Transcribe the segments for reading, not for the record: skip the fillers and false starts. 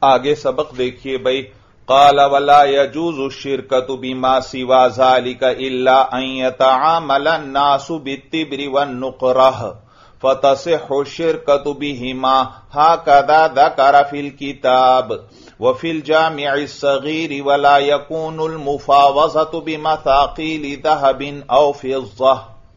آگے سبق دیکھیے بھائی. قال ولا يجوز الشركة بما سوى ذلك الا ان يتعامل الناس بالتبر والنقره فتصح الشركة بهما هكذا ذكر في الكتاب وفي الجامع الصغير ولا يكون المفاوضة بمثاقيل ذهب او فضة.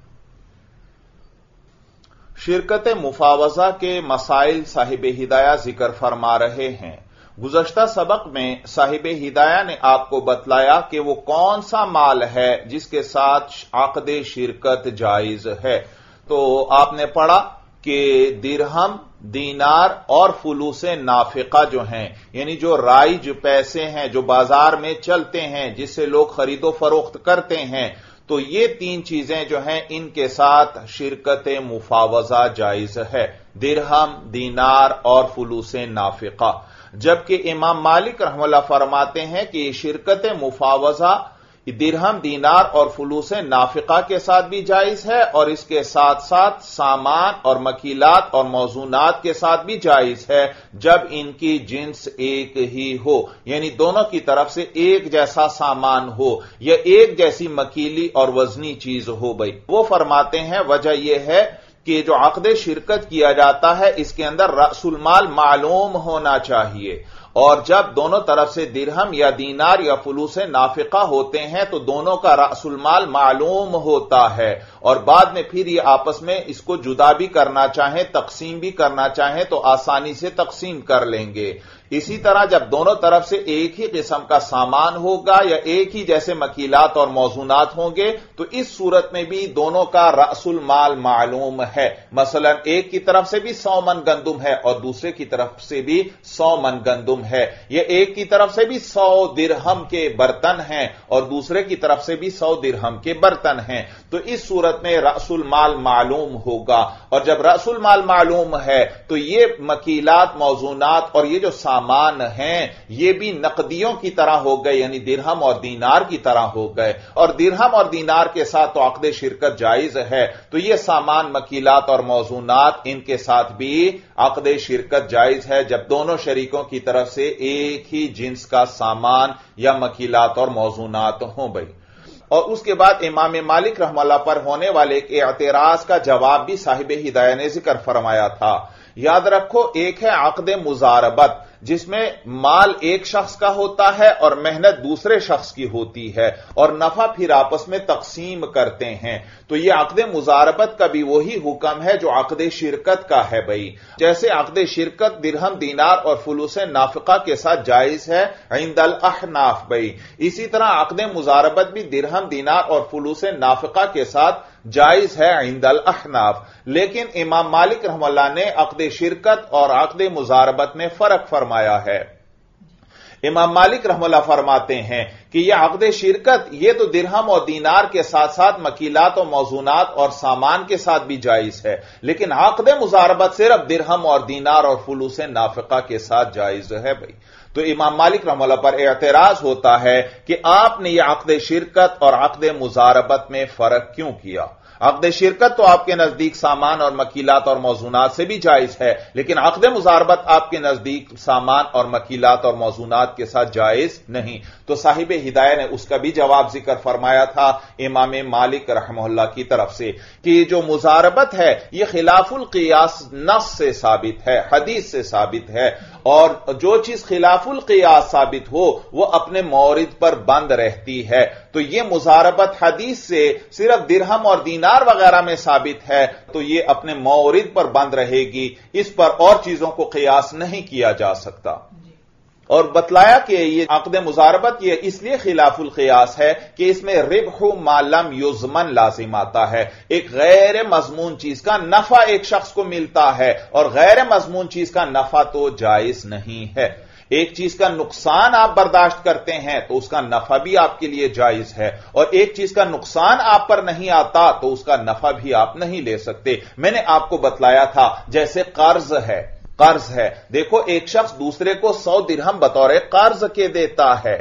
شرکت مفاوضہ کے مسائل صاحب ہدایہ ذکر فرما رہے ہیں. گزشتہ سبق میں صاحب ہدایہ نے آپ کو بتلایا کہ وہ کون سا مال ہے جس کے ساتھ عقد شرکت جائز ہے. تو آپ نے پڑھا کہ درہم، دینار اور فلوس نافقہ جو ہیں، یعنی جو رائج پیسے ہیں جو بازار میں چلتے ہیں جس سے لوگ خرید و فروخت کرتے ہیں، تو یہ تین چیزیں جو ہیں ان کے ساتھ شرکت مفاوضہ جائز ہے، درہم، دینار اور فلوس نافقہ. جبکہ امام مالک رحمہ اللہ فرماتے ہیں کہ یہ شرکت مفاوضہ درہم، دینار اور فلوس نافقہ کے ساتھ بھی جائز ہے اور اس کے ساتھ ساتھ سامان اور مکیلات اور موزونات کے ساتھ بھی جائز ہے جب ان کی جنس ایک ہی ہو، یعنی دونوں کی طرف سے ایک جیسا سامان ہو یا ایک جیسی مکیلی اور وزنی چیز ہو. بھائی وہ فرماتے ہیں وجہ یہ ہے کہ جو عقد شرکت کیا جاتا ہے اس کے اندر رأس المال معلوم ہونا چاہیے، اور جب دونوں طرف سے درہم یا دینار یا فلوس نافقہ ہوتے ہیں تو دونوں کا رأس المال معلوم ہوتا ہے، اور بعد میں پھر یہ آپس میں اس کو جدا بھی کرنا چاہیں، تقسیم بھی کرنا چاہیں تو آسانی سے تقسیم کر لیں گے. اسی طرح جب دونوں طرف سے ایک ہی قسم کا سامان ہوگا یا ایک ہی جیسے مکیلات اور موزونات ہوں گے تو اس صورت میں بھی دونوں کا رأس المال معلوم ہے. مثلا ایک کی طرف سے بھی 100 من گندم ہے اور دوسرے کی طرف سے بھی 100 من گندم ہے، یا ایک کی طرف سے بھی 100 درہم کے برتن ہیں اور دوسرے کی طرف سے بھی 100 درہم کے برتن ہیں، تو اس صورت میں رأس المال معلوم ہوگا. اور جب رأس المال معلوم ہے تو یہ مکیلات، موزونات اور یہ جو سامان ہیں یہ بھی نقدیوں کی طرح ہو گئے، یعنی درہم اور دینار کی طرح ہو گئے، اور درہم اور دینار کے ساتھ تو عقد شرکت جائز ہے، تو یہ سامان، مکیلات اور موزونات ان کے ساتھ بھی عقد شرکت جائز ہے جب دونوں شریکوں کی طرف سے ایک ہی جنس کا سامان یا مکیلات اور موزونات ہوں. بھائی اور اس کے بعد امام مالک رحمہ اللہ پر ہونے والے ایک اعتراض کا جواب بھی صاحب ہدایہ نے ذکر فرمایا تھا. یاد رکھو، ایک ہے عقد مزاربت جس میں مال ایک شخص کا ہوتا ہے اور محنت دوسرے شخص کی ہوتی ہے اور نفع پھر آپس میں تقسیم کرتے ہیں، تو یہ عقد مزاربت کا بھی وہی حکم ہے جو عقد شرکت کا ہے. بھائی جیسے عقد شرکت درہم، دینار اور فلوس نافقہ کے ساتھ جائز ہے عند الاحناف، بھائی اسی طرح عقد مزاربت بھی درہم، دینار اور فلوس نافقہ کے ساتھ جائز ہے عند الاحناف. لیکن امام مالک رحمہ اللہ نے عقد شرکت اور عقد مزاربت میں فرق فرمایا ہے. امام مالک رحمہ اللہ فرماتے ہیں کہ یہ عقد شرکت یہ تو درہم اور دینار کے ساتھ ساتھ مکیلات و موزونات اور سامان کے ساتھ بھی جائز ہے، لیکن عقد مزاربت صرف درہم اور دینار اور فلوس نافقہ کے ساتھ جائز ہے. بھائی تو امام مالک رحمہ اللہ پر اعتراض ہوتا ہے کہ آپ نے یہ عقد شرکت اور عقد مزاربت میں فرق کیوں کیا؟ عقد شرکت تو آپ کے نزدیک سامان اور مکیلات اور موزونات سے بھی جائز ہے، لیکن عقد مزاربت آپ کے نزدیک سامان اور مکیلات اور موزونات کے ساتھ جائز نہیں. تو صاحب ہدایہ نے اس کا بھی جواب ذکر فرمایا تھا امام مالک رحمہ اللہ کی طرف سے کہ جو مزاربت ہے یہ خلاف القیاس نص سے ثابت ہے، حدیث سے ثابت ہے، اور جو چیز خلاف القیاس ثابت ہو وہ اپنے مورد پر بند رہتی ہے. تو یہ مزاربت حدیث سے صرف درہم اور دینار وغیرہ میں ثابت ہے تو یہ اپنے مورد پر بند رہے گی، اس پر اور چیزوں کو قیاس نہیں کیا جا سکتا. اور بتلایا کہ یہ عقد مزاربت یہ اس لیے خلاف القیاس ہے کہ اس میں ربح ما لم یضمن لازم آتا ہے. ایک غیر مضمون چیز کا نفع ایک شخص کو ملتا ہے اور غیر مضمون چیز کا نفع تو جائز نہیں ہے. ایک چیز کا نقصان آپ برداشت کرتے ہیں تو اس کا نفع بھی آپ کے لیے جائز ہے، اور ایک چیز کا نقصان آپ پر نہیں آتا تو اس کا نفع بھی آپ نہیں لے سکتے. میں نے آپ کو بتلایا تھا جیسے قرض ہے، دیکھو ایک شخص دوسرے کو 100 درہم بطور قرض کے دیتا ہے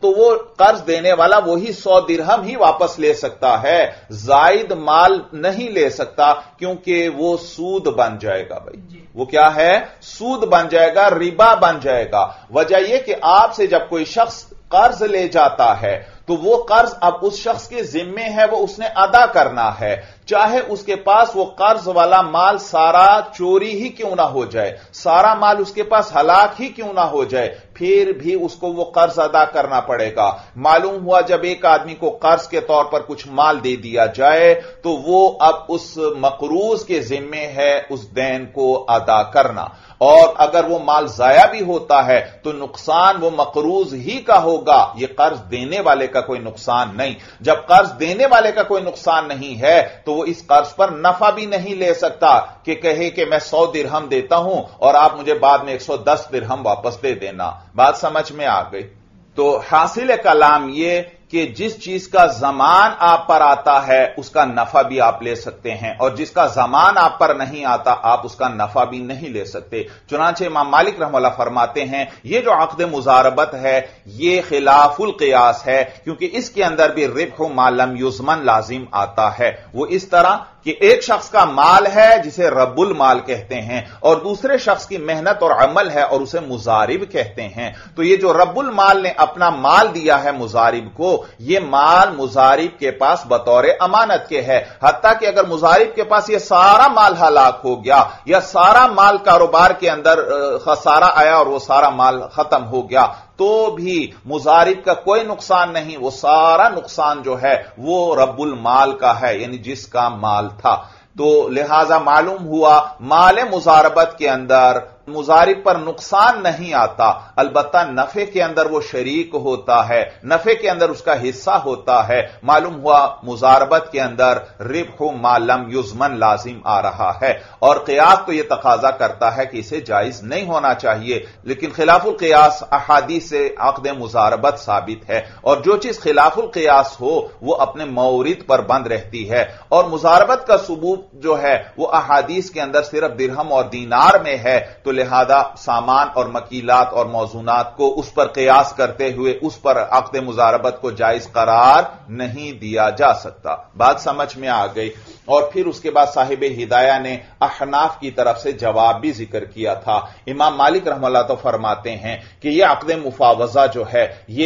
तो वो कर्ज देने वाला वही 100 दिरहम ही वापस ले सकता है, जायद माल नहीं ले सकता, क्योंकि वो सूद बन जाएगा। भाई वो क्या है? सूद बन जाएगा, रिबा बन जाएगा। वजह यह कि आपसे जब कोई शख्स कर्ज ले जाता है तो वो कर्ज अब उस शख्स के जिम्मे है, वो उसने अदा करना है, चाहे उसके पास वो कर्ज वाला माल सारा चोरी ही क्यों ना हो जाए, सारा माल उसके पास हलाक ही क्यों ना हो जाए, फिर भी उसको वो कर्ज अदा करना पड़ेगा। मालूम हुआ जब एक आदमी को कर्ज के तौर पर कुछ माल दे दिया जाए तो वो अब उस मकरूज के जिम्मे है उस देन को अदा करना, और अगर वो माल जाया भी होता है तो नुकसान वो मकरूज ही का होगा, ये कर्ज देने वाले का कोई नुकसान नहीं। जब कर्ज देने वाले का कोई नुकसान नहीं है तो वो इस कर्ज पर नफा भी नहीं ले सकता कि कहे कि मैं 100 दिरहम देता हूं और आप मुझे बाद में 110 दिरहम वापस दे देना। बात समझ में आ गई? तो हासिल कलाम ये कि जिस चीज का जमान आप पर आता है उसका नफा भी आप ले सकते हैं, और जिसका जमान आप पर नहीं आता आप उसका नफा भी नहीं ले सकते। चुनांचे इमाम मालिक रहमतुल्लाह फरमाते हैं ये जो अक़्द मुज़ारबत है ये खिलाफुल क़ियास है, क्योंकि इसके अंदर भी रिब्ह मा लम युज़मन लाजिम आता है। वो इस तरह कि एक शख्स का माल है जिसे रब्बुल माल कहते हैं, और दूसरे शख्स की मेहनत और अमल है और उसे मुजारिब कहते हैं। तो ये जो रब्बुल माल ने अपना माल दिया है मुजारिब को, ये माल मुजारिब के पास बतौर अमानत के है, हत्ता कि अगर मुजारिब के पास ये सारा माल हलाक हो गया या सारा माल कारोबार के अंदर खसारा आया और वो सारा माल खत्म हो गया तो भी मुजारिब का कोई नुकसान नहीं, वो सारा नुकसान जो है वो रब्बुल माल का है, यानी जिसका माल था। तो लिहाजा मालूम हुआ माल मुजारबत के अंदर मुजारिब पर नुकसान नहीं आता, अलबत्ता नफे के अंदर वो शरीक होता है, नफे के अंदर उसका हिस्सा होता है। मालूम हुआ मुजारबत के अंदर रिब्ह मा लम युज़मन लाजिम आ रहा है, और क़ियास तो ये तकाजा करता है कि इसे जायज नहीं होना चाहिए, लेकिन खिलाफुल क़ियास अहादीस से अक़्द मुजारबत साबित है, और जो चीज खिलाफुल क़ियास हो वो अपने मौरिद पर बंद रहती है। और मुजारबत का सबूत जो है वो अहादीस के अंदर सिर्फ दिरहम और दीनार में है, तो लिहाजा सामान और मकीलात और मौजूनात को उस पर क़ियास करते हुए उस पर अक़्द मुज़ारबत को जायज करार नहीं दिया जा सकता। बात समझ में आ गई? और फिर उसके बाद साहिब हिदाया ने अहनाफ की तरफ से जवाब भी जिक्र किया था। इमाम मालिक रहमतुल्लाह तो फरमाते हैं कि यह अक़्द मुफावजा जो है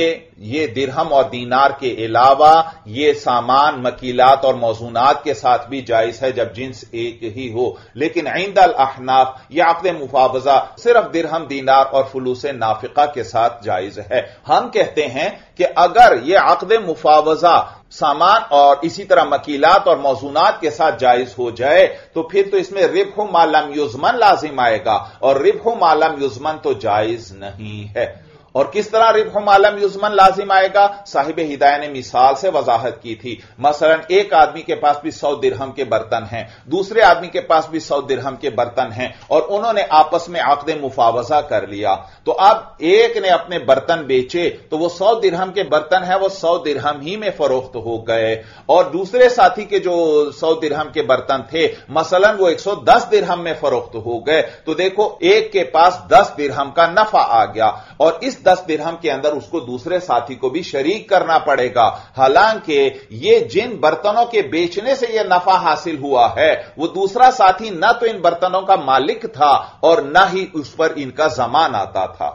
ये दिरहम और दीनार के अलावा ये सामान मकीलात और मौजूनात के साथ भी जायज है जब जिन्स एक ही हो, लेकिन इंदल अहनाफ यह अक़्द मुफावजा सिर्फ दिरहम दीनार और फुलूस नाफिका के साथ जायज है। हम कहते हैं कि अगर यह अक़्द मुफावजा सामान और इसी तरह मकीलात और मौजूनात के साथ जायज हो जाए तो फिर तो इसमें रिब्ह मा लम युज़मन लाजिम आएगा, और रिब्ह मा लम युज़मन तो जायज नहीं है। और किस तरह रिब्ह मा लम युज़मन लाजिम आएगा? साहिब हिदाया ने मिसाल से वजाहत की थी। मसलन एक आदमी के पास भी 100 दिरहम के बर्तन हैं, दूसरे आदमी के पास भी 100 दिरहम के बर्तन हैं, और उन्होंने आपस में अक़्द मुफावजा कर लिया। तो अब एक ने अपने बर्तन बेचे तो वो 100 दिरहम के बर्तन है वो 100 दिरहम ही में फरोख्त हो गए, और दूसरे साथी के जो 100 दिरहम के बर्तन थे मसलन वो 110 दिरहम में फरोख्त हो गए। तो देखो एक के पास 10 दिरहम का नफा आ गया, और इस 10 दिरहम के अंदर उसको दूसरे साथी को भी शरीक करना पड़ेगा। हालांकि ये जिन बर्तनों के बेचने से यह नफा हासिल हुआ है वो दूसरा साथी न तो इन बर्तनों का मालिक था और न ही उस पर इनका जमान आता था।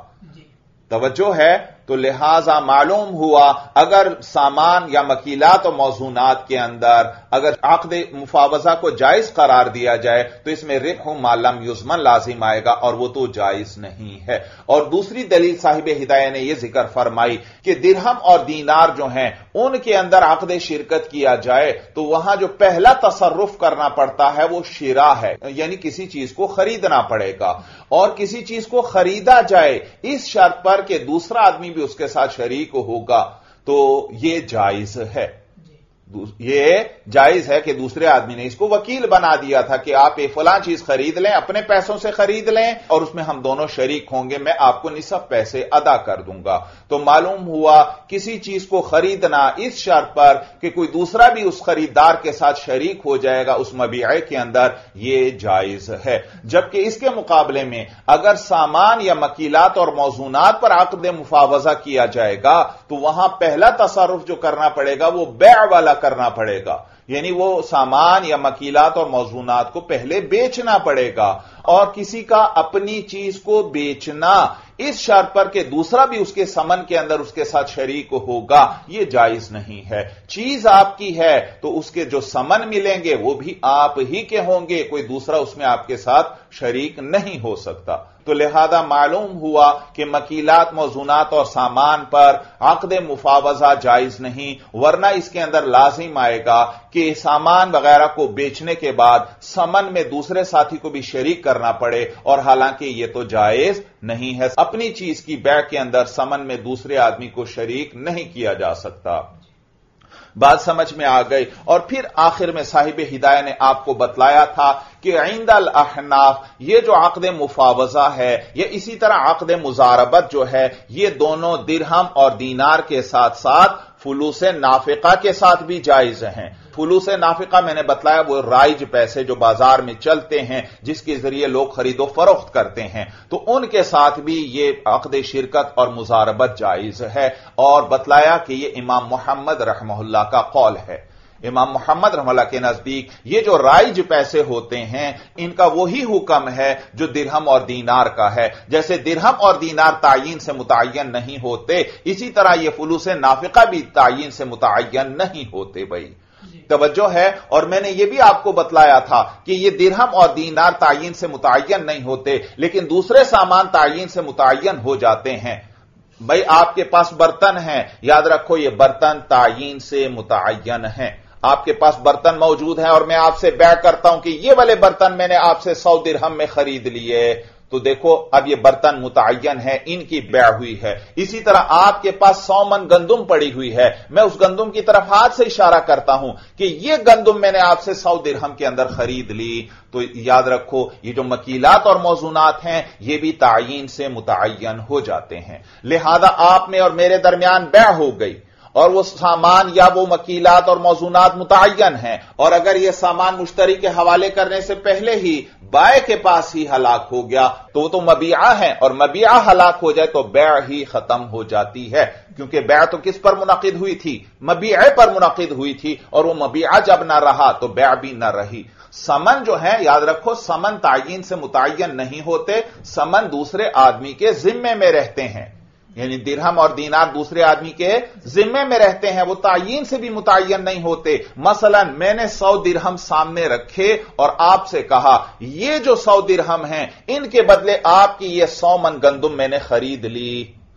तवज्जो है? तो लिहाजा मालूम हुआ अगर सामान या मकीलात और मौजूनात के अंदर अगर अक़्द मुफावजा को जायज करार दिया जाए तो इसमें रिब्ह मा लम युज़मन लाजिम आएगा, और वो तो जायज नहीं है। और दूसरी दलील साहिब हिदाया ने यह जिक्र फरमाई कि दिरहम और दीनार जो हैं उनके अंदर अक़्द शिरकत किया जाए तो वहां जो पहला तसर्रुफ करना पड़ता है वो शिरा है, यानी किसी चीज को खरीदना पड़ेगा, और किसी चीज को खरीदा जाए इस शर्त पर कि दूसरा आदमी भी उसके साथ शरीक होगा तो यह जायज है। یہ جائز ہے کہ دوسرے آدمی نے اس کو وکیل بنا دیا تھا کہ آپ یہ فلاں چیز خرید لیں، اپنے پیسوں سے خرید لیں اور اس میں ہم دونوں شریک ہوں گے، میں آپ کو نصف پیسے ادا کر دوں گا۔ تو معلوم ہوا کسی چیز کو خریدنا اس شرط پر کہ کوئی دوسرا بھی اس خریدار کے ساتھ شریک ہو جائے گا اس مبیعے کے اندر، یہ جائز ہے۔ جبکہ اس کے مقابلے میں اگر سامان یا مکیلات اور موزونات پر عقد مفاوضہ کیا جائے گا تو وہاں پہلا تصرف جو کرنا پڑے گا وہ بیع والا کرنا پڑے گا، یعنی وہ سامان یا مکیلات اور موزونات کو پہلے بیچنا پڑے گا، اور کسی کا اپنی چیز کو بیچنا اس شرط پر کہ دوسرا بھی اس کے ثمن کے اندر اس کے ساتھ شریک ہوگا، یہ جائز نہیں ہے۔ چیز آپ کی ہے تو اس کے جو ثمن ملیں گے وہ بھی آپ ہی کے ہوں گے، کوئی دوسرا اس میں آپ کے ساتھ شریک نہیں ہو سکتا۔ تو لہذا معلوم ہوا کہ مکیلات، موزونات اور سامان پر عقد مفاوضہ جائز نہیں، ورنہ اس کے اندر لازم آئے گا کہ سامان وغیرہ کو بیچنے کے بعد ثمن میں دوسرے ساتھی کو بھی شریک کرنا پڑے، اور حالانکہ یہ تو جائز نہیں ہے، اپنی چیز کی بیع کے اندر ثمن میں دوسرے آدمی کو شریک نہیں کیا جا سکتا۔ بات سمجھ میں آ گئی۔ اور پھر آخر میں صاحب ہدایہ نے آپ کو بتلایا تھا کہ عند الاحناف یہ جو عقد مفاوضہ ہے یا اسی طرح عقد مضاربت جو ہے، یہ دونوں درہم اور دینار کے ساتھ ساتھ فلوس نافقہ کے ساتھ بھی جائز ہیں۔ فلوس نافقہ میں نے بتلایا وہ رائج پیسے جو بازار میں چلتے ہیں، جس کے ذریعے لوگ خرید و فروخت کرتے ہیں، تو ان کے ساتھ بھی یہ عقد شرکت اور مضاربت جائز ہے، اور بتلایا کہ یہ امام محمد رحمہ اللہ کا قول ہے۔ امام محمد رحمہ اللہ کے نزدیک یہ جو رائج پیسے ہوتے ہیں ان کا وہی حکم ہے جو درہم اور دینار کا ہے۔ جیسے درہم اور دینار تعین سے متعین نہیں ہوتے، اسی طرح یہ فلوس نافقہ بھی تعین سے متعین نہیں ہوتے۔ بھائی توجہ ہے۔ اور میں نے یہ بھی آپ کو بتلایا تھا کہ یہ درہم اور دینار تعین سے متعین نہیں ہوتے، لیکن دوسرے سامان تعین سے متعین ہو جاتے ہیں۔ بھائی آپ کے پاس برتن ہیں، یاد رکھو یہ برتن تعین سے متعین ہیں۔ آپ کے پاس برتن موجود ہیں اور میں آپ سے بیع کرتا ہوں کہ یہ والے برتن میں نے آپ سے 100 درہم میں خرید لیے، تو دیکھو اب یہ برتن متعین ہے، ان کی بیع ہوئی ہے۔ اسی طرح آپ کے پاس 100 من گندم پڑی ہوئی ہے، میں اس گندم کی طرف ہاتھ سے اشارہ کرتا ہوں کہ یہ گندم میں نے آپ سے 100 درہم کے اندر خرید لی، تو یاد رکھو یہ جو مکیلات اور موزونات ہیں یہ بھی تعین سے متعین ہو جاتے ہیں۔ لہذا آپ میں اور میرے درمیان بیع ہو گئی، اور وہ سامان یا وہ مکیلات اور موزونات متعین ہیں، اور اگر یہ سامان مشتری کے حوالے کرنے سے پہلے ہی بائع کے پاس ہی ہلاک ہو گیا تو وہ تو مبیعہ ہے، اور مبیعہ ہلاک ہو جائے تو بیع ہی ختم ہو جاتی ہے، کیونکہ بیع تو کس پر منعقد ہوئی تھی؟ مبیعے پر منعقد ہوئی تھی، اور وہ مبیعہ جب نہ رہا تو بیع بھی نہ رہی۔ ثمن جو ہے یاد رکھو ثمن تعین سے متعین نہیں ہوتے، ثمن دوسرے آدمی کے ذمے میں رہتے ہیں، یعنی درہم اور دینار دوسرے آدمی کے ذمے میں رہتے ہیں، وہ تعین سے بھی متعین نہیں ہوتے۔ مثلا میں نے 100 درہم سامنے رکھے اور آپ سے کہا یہ جو 100 درہم ہیں ان کے بدلے آپ کی یہ 100 من گندم میں نے خرید لی،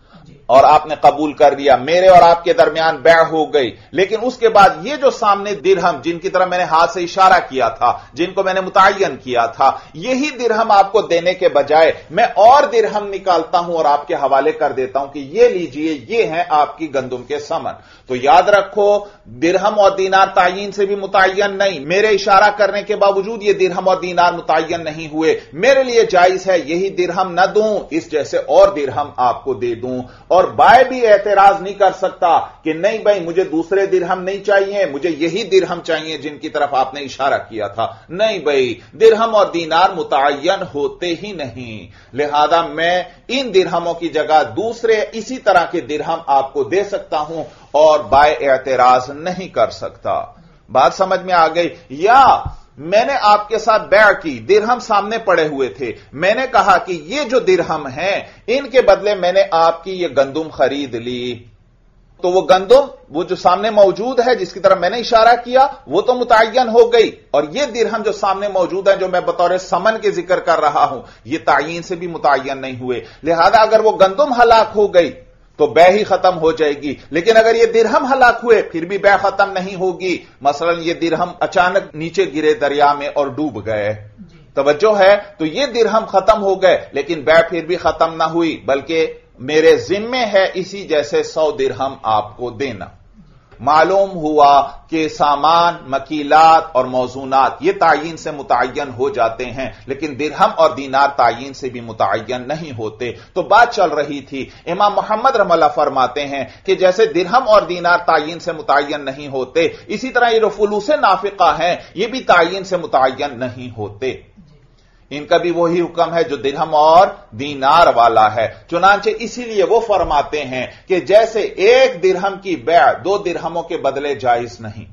اور آپ نے قبول کر دیا، میرے اور آپ کے درمیان بیع ہو گئی۔ لیکن اس کے بعد یہ جو سامنے درہم جن کی طرف میں نے ہاتھ سے اشارہ کیا تھا، جن کو میں نے متعین کیا تھا، یہی درہم آپ کو دینے کے بجائے میں اور درہم نکالتا ہوں اور آپ کے حوالے کر دیتا ہوں کہ یہ لیجئے، یہ ہیں آپ کی گندم کے ثمن۔ تو یاد رکھو درہم اور دینار تعین سے بھی متعین نہیں، میرے اشارہ کرنے کے باوجود یہ درہم اور دینار متعین نہیں ہوئے، میرے لیے جائز ہے یہی درہم نہ دوں، اس جیسے اور درہم آپ کو دے دوں، اور بائع بھی اعتراض نہیں کر سکتا کہ نہیں بھائی مجھے دوسرے درہم نہیں چاہیے، مجھے یہی درہم چاہیے جن کی طرف آپ نے اشارہ کیا تھا۔ نہیں بھائی درہم اور دینار متعین ہوتے ہی نہیں، لہذا میں ان درہموں کی جگہ دوسرے اسی طرح کے درہم آپ کو دے سکتا ہوں اور بائع اعتراض نہیں کر سکتا۔ بات سمجھ میں آ گئی؟ یا میں نے آپ کے ساتھ بیع کی، درہم سامنے پڑے ہوئے تھے، میں نے کہا کہ یہ جو درہم ہیں ان کے بدلے میں نے آپ کی یہ گندم خرید لی، تو وہ گندم وہ جو سامنے موجود ہے جس کی طرف میں نے اشارہ کیا وہ تو متعین ہو گئی، اور یہ درہم جو سامنے موجود ہے جو میں بطور ثمن کے ذکر کر رہا ہوں یہ تعین سے بھی متعین نہیں ہوئے، لہذا اگر وہ گندم ہلاک ہو گئی تو بیع ہی ختم ہو جائے گی، لیکن اگر یہ درہم ہلاک ہوئے پھر بھی بیع ختم نہیں ہوگی۔ مثلا یہ درہم اچانک نیچے گرے دریا میں اور ڈوب گئے، توجہ ہے، تو یہ درہم ختم ہو گئے لیکن بیع پھر بھی ختم نہ ہوئی، بلکہ میرے ذمے ہے اسی جیسے 100 درہم آپ کو دینا۔ معلوم ہوا کہ سامان، مکیلات اور موزونات یہ تعین سے متعین ہو جاتے ہیں، لیکن درہم اور دینار تعین سے بھی متعین نہیں ہوتے۔ تو بات چل رہی تھی، امام محمد رحمہ اللہ فرماتے ہیں کہ جیسے درہم اور دینار تعین سے متعین نہیں ہوتے، اسی طرح یہ جو فلوس نافقہ ہیں یہ بھی تعین سے متعین نہیں ہوتے، ان کا بھی وہی حکم ہے جو درہم اور دینار والا ہے۔ چنانچہ اسی لیے وہ فرماتے ہیں کہ جیسے ایک درہم کی بیع 2 درہموں کے بدلے جائز نہیں،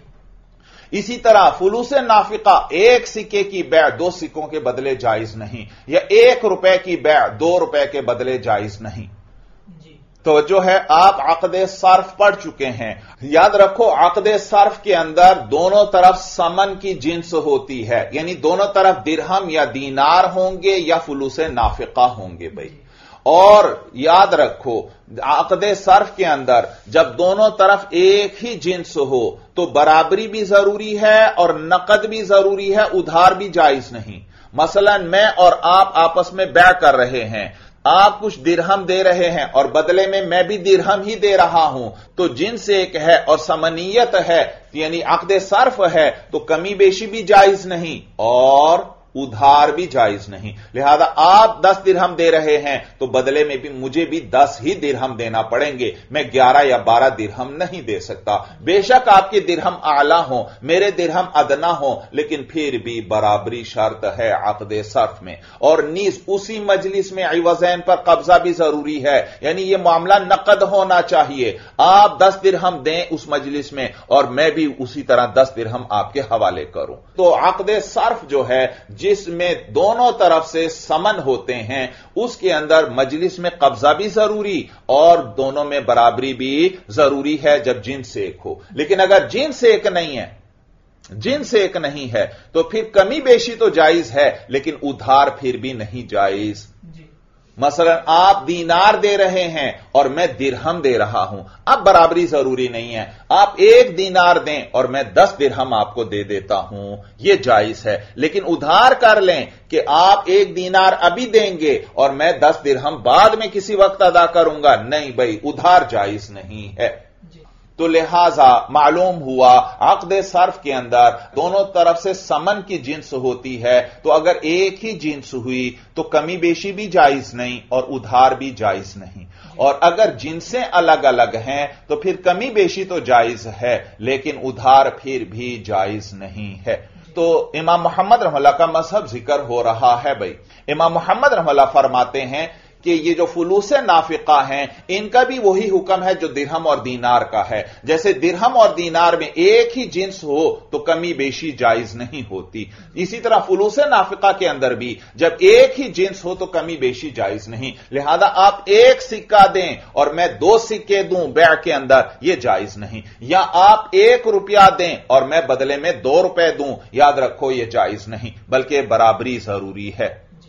اسی طرح فلوس نافقہ ایک سکے کی بیع 2 سکوں کے بدلے جائز نہیں، یا 1 روپے کی بیع 2 روپے کے بدلے جائز نہیں۔ توجہ ہے، آپ عقد صرف پڑھ چکے ہیں، یاد رکھو عقد صرف کے اندر دونوں طرف ثمن کی جنس ہوتی ہے، یعنی دونوں طرف درہم یا دینار ہوں گے یا فلوس نافقہ ہوں گے بھائی۔ اور یاد رکھو عقد صرف کے اندر جب دونوں طرف ایک ہی جنس ہو تو برابری بھی ضروری ہے اور نقد بھی ضروری ہے، ادھار بھی جائز نہیں۔ مثلا میں اور آپ آپس میں بیع کر رہے ہیں، آپ کچھ درہم دے رہے ہیں اور بدلے میں میں بھی درہم ہی دے رہا ہوں، تو جنس ایک ہے اور ثمنیت ہے، یعنی عقد صرف ہے، تو کمی بیشی بھی جائز نہیں اور ادھار بھی جائز نہیں۔ لہذا آپ 10 درہم دے رہے ہیں تو بدلے میں بھی مجھے بھی 10 ہی درہم دینا پڑیں گے، میں 11 یا 12 درہم نہیں دے سکتا۔ بے شک آپ کے درہم اعلی ہوں، میرے درہم ادنا ہوں، لیکن پھر بھی برابری شرط ہے عقد صرف میں۔ اور نیز اسی مجلس میں عوضین پر قبضہ بھی ضروری ہے، یعنی یہ معاملہ نقد ہونا چاہیے، آپ 10 درہم دیں اس مجلس میں اور میں بھی اسی طرح 10 درہم آپ کے حوالے کروں۔ تو عقد صرف جو ہے جس میں دونوں طرف سے ثمن ہوتے ہیں، اس کے اندر مجلس میں قبضہ بھی ضروری اور دونوں میں برابری بھی ضروری ہے جب جنس ایک ہو۔ لیکن اگر جنس ایک نہیں ہے تو پھر کمی بیشی تو جائز ہے لیکن ادھار پھر بھی نہیں جائز۔ مثلا آپ دینار دے رہے ہیں اور میں درہم دے رہا ہوں، اب برابری ضروری نہیں ہے، آپ 1 دینار دیں اور میں 10 درہم آپ کو دے دیتا ہوں، یہ جائز ہے۔ لیکن ادھار کر لیں کہ آپ 1 دینار ابھی دیں گے اور میں 10 درہم بعد میں کسی وقت ادا کروں گا، نہیں بھائی ادھار جائز نہیں ہے۔ تو لہذا معلوم ہوا عقد صرف کے اندر دونوں طرف سے ثمن کی جنس ہوتی ہے، تو اگر ایک ہی جنس ہوئی تو کمی بیشی بھی جائز نہیں اور ادھار بھی جائز نہیں، اور اگر جنسیں الگ الگ ہیں تو پھر کمی بیشی تو جائز ہے لیکن ادھار پھر بھی جائز نہیں ہے۔ تو امام محمد رحمہ اللہ کا مذہب ذکر ہو رہا ہے بھائی۔ امام محمد رحمہ اللہ فرماتے ہیں کہ یہ جو فلوس نافقہ ہیں ان کا بھی وہی حکم ہے جو درہم اور دینار کا ہے، جیسے درہم اور دینار میں ایک ہی جنس ہو تو کمی بیشی جائز نہیں ہوتی، اسی طرح فلوس نافقہ کے اندر بھی جب ایک ہی جنس ہو تو کمی بیشی جائز نہیں۔ لہذا آپ 1 سکہ دیں اور میں 2 سکے دوں بیع کے اندر، یہ جائز نہیں، یا آپ 1 روپیہ دیں اور میں بدلے میں 2 روپے دوں، یاد رکھو یہ جائز نہیں، بلکہ برابری ضروری ہے،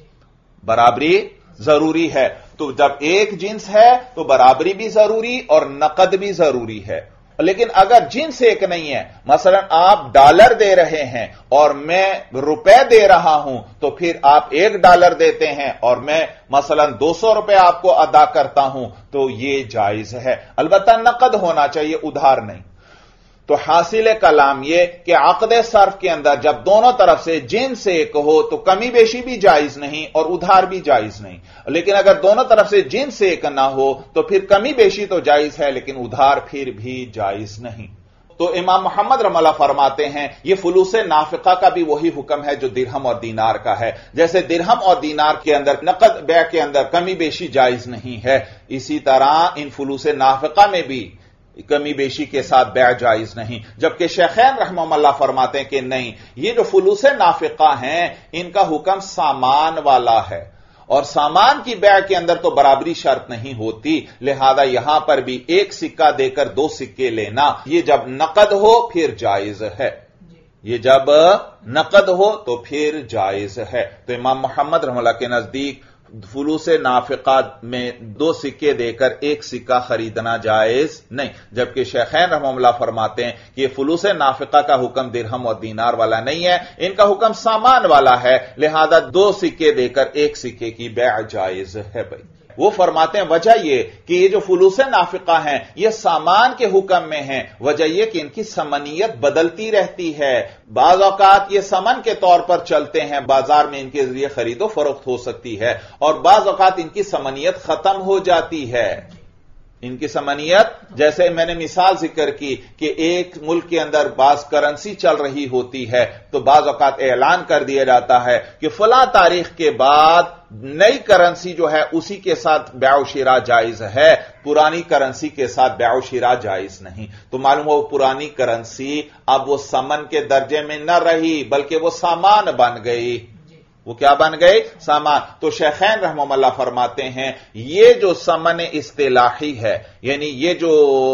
برابری ضروری ہے۔ تو جب ایک جنس ہے تو برابری بھی ضروری اور نقد بھی ضروری ہے۔ لیکن اگر جنس ایک نہیں ہے، مثلا آپ ڈالر دے رہے ہیں اور میں روپے دے رہا ہوں، تو پھر آپ $1 دیتے ہیں اور میں مثلا 200 روپے آپ کو ادا کرتا ہوں، تو یہ جائز ہے، البتہ نقد ہونا چاہیے، ادھار نہیں۔ تو حاصل کلام یہ کہ عقد صرف کے اندر جب دونوں طرف سے جنس ایک ہو تو کمی بیشی بھی جائز نہیں اور ادھار بھی جائز نہیں، لیکن اگر دونوں طرف سے جنس ایک نہ ہو تو پھر کمی بیشی تو جائز ہے لیکن ادھار پھر بھی جائز نہیں۔ تو امام محمد رحمہ اللہ فرماتے ہیں یہ فلوس نافقہ کا بھی وہی حکم ہے جو درہم اور دینار کا ہے، جیسے درہم اور دینار کے اندر نقد بیع کے اندر کمی بیشی جائز نہیں ہے، اسی طرح ان فلوس نافقہ میں بھی کمی بیشی کے ساتھ بیع جائز نہیں۔ جبکہ شیخین رحمہ اللہ فرماتے ہیں کہ نہیں، یہ جو فلوس نافقہ ہیں ان کا حکم سامان والا ہے، اور سامان کی بیع کے اندر تو برابری شرط نہیں ہوتی، لہذا یہاں پر بھی 1 سکہ دے کر 2 سکے لینا یہ جب نقد ہو پھر جائز ہے، یہ جب نقد ہو تو پھر جائز ہے۔ تو امام محمد رحمہ اللہ کے نزدیک فلوس نافقہ میں 2 سکے دے کر 1 سکہ خریدنا جائز نہیں، جبکہ شیخین رحمہ اللہ فرماتے ہیں کہ یہ فلوس نافقہ کا حکم درہم اور دینار والا نہیں ہے، ان کا حکم سامان والا ہے، لہذا 2 سکے دے کر 1 سکے کی بیع جائز ہے بھائی۔ وہ فرماتے ہیں وجہ یہ کہ یہ جو فلوس نافقہ ہیں یہ سامان کے حکم میں ہیں، وجہ یہ کہ ان کی ثمنیت بدلتی رہتی ہے، بعض اوقات یہ ثمن کے طور پر چلتے ہیں، بازار میں ان کے ذریعے خرید و فروخت ہو سکتی ہے، اور بعض اوقات ان کی ثمنیت ختم ہو جاتی ہے۔ ان کی ثمنیت، جیسے میں نے مثال ذکر کی کہ ایک ملک کے اندر بعض کرنسی چل رہی ہوتی ہے تو بعض اوقات اعلان کر دیا جاتا ہے کہ فلاں تاریخ کے بعد نئی کرنسی جو ہے اسی کے ساتھ بیع و شراء جائز ہے، پرانی کرنسی کے ساتھ بیع و شراء جائز نہیں، تو معلوم ہو پرانی کرنسی اب وہ ثمن کے درجے میں نہ رہی بلکہ وہ سامان بن گئی۔ وہ کیا بن گئے؟ سامان۔ تو شیخین رحمہ اللہ فرماتے ہیں یہ جو ثمن اصطلاحی ہے، یعنی یہ جو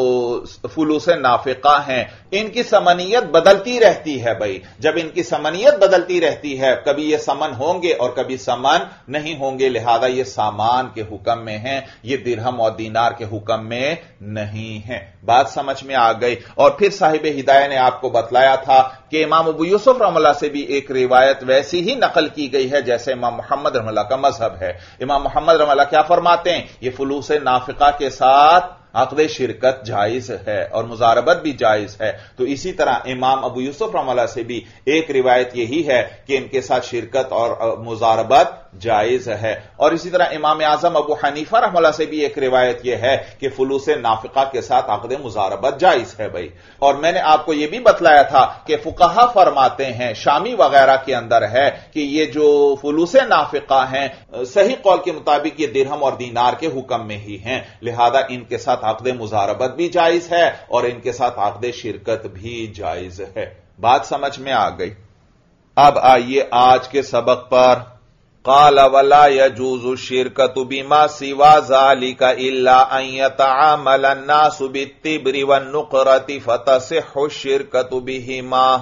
فلوس نافقہ ہیں، ان کی ثمنیت بدلتی رہتی ہے۔ بھائی جب ان کی ثمنیت بدلتی رہتی ہے، کبھی یہ ثمن ہوں گے اور کبھی ثمن نہیں ہوں گے، لہذا یہ سامان کے حکم میں ہیں، یہ درہم اور دینار کے حکم میں نہیں ہیں۔ بات سمجھ میں آ گئی۔ اور پھر صاحب ہدایہ نے آپ کو بتلایا تھا کہ امام ابو یوسف رحمہ اللہ سے بھی ایک روایت ویسی ہی نقل کی گئی ہے جیسے امام محمد رحمہ اللہ کا مذہب ہے۔ امام محمد رحمہ اللہ کیا فرماتے ہیں؟ یہ فلوس نافقہ کے ساتھ عقد شرکت جائز ہے اور مزاربت بھی جائز ہے۔ تو اسی طرح امام ابو یوسف رحمہ اللہ سے بھی ایک روایت یہی ہے کہ ان کے ساتھ شرکت اور مزاربت جائز ہے، اور اسی طرح امام اعظم ابو حنیفہ رحمہ اللہ سے بھی ایک روایت یہ ہے کہ فلوس نافقہ کے ساتھ عقد مزاربت جائز ہے۔ بھائی اور میں نے آپ کو یہ بھی بتلایا تھا کہ فقہا فرماتے ہیں، شامی وغیرہ کے اندر ہے کہ یہ جو فلوس نافقہ ہیں صحیح قول کے مطابق یہ درہم اور دینار کے حکم میں ہی ہیں، لہذا ان کے ساتھ عقد مزاربت بھی جائز ہے اور ان کے ساتھ عقد شرکت بھی جائز ہے۔ بات سمجھ میں آ گئی۔ اب آئیے آج کے سبق پر۔ قال ولا يجوز الشركة بما سوى ذلك الا ان يتعامل الناس بالتبر والنقرة فتصح الشركة بهما۔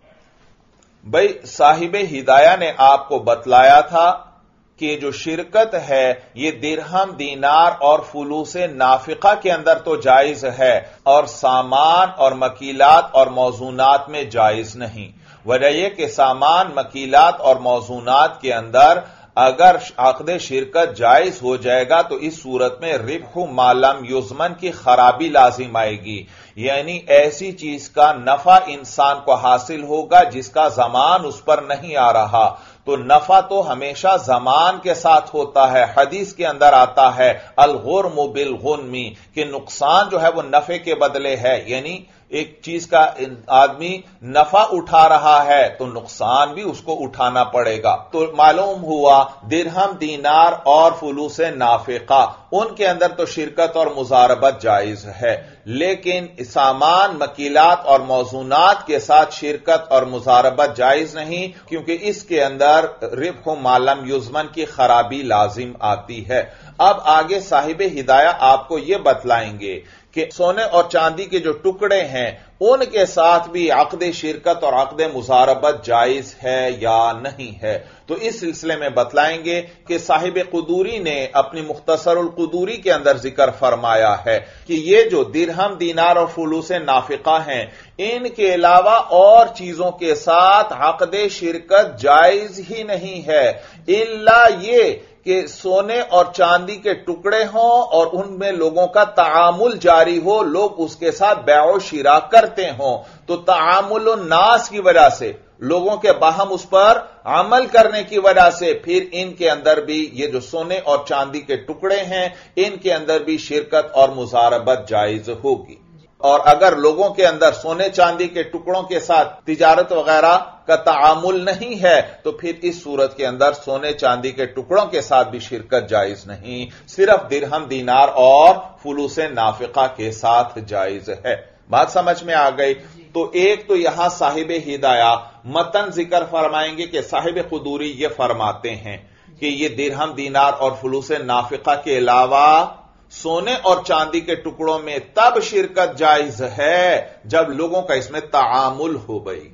بھئی صاحب ہدایہ نے آپ کو بتلایا تھا کہ جو شرکت ہے یہ درہم دینار اور فلوس نافقہ کے اندر تو جائز ہے اور سامان اور مکیلات اور موزونات میں جائز نہیں۔ وجہ یہ کہ سامان، مکیلات اور موزونات کے اندر اگر عقد شرکت جائز ہو جائے گا تو اس صورت میں ربح ما لم یضمن کی خرابی لازم آئے گی، یعنی ایسی چیز کا نفع انسان کو حاصل ہوگا جس کا ضمان اس پر نہیں آ رہا۔ تو نفع تو ہمیشہ ضمان کے ساتھ ہوتا ہے، حدیث کے اندر آتا ہے الغرم بالغنم کہ نقصان جو ہے وہ نفع کے بدلے ہے، یعنی ایک چیز کا آدمی نفع اٹھا رہا ہے تو نقصان بھی اس کو اٹھانا پڑے گا۔ تو معلوم ہوا درہم دینار اور فلوس نافقہ ان کے اندر تو شرکت اور مزاربت جائز ہے، لیکن سامان، مکیلات اور موزونات کے ساتھ شرکت اور مزاربت جائز نہیں، کیونکہ اس کے اندر ربح ما لم یضمن کی خرابی لازم آتی ہے۔ اب آگے صاحب ہدایہ آپ کو یہ بتلائیں گے کہ سونے اور چاندی کے جو ٹکڑے ہیں ان کے ساتھ بھی عقد شرکت اور عقد مزاربت جائز ہے یا نہیں ہے۔ تو اس سلسلے میں بتلائیں گے کہ صاحب قدوری نے اپنی مختصر القدوری کے اندر ذکر فرمایا ہے کہ یہ جو درہم دینار اور فلوس نافقہ ہیں ان کے علاوہ اور چیزوں کے ساتھ عقد شرکت جائز ہی نہیں ہے، الا یہ کہ سونے اور چاندی کے ٹکڑے ہوں اور ان میں لوگوں کا تعامل جاری ہو، لوگ اس کے ساتھ بیع و شراء کرتے ہوں، تو تعامل الناس کی وجہ سے، لوگوں کے باہم اس پر عمل کرنے کی وجہ سے پھر ان کے اندر بھی یہ جو سونے اور چاندی کے ٹکڑے ہیں ان کے اندر بھی شرکت اور مزاربت جائز ہوگی۔ اور اگر لوگوں کے اندر سونے چاندی کے ٹکڑوں کے ساتھ تجارت وغیرہ کا تعامل نہیں ہے تو پھر اس صورت کے اندر سونے چاندی کے ٹکڑوں کے ساتھ بھی شرکت جائز نہیں، صرف درہم دینار اور فلوس نافقہ کے ساتھ جائز ہے۔ بات سمجھ میں آ گئی؟ تو ایک تو یہاں صاحب ہدایہ متن ذکر فرمائیں گے کہ صاحب قدوری یہ فرماتے ہیں کہ یہ درہم دینار اور فلوس نافقہ کے علاوہ سونے اور چاندی کے ٹکڑوں میں تب شرکت جائز ہے جب لوگوں کا اس میں تعامل ہو گئی،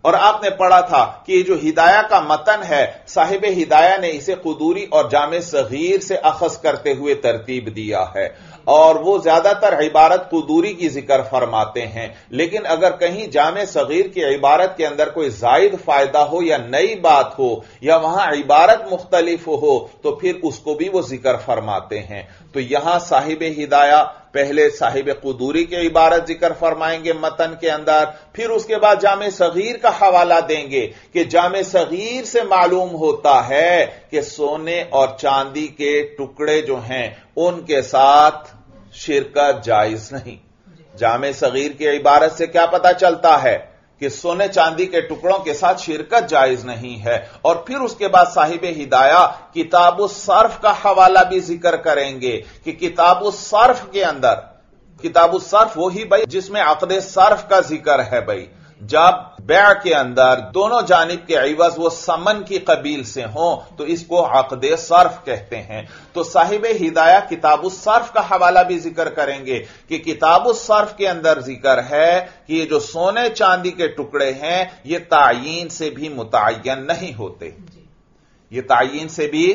اور آپ نے پڑھا تھا کہ یہ جو ہدایہ کا متن ہے صاحب ہدایہ نے اسے قدوری اور جامع صغیر سے اخذ کرتے ہوئے ترتیب دیا ہے، اور وہ زیادہ تر عبارت قدوری کی ذکر فرماتے ہیں، لیکن اگر کہیں جامع صغیر کی عبارت کے اندر کوئی زائد فائدہ ہو یا نئی بات ہو یا وہاں عبارت مختلف ہو تو پھر اس کو بھی وہ ذکر فرماتے ہیں۔ تو یہاں صاحب ہدایہ پہلے صاحب قدوری کی عبارت ذکر فرمائیں گے متن کے اندر، پھر اس کے بعد جامع صغیر کا حوالہ دیں گے کہ جامع صغیر سے معلوم ہوتا ہے کہ سونے اور چاندی کے ٹکڑے جو ہیں ان کے ساتھ شرکت جائز نہیں۔ جامع صغیر کی عبارت سے کیا پتہ چلتا ہے کہ سونے چاندی کے ٹکڑوں کے ساتھ شرکت جائز نہیں ہے، اور پھر اس کے بعد صاحب ہدایہ کتاب الصرف کا حوالہ بھی ذکر کریں گے کہ کتاب الصرف کے اندر، کتاب الصرف وہی بھائی جس میں عقد صرف کا ذکر ہے بھائی، جب بیع کے اندر دونوں جانب کے عوض وہ ثمن کی قبیل سے ہوں تو اس کو عقد صرف کہتے ہیں۔ تو صاحب ہدایہ کتاب الصرف کا حوالہ بھی ذکر کریں گے کہ کتاب الصرف کے اندر ذکر ہے کہ یہ جو سونے چاندی کے ٹکڑے ہیں یہ تعیین سے بھی متعین نہیں ہوتے، یہ تعیین سے بھی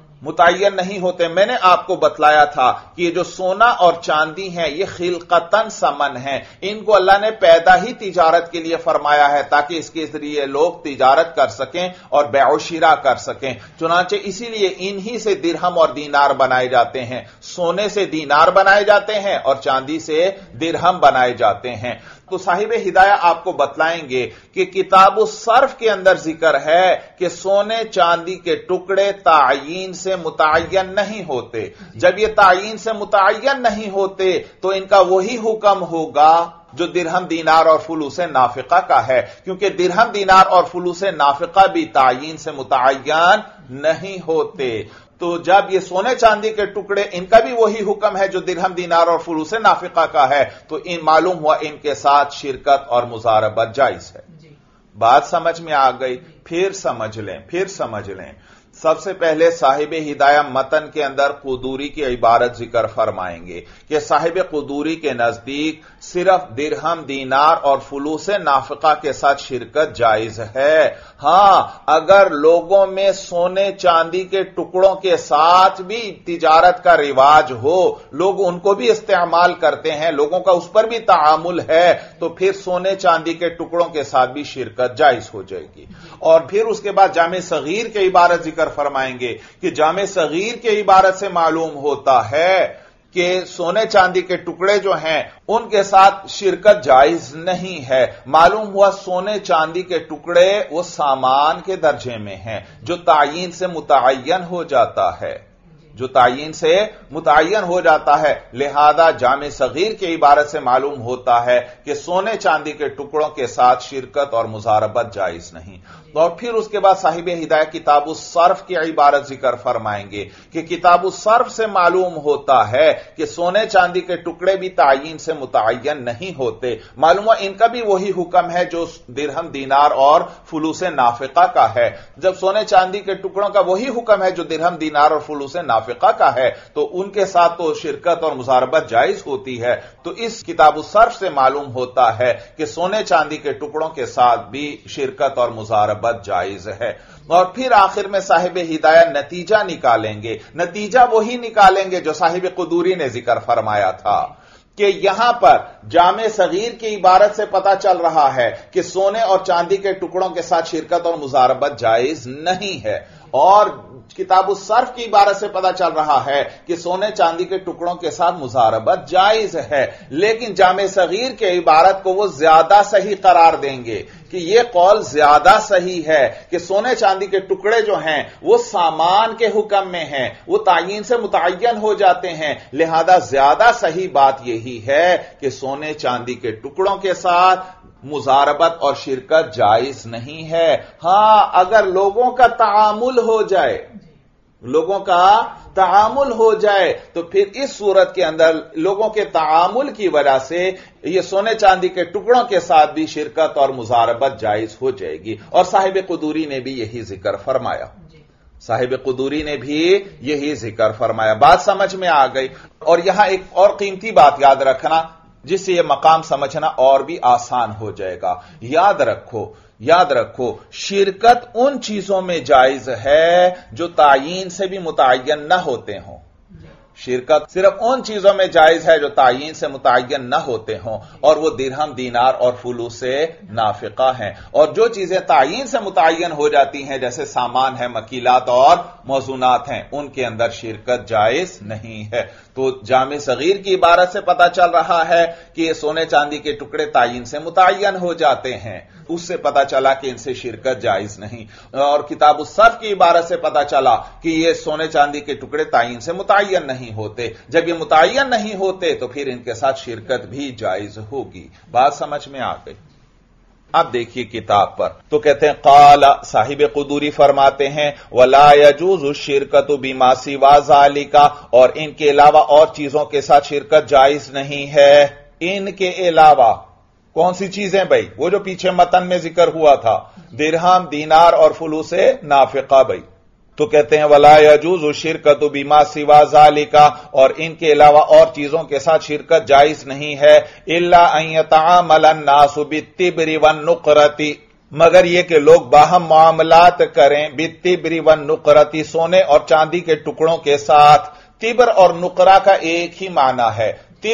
متعین نہیں ہوتے۔ میں نے آپ کو بتلایا تھا کہ یہ جو سونا اور چاندی ہیں یہ خلقتاً ثمن ہیں، ان کو اللہ نے پیدا ہی تجارت کے لیے فرمایا ہے تاکہ اس کے ذریعے لوگ تجارت کر سکیں اور بیع و شراء کر سکیں، چنانچہ اسی لیے انہی سے درہم اور دینار بنائے جاتے ہیں، سونے سے دینار بنائے جاتے ہیں اور چاندی سے درہم بنائے جاتے ہیں۔ تو صاحب ہدایہ آپ کو بتلائیں گے کہ کتاب الصرف کے اندر ذکر ہے کہ سونے چاندی کے ٹکڑے تعیین سے متعین نہیں ہوتے، جب یہ تعیین سے متعین نہیں ہوتے تو ان کا وہی حکم ہوگا جو درہم دینار اور فلوس نافقہ کا ہے، کیونکہ درہم دینار اور فلوس نافقہ بھی تعیین سے متعین نہیں ہوتے۔ تو جب یہ سونے چاندی کے ٹکڑے ان کا بھی وہی حکم ہے جو درہم دینار اور فلوس نافقہ کا ہے، تو ان معلوم ہوا ان کے ساتھ شرکت اور مضاربت جائز ہے۔ بات سمجھ میں آ گئی؟ پھر سمجھ لیں سب سے پہلے صاحب ہدایہ متن کے اندر قدوری کی عبارت ذکر فرمائیں گے کہ صاحب قدوری کے نزدیک صرف درہم دینار اور فلوس نافقہ کے ساتھ شرکت جائز ہے۔ ہاں اگر لوگوں میں سونے چاندی کے ٹکڑوں کے ساتھ بھی تجارت کا رواج ہو، لوگ ان کو بھی استعمال کرتے ہیں، لوگوں کا اس پر بھی تعامل ہے، تو پھر سونے چاندی کے ٹکڑوں کے ساتھ بھی شرکت جائز ہو جائے گی۔ اور پھر اس کے بعد جامع صغیر کی عبارت ذکر فرمائیں گے کہ جامع صغیر کی عبارت سے معلوم ہوتا ہے کہ سونے چاندی کے ٹکڑے جو ہیں ان کے ساتھ شرکت جائز نہیں ہے۔ معلوم ہوا سونے چاندی کے ٹکڑے وہ سامان کے درجے میں ہیں جو تعیین سے متعین ہو جاتا ہے، جو تعیین سے متعین ہو جاتا ہے، لہذا جامع صغیر کی عبارت سے معلوم ہوتا ہے کہ سونے چاندی کے ٹکڑوں کے ساتھ شرکت اور مضاربت جائز نہیں۔ اور پھر اس کے بعد صاحب ہدایہ کتاب الصرف کی عبارت ذکر فرمائیں گے کہ کتاب الصرف سے معلوم ہوتا ہے کہ سونے چاندی کے ٹکڑے بھی تعیین سے متعین نہیں ہوتے، معلوم ہوا ان کا بھی وہی حکم ہے جو درہم دینار اور فلوس نافقہ کا ہے۔ جب سونے چاندی کے ٹکڑوں کا وہی حکم ہے جو درہم دینار اور فلوس نافقہ کا ہے تو ان کے ساتھ تو شرکت اور مضاربت جائز ہوتی ہے۔ تو اس کتاب الصرف سے معلوم ہوتا ہے کہ سونے چاندی کے ٹکڑوں کے ساتھ بھی شرکت اور مضاربت جائز ہے۔ اور پھر آخر میں صاحب ہدایہ نتیجہ نکالیں گے، نتیجہ وہی نکالیں گے جو صاحب قدوری نے ذکر فرمایا تھا کہ یہاں پر جامع صغیر کی عبارت سے پتا چل رہا ہے کہ سونے اور چاندی کے ٹکڑوں کے ساتھ شرکت اور مضاربت جائز نہیں ہے، اور کتاب الصرف کی عبارت سے پتا چل رہا ہے کہ سونے چاندی کے ٹکڑوں کے ساتھ مضاربت جائز ہے، لیکن جامع صغیر کے عبارت کو وہ زیادہ صحیح قرار دیں گے کہ یہ قول زیادہ صحیح ہے کہ سونے چاندی کے ٹکڑے جو ہیں وہ سامان کے حکم میں ہیں، وہ تعیین سے متعین ہو جاتے ہیں، لہذا زیادہ صحیح بات یہی ہے کہ سونے چاندی کے ٹکڑوں کے ساتھ مضاربت اور شرکت جائز نہیں ہے۔ ہاں اگر لوگوں کا تعامل ہو جائے، لوگوں کا تعامل ہو جائے تو پھر اس صورت کے اندر لوگوں کے تعامل کی وجہ سے یہ سونے چاندی کے ٹکڑوں کے ساتھ بھی شرکت اور مضاربت جائز ہو جائے گی، اور صاحب قدوری نے بھی یہی ذکر فرمایا، صاحب قدوری نے بھی یہی ذکر فرمایا۔ بات سمجھ میں آ گئی؟ اور یہاں ایک اور قیمتی بات یاد رکھنا، जिससे यह मकाम समझना और भी आसान हो जाएगा। याद रखो शिरकत उन चीजों में जायज है जो तायीन से भी मुतय्यन न होते हों। शिरकत सिर्फ उन चीजों में जायज है जो तायीन से मुतय्यन न होते हों, और वो दिरहम, दीनार और फुलूस से नाफिका हैं। और जो चीजें तायीन से मुतय्यन हो जाती हैं, जैसे सामान है, मकीलात और मौजूनात हैं, उनके अंदर शिरकत जायज नहीं है। तो जामे सगीर की इबारत से पता चल रहा है कि ये सोने चांदी के टुकड़े तायीन से मुतय्यन हो जाते हैं, उससे पता चला कि इनसे शिरकत जायज नहीं। और किताब सर्फ की इबारत से पता चला कि ये सोने चांदी के टुकड़े तायीन से मुतय्यन नहीं होते। जब ये मुतय्यन नहीं होते तो फिर इनके साथ शिरकत भी जायज होगी। बात समझ में आ गई? अब देखिए किताब पर, तो कहते हैं काला, साहिब कुदूरी फरमाते हैं वला यजूज़ु शिरकतु बिमा सिवा ज़ालिका, और इनके अलावा और चीजों के साथ शिरकत जायज नहीं है। इनके अलावा कौन सी चीजें भाई? वो जो पीछे मतन में जिक्र हुआ था, दिरहम, दीनार और फुलूसे नाफिका भाई। तो कहते हैं वला यजूज़ु शिरकतु बिमा सिवा ज़ालिका, और इनके अलावा और चीजों के साथ शिरकत जायज नहीं है। इल्ला अन यतआमल अन्नासु बित्तिब्रि वन्नुक़रति, मगर यह कि लोग बाहम मुआमलात करें, बित्तिब्रि वन्नुक़रति, सोने और चांदी के टुकड़ों के साथ। तिब्र और नुकरा का एक ही माना है।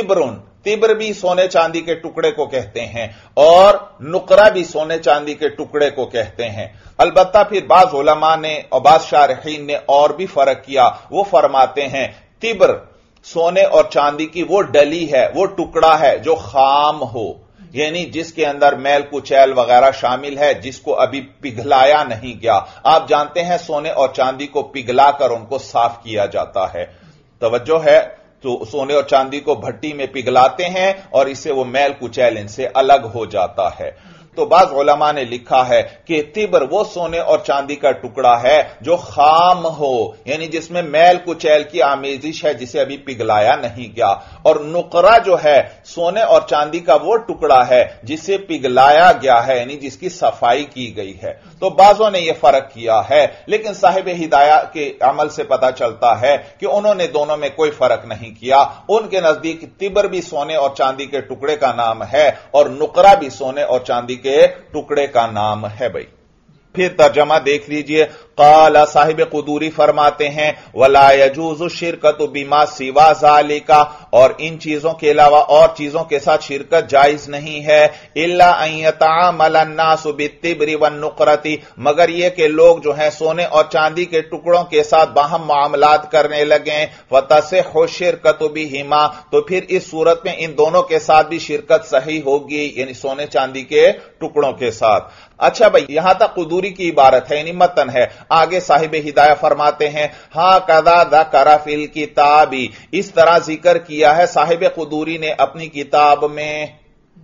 तिब्र भी सोने चांदी के टुकड़े को कहते हैं और नुकरा भी सोने चांदी के टुकड़े को कहते हैं। अलबत्ता फिर बाज उलमा ने और बाज शारहीन ने और भी फर्क किया। वो फरमाते हैं तिब्र सोने और चांदी की वो डली है, वो टुकड़ा है जो खाम हो, यानी जिसके अंदर मैल कुचैल वगैरह शामिल है, जिसको अभी पिघलाया नहीं गया। आप जानते हैं सोने और चांदी को पिघलाकर उनको साफ किया जाता है। तवज्जो है? तो सोने और चांदी को भट्टी में पिघलाते हैं और इससे वो मैल कुचैल इनसे अलग हो जाता है। तो बाज उलमा ने लिखा है कि तिब्र वो सोने और चांदी का टुकड़ा है जो खाम हो, यानी जिसमें मैल कुचैल की आमेजिश है, जिसे अभी पिघलाया नहीं गया। और नुकरा जो है सोने और चांदी का वो टुकड़ा है जिसे पिघलाया गया है, यानी जिसकी सफाई की गई है। तो बाजों ने यह फर्क किया है, लेकिन साहिब हिदाया के अमल से पता चलता है कि उन्होंने दोनों में कोई फर्क नहीं किया। उनके नजदीक तिब्र भी सोने और चांदी के टुकड़े का नाम है और नुकरा भी सोने और चांदी के टुकड़े का नाम है भाई। फिर तर्जमा देख लीजिए। काला, साहिब कुदूरी फरमाते हैं वला यजूज़ु शिरकतु बिमा सिवा ज़ालिका, और इन चीजों के अलावा और चीजों के साथ शिरकत जायज नहीं है। इल्ला अन यतआमल अन्नासु बित्तिब्रि वन्नुक़रति, मगर यह कि लोग जो हैं सोने और चांदी के टुकड़ों के साथ बाहम मामलात करने लगे। फतसिहु शिरकतु बिहिमा, तो फिर इस सूरत में इन दोनों के साथ भी शिरकत सही होगी, यानी सोने चांदी के टुकड़ों के साथ। अच्छा भाई, यहां तक कुदूरी की इबारत है, यानी मतन है। आगे साहिब हिदाया फरमाते हैं हां कदा ज़करा फिल किताबी, इस तरह जिक्र किया है साहिब कुदूरी ने अपनी किताब में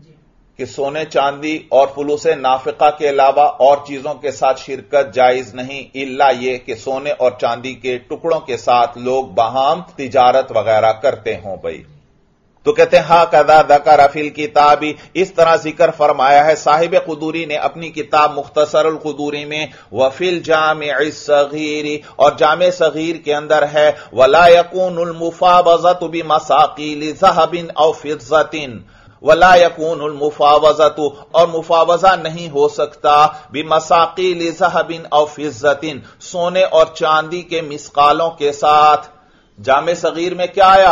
कि सोने चांदी और फुलूसे नाफिका के अलावा और चीजों के साथ शिरकत जायज नहीं, इल्ला ये कि सोने और चांदी के टुकड़ों के साथ लोग बाहम तिजारत वगैरह करते हों भाई। तो कहते हैं हा कदा ज़करा फिल किताबी, इस तरह जिक्र फरमाया है साहिब कुदूरी ने अपनी किताब मुख्तसरुल कुदूरी में। वफिल जामिअ सगीरी, और जामे सगीर के अंदर है वला यकूनुल मुफावज़तु बिमसाक़ील ज़हबिन औ फिज़्ज़तिन, वला यकूनुल मुफावज़तु, और मुफावजा नहीं हो सकता बिमसाक़ील ज़हबिन औ फिज़्ज़तिन, सोने और चांदी के मिसकालों के साथ। जामे सगीर में क्या आया?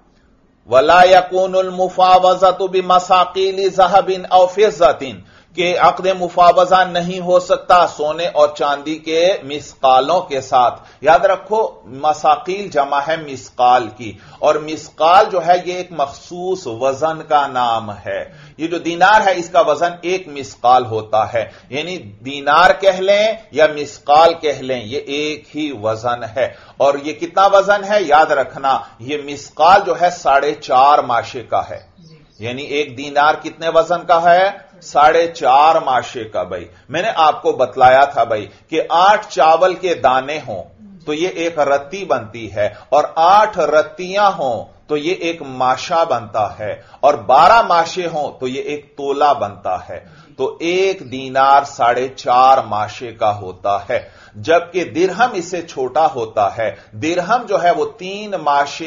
वला यकूनुल मुफावज़तु बिमसाक़ील ज़हबिन औ फिज़्ज़तिन, कि अक़्द मुफावजा नहीं हो सकता सोने और चांदी के मिसकालों के साथ। याद रखो मसाक़ील जमा है मिसकाल की, और मिसकाल जो है ये एक मखसूस वजन का नाम है। ये जो दीनार है इसका वजन एक मिसकाल होता है, यानी दीनार कह लें या मिसकाल कह लें, ये एक ही वजन है। और ये कितना वजन है याद रखना, ये मिसकाल जो है 4.5 माशे का है, यानी एक दीनार कितने वजन का है? 4.5 माशे का भाई। मैंने आपको बतलाया था भाई कि 8 चावल के दाने हों तो ये एक रत्ती बनती है, और 8 रत्तियां हों तो ये एक माशा बनता है, और 12 माशे हों तो ये एक तोला बनता है। तो एक दीनार 4.5 माशे का होता है, जबकि दिरहम इससे छोटा होता है। दिरहम जो है वो 3 माशे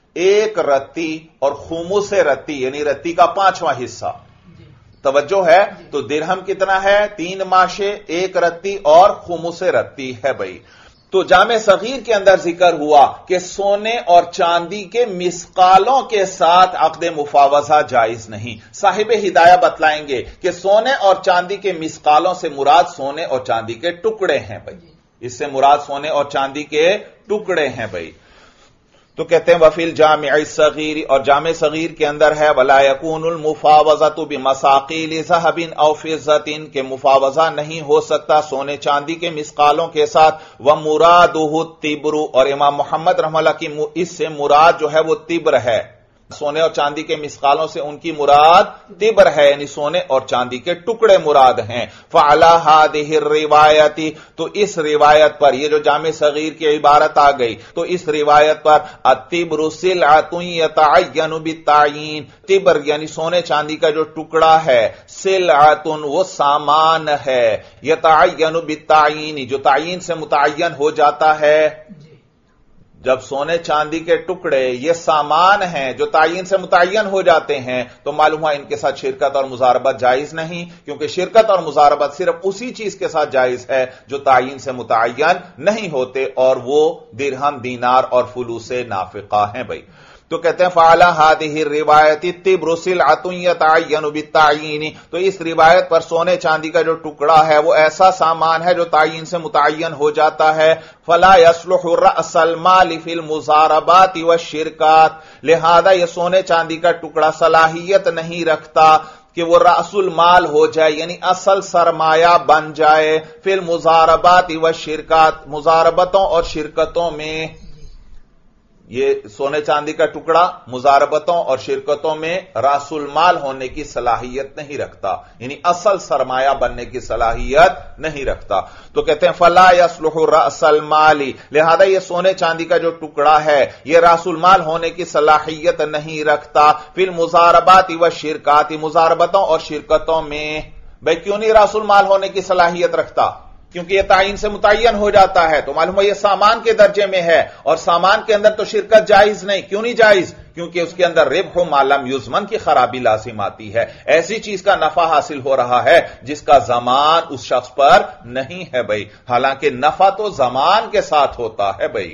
1 रत्ती और खुमुस रत्ती यानी रत्ती का 5वां हिस्सा। तवज्जो है? तो दिरहम कितना है? 3 माशे, 1 रत्ती और खुमुस रत्ती है भाई। तो जामे सगीर के अंदर जिक्र हुआ कि सोने और चांदी के मिसकालों के साथ अक्द मुफावजा जायज नहीं। साहिब हिदाया बतलाएंगे कि सोने और चांदी के मिसकालों से मुराद सोने और चांदी के टुकड़े हैं भाई, इससे मुराद सोने और चांदी के टुकड़े हैं भाई। तो कहते हैं वफिल जामे सगीर, और जामे सगीर के अंदर है वला यकूनुल मुफावज़तु बिमसाक़ील ज़हबिन औ फ़िज़्ज़तिन, के मुफावजा नहीं हो सकता सोने चांदी के मिसकालों के साथ। व मुरादुहु तिब्रु, और इमाम मोहम्मद रहमतुल्लाह की इससे मुराद जो है वो तिब्र है। सोने और चांदी के मिसकालों से उनकी मुराद तिब्र है, यानी सोने और चांदी के टुकड़े मुराद हैं। फ़अला हादिहि रिवायती, तो इस रिवायत पर, ये जो जामे सगीर की इबारत आ गई, तो इस रिवायत पर अतिब्रु सिलअतुन यतअय्यनु बित्तअयीन, तिब्र यानी सोने चांदी का जो टुकड़ा है, सिलअतुन वो सामान है, यतअय्यनु बित्तअयीन जो तयीन से मुतअय्यन हो जाता है। जब सोने चांदी के टुकड़े ये सामान हैं जो तायीन से मुतय्यन हो जाते हैं, तो मालूम हुआ इनके साथ शिरकत और मुजारबत जायज नहीं, क्योंकि शिरकत और मुजारबत सिर्फ उसी चीज के साथ जायज है जो तायीन से मुतय्यन नहीं होते, और वो दिरहम, दीनार और फुलूसे नाफिका हैं भाई। तो कहते हैं फ़अला हादिहि रिवायती तिब्रु सिलअतुन यतअय्यनु बित्तअयीन, तो इस रिवायत पर सोने चांदी का जो टुकड़ा है वो ऐसा सामान है जो तायीन से मुतअय्यन हो जाता है। फला यस्लुहु रअसल माल फिल मुजारबाति व शिरकात, लिहाजा ये सोने चांदी का टुकड़ा सलाहियत नहीं रखता कि वो रअसुल माल हो जाए, यानी असल सरमाया बन जाए, फिल मुजारबाति व शिरकात, मुजारबतों और शिरकतों में। ये सोने चांदी का टुकड़ा मुजारबतों और शिरकतों में रासुल माल होने की सलाहियत नहीं रखता, यानी असल सरमाया बनने की सलाहियत नहीं रखता। तो कहते हैं फला यस्लुहु रअसल माली, लिहाजा ये सोने चांदी का जो टुकड़ा है ये रासुल माल होने की सलाहियत नहीं रखता। फिल मुजारबाति व शिरकाती, मुजारबतों और शिरकतों में। भाई क्यों नहीं रासुल माल होने की सलाहियत रखता? क्योंकि यह तायीन से मुतय्यन हो जाता है, तो मालूम है यह सामान के दर्जे में है, और सामान के अंदर तो शिरकत जायज नहीं। क्यों नहीं जायज? क्योंकि उसके अंदर रिब्ह मालम युज़मन की खराबी लाजिम आती है। ऐसी चीज का नफा हासिल हो रहा है जिसका जमान उस शख्स पर नहीं है भाई, हालांकि नफा तो जमान के साथ होता है भाई।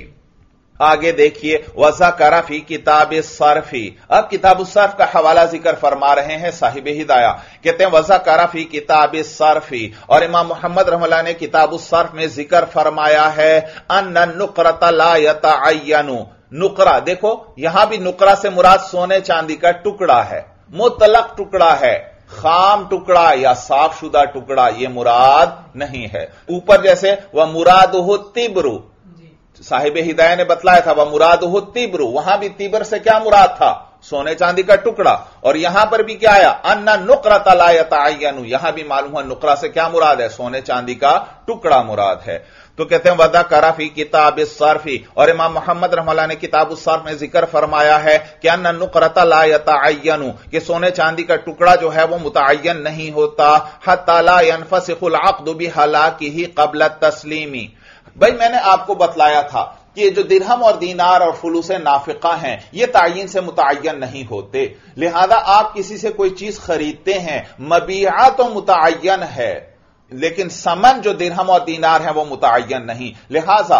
आगे देखिए वज़करा फी किताब सर्फी, अब किताब सर्फ का हवाला जिक्र फरमा रहे हैं साहिब हिदाया। कहते हैं वज़करा फी किताब सर्फी, और इमाम मोहम्मद रहमतुल्लाह ने किताब सर्फ में जिक्र फरमाया है अन्न नुक़रत ला यतअय्यनु, नुकरा, देखो यहां भी नुकरा से मुराद सोने चांदी का टुकड़ा है, मुतलक टुकड़ा है, खाम टुकड़ा या साफ शुदा टुकड़ा ये मुराद नहीं है। ऊपर जैसे वह मुरादुहु तिब्रु, साहिब हिदाया ने बतलाया था वह मुरादुहु तिब्रु, वहां भी तिब्र से क्या मुराद था? सोने चांदी का टुकड़ा। और यहां पर भी क्या आया? अन्ना नुक़रत ला यतअय्यनु, यहां भी मालूम हुआ नुकरा से क्या मुराद है? सोने चांदी का टुकड़ा मुराद है। तो कहते हैं वज़करा फी किताब सर्फी, और इमाम मोहम्मद रहमतुल्लाह ने किताब सर्फ में जिक्र फरमाया है कि अन्ना नुक़रत ला यतअय्यनु, कि सोने चांदी का टुकड़ा जो है वो मुतअय्यन नहीं होता, हत्ता ला यनफ़सिखुल अक़्दु बिहलाकिही क़ब्ल तस्लीमी। भाई मैंने आपको बतलाया था कि ये जो दिरहम और दीनार और फुलूसे नाफिका हैं ये तायीन से मुतअय्यन नहीं होते, लिहाजा आप किसी से कोई चीज खरीदते हैं, मबीआ तो मुतअय्यन है लेकिन समन जो दिरहम और दीनार है वो मुतअय्यन नहीं। लिहाजा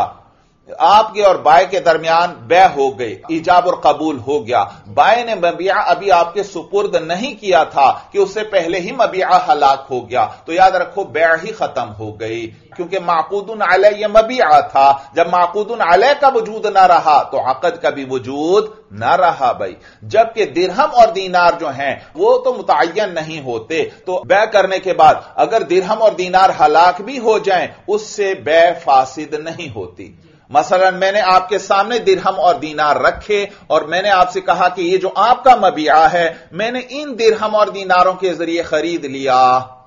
आपके और बाय के दरमियान बै हो गई, ईजाब और कबूल हो गया, बाय ने मबिया अभी आपके सुपुर्द नहीं किया था कि उससे पहले ही मबिया हलाक हो गया, तो याद रखो बै ही खत्म हो गई, क्योंकि माकूदुन अलैह ये मबिया था। जब माकूदुन अलैह का वजूद ना रहा तो अक़द का भी वजूद ना रहा भाई। जबकि दिरहम और दीनार जो हैं वो तो मुतअय्यन नहीं होते, तो बै करने के बाद अगर दिरहम और दीनार हलाक भी हो जाएं उससे बै फासिद नहीं होती। मसलन मैंने आपके सामने दिरहम और दीनार रखे और मैंने आपसे कहा कि ये जो आपका मबिया है मैंने इन दिरहम और दीनारों के जरिए खरीद लिया,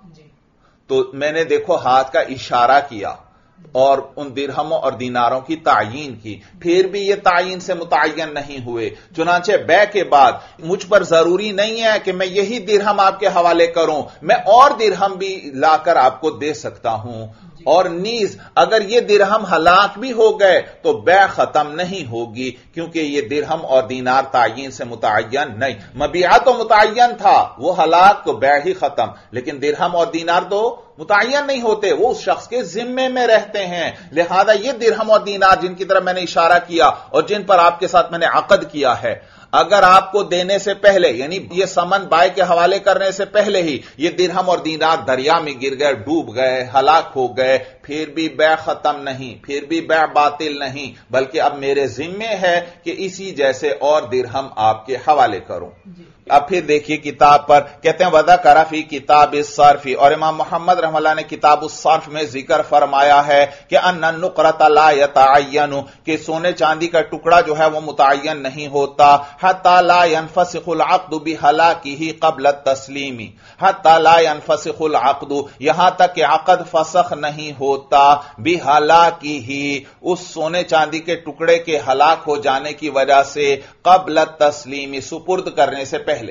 तो मैंने देखो हाथ का इशारा किया और उन दिरहमों और दीनारों की तायीन की, फिर भी ये तायीन से मुतअय्यन नहीं हुए। चुनांचे बै के बाद मुझ पर जरूरी नहीं है कि मैं यही दिरहम आपके हवाले करूं, मैं और दिरहम भी लाकर आपको दे सकता हूं। اور نیز اگر یہ درہم ہلاک بھی ہو گئے تو بیع ختم نہیں ہوگی، کیونکہ یہ درہم اور دینار تعین سے متعین نہیں۔ مبیعہ تو متعین تھا، وہ ہلاک تو بیع ہی ختم، لیکن درہم اور دینار تو متعین نہیں ہوتے، وہ اس شخص کے ذمے میں رہتے ہیں۔ لہذا یہ درہم اور دینار جن کی طرف میں نے اشارہ کیا اور جن پر آپ کے ساتھ میں نے عقد کیا ہے، اگر آپ کو دینے سے پہلے، یعنی یہ سمن بائع کے حوالے کرنے سے پہلے ہی یہ درہم اور دینار دریا میں گر گئے، ڈوب گئے، ہلاک ہو گئے، پھر بھی بیع ختم نہیں، پھر بھی بیع باطل نہیں، بلکہ اب میرے ذمے ہے کہ اسی جیسے اور درہم آپ کے حوالے کروں۔ اب پھر دیکھیے کتاب پر کہتے ہیں وَذَكَرَ فِي کتاب الصرف، اور امام محمد رحمہ اللہ نے کتاب الصرف میں ذکر فرمایا ہے کہ ان النقرۃ لا يتعین، کہ سونے چاندی کا ٹکڑا جو ہے وہ متعین نہیں ہوتا، حتی لا ينفسخ العقد بہلاکہ قبل التسلیم، حتی لا ينفسخ العقد، یہاں تک کہ عقد فسخ نہیں ہوتا، بہلاکہ، اس سونے چاندی کے ٹکڑے کے ہلاک ہو جانے کی وجہ سے، قبل التسلیم، سپرد کرنے سے پہلے،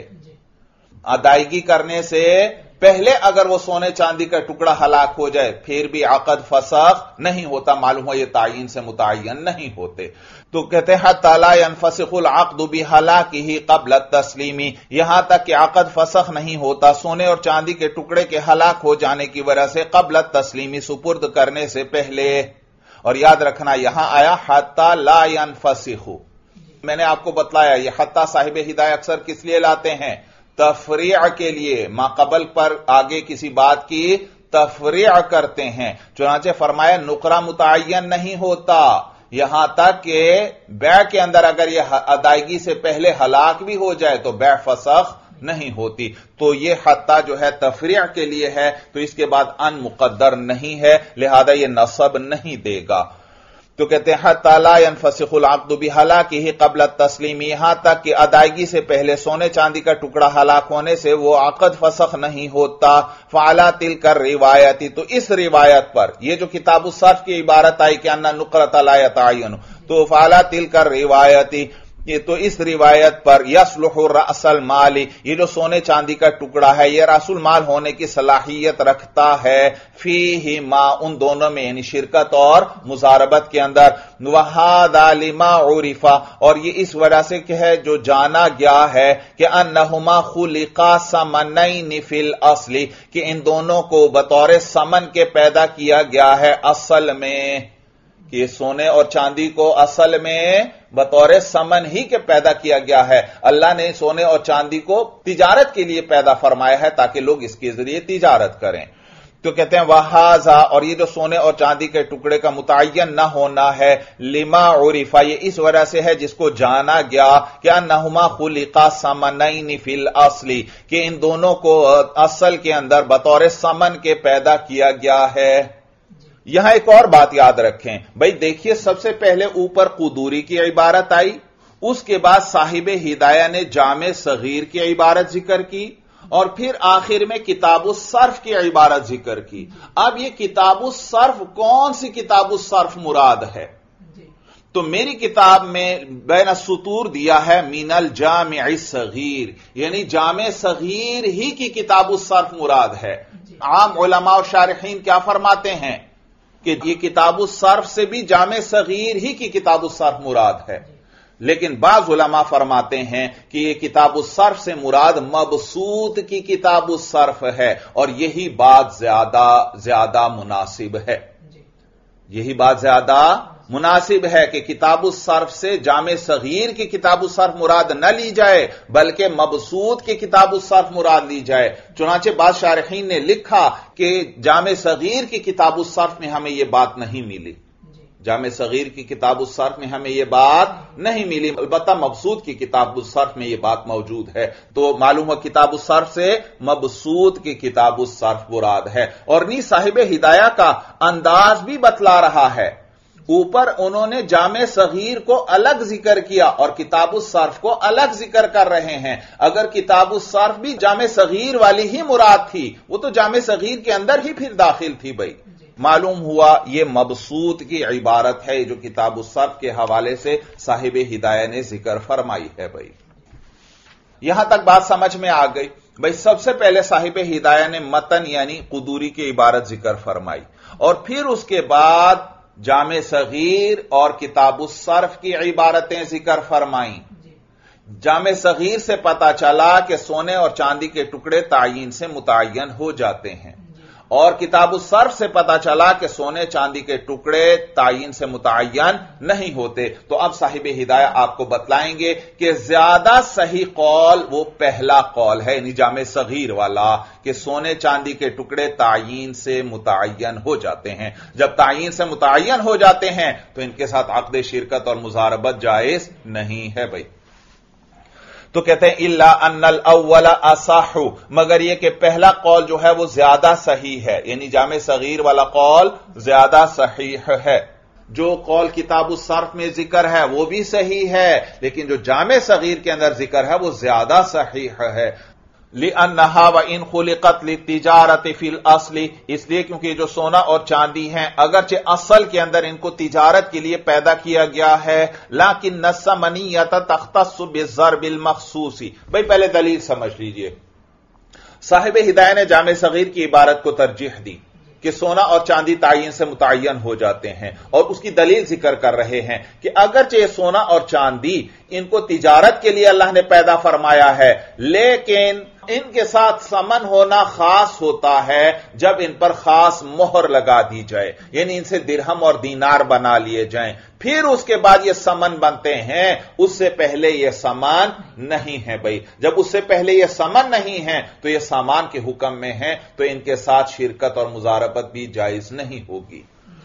ادائیگی کرنے سے پہلے اگر وہ سونے چاندی کا ٹکڑا ہلاک ہو جائے پھر بھی عقد فسخ نہیں ہوتا، معلوم ہو یہ تعین سے متعین نہیں ہوتے۔ تو کہتے ہیں حتی لا ينفسخ العقد بہلاکہ قبل التسلیم، یہاں تک کہ عقد فسخ نہیں ہوتا سونے اور چاندی کے ٹکڑے کے ہلاک ہو جانے کی وجہ سے، قبل التسلیم، سپرد کرنے سے پہلے۔ اور یاد رکھنا یہاں آیا حتی لا ينفسخ، میں نے آپ کو بتلایا یہ حتی صاحب ہدایہ اکثر کس لیے لاتے ہیں؟ تفریع کے لیے، ما قبل پر آگے کسی بات کی تفریع کرتے ہیں، چنانچہ فرمایا نقرہ متعین نہیں ہوتا یہاں تک کہ بیع کے اندر اگر یہ ادائیگی سے پہلے ہلاک بھی ہو جائے تو بیع فسخ نہیں ہوتی۔ تو یہ حتی جو ہے تفریع کے لیے ہے، تو اس کے بعد ان مقدر نہیں ہے، لہذا یہ نصب نہیں دے گا۔ تو کہتے ہیں حتی لا ينفسخ العقد بہلاکہ قبل التسلیم، یہاں تک کہ ادائیگی سے پہلے سونے چاندی کا ٹکڑا ہلاک ہونے سے وہ عقد فسخ نہیں ہوتا۔ فعلی تلک الروایت، تو اس روایت پر، یہ جو کتاب الصرف کی عبارت آئی کہ ان النقرۃ لا يتعین، تو فعلی تلک الروایت، تو اس روایت پر یصلح رأس المال، یہ جو سونے چاندی کا ٹکڑا ہے یہ رأس المال ہونے کی صلاحیت رکھتا ہے، فیہ ما، ان دونوں میں یعنی شرکت اور مضاربت کے اندر، وہذا لما عرف، اور یہ اس وجہ سے کہ ہے جو جانا گیا ہے کہ انہما خلقا ثمنین فی الاصل، کہ ان دونوں کو بطور ثمن کے پیدا کیا گیا ہے اصل میں، کہ سونے اور چاندی کو اصل میں بطور ثمن ہی کے پیدا کیا گیا ہے۔ اللہ نے سونے اور چاندی کو تجارت کے لیے پیدا فرمایا ہے تاکہ لوگ اس کے ذریعے تجارت کریں۔ تو کہتے ہیں وہذا، اور یہ جو سونے اور چاندی کے ٹکڑے کا متعین نہ ہونا ہے، لما عرفا، یہ اس وجہ سے ہے جس کو جانا گیا کہ انہما خلقا ثمنین فی الاصل، کہ ان دونوں کو اصل کے اندر بطور ثمن کے پیدا کیا گیا ہے۔ یہاں ایک اور بات یاد رکھیں بھئی، دیکھیے سب سے پہلے اوپر قدوری کی عبارت آئی، اس کے بعد صاحب ہدایہ نے جامع صغیر کی عبارت ذکر کی، اور پھر آخر میں کتاب الصرف کی عبارت ذکر کی۔ اب یہ کتاب الصرف کون سی کتاب الصرف مراد ہے؟ تو میری کتاب میں بین السطور دیا ہے من الجامع الصغیر، یعنی جامع صغیر ہی کی کتاب الصرف مراد ہے۔ عام علماء اور شارحین کیا فرماتے ہیں کہ یہ کتاب الصرف سے بھی جامع صغیر ہی کی کتاب الصرف مراد ہے، لیکن بعض علماء فرماتے ہیں کہ یہ کتاب الصرف سے مراد مبسوط کی کتاب الصرف ہے، اور یہی بات زیادہ مناسب ہے، یہی بات زیادہ مناسب ہے کہ کتاب الصرف سے جامع صغیر کی کتاب الصرف مراد نہ لی جائے بلکہ مبسوط کی کتاب الصرف مراد لی جائے۔ چنانچہ بعض شارحین نے لکھا کہ جامع صغیر کی کتاب الصرف میں ہمیں یہ بات نہیں ملی، جامع صغیر کی کتاب الصرف میں ہمیں یہ بات نہیں ملی، البتہ مبسوط کی کتاب الصرف میں یہ بات موجود ہے۔ تو معلوم ہو کتاب الصرف سے مبسوط کی کتاب الصرف مراد ہے۔ اور نی صاحب ہدایہ کا انداز بھی بتلا رہا ہے، اوپر انہوں نے جامع صغیر کو الگ ذکر کیا اور کتاب الصرف کو الگ ذکر کر رہے ہیں۔ اگر کتاب الصرف بھی جامع صغیر والی ہی مراد تھی، وہ تو جامع صغیر کے اندر ہی پھر داخل تھی بھائی۔ معلوم ہوا یہ مبسوط کی عبارت ہے جو کتاب الصرف کے حوالے سے صاحب ہدایہ نے ذکر فرمائی ہے بھائی۔ یہاں تک بات سمجھ میں آ گئی۔ भाई सबसे पहले साहिब हिदाया ने मतन यानी कुदूरी की इबारत जिक्र फरमाई और फिर उसके बाद जामे सगीर और किताबुस सर्फ की इबारतें जिक्र फरमाई। जामे सगीर से पता चला कि सोने और चांदी के टुकड़े तायीन से मुतय्यन हो जाते हैं और किताबुस सर्फ से पता चला कि सोने चांदी के टुकड़े तायीन से मुतय्यन नहीं होते। तो अब साहिब हिदाया आपको बतलाएंगे कि ज्यादा सही कौल वो पहला कौल है, यानी जामे सगीर वाला, कि सोने चांदी के टुकड़े तायीन से मुतय्यन हो जाते हैं। जब तायीन से मुतय्यन हो जाते हैं तो इनके साथ अक़्द शिरकत और मुज़ारबत जायज नहीं है। भाई तो कहते हैं इल्ला अन्नल अव्वला असहु, मगर यह कि पहला कौल जो है वो ज्यादा सही है, यानी जामे सगीर वाला कौल ज्यादा सही है। जो कौल किताबुस सर्फ में जिक्र है वो भी सही है, लेकिन जो जामे सगीर के अंदर जिक्र है वो ज्यादा सही है। लिअन्नहा व इन खुलिकत लितिजारत फिल असली, इसलिए क्योंकि जो सोना और चांदी हैं अगरचे असल के अंदर इनको तिजारत के लिए पैदा किया गया है, लाकिन नस्समनियत तख्तस्सु बिज़र्बिल मखसूसी। भाई पहले दलील समझ लीजिए। साहिब हिदाया ने जामे सगीर की इबारत को तरजीह दी कि सोना और चांदी तायीन से मुतय्यन हो जाते हैं और उसकी दलील जिक्र कर रहे हैं कि अगरचे सोना और चांदी इनको तिजारत के लिए अल्लाह ने पैदा फरमाया है, लेकिन इनके साथ समन होना खास होता है जब इन पर खास मोहर लगा दी जाए, यानी इनसे दिरहम और दीनार बना लिए जाएं, फिर उसके बाद ये समन बनते हैं। उससे पहले ये समन नहीं है। भाई जब उससे पहले ये समन नहीं है तो ये सामान के हुक्म में है, तो इनके साथ शिरकत और मुजारबत भी जायज नहीं होगी।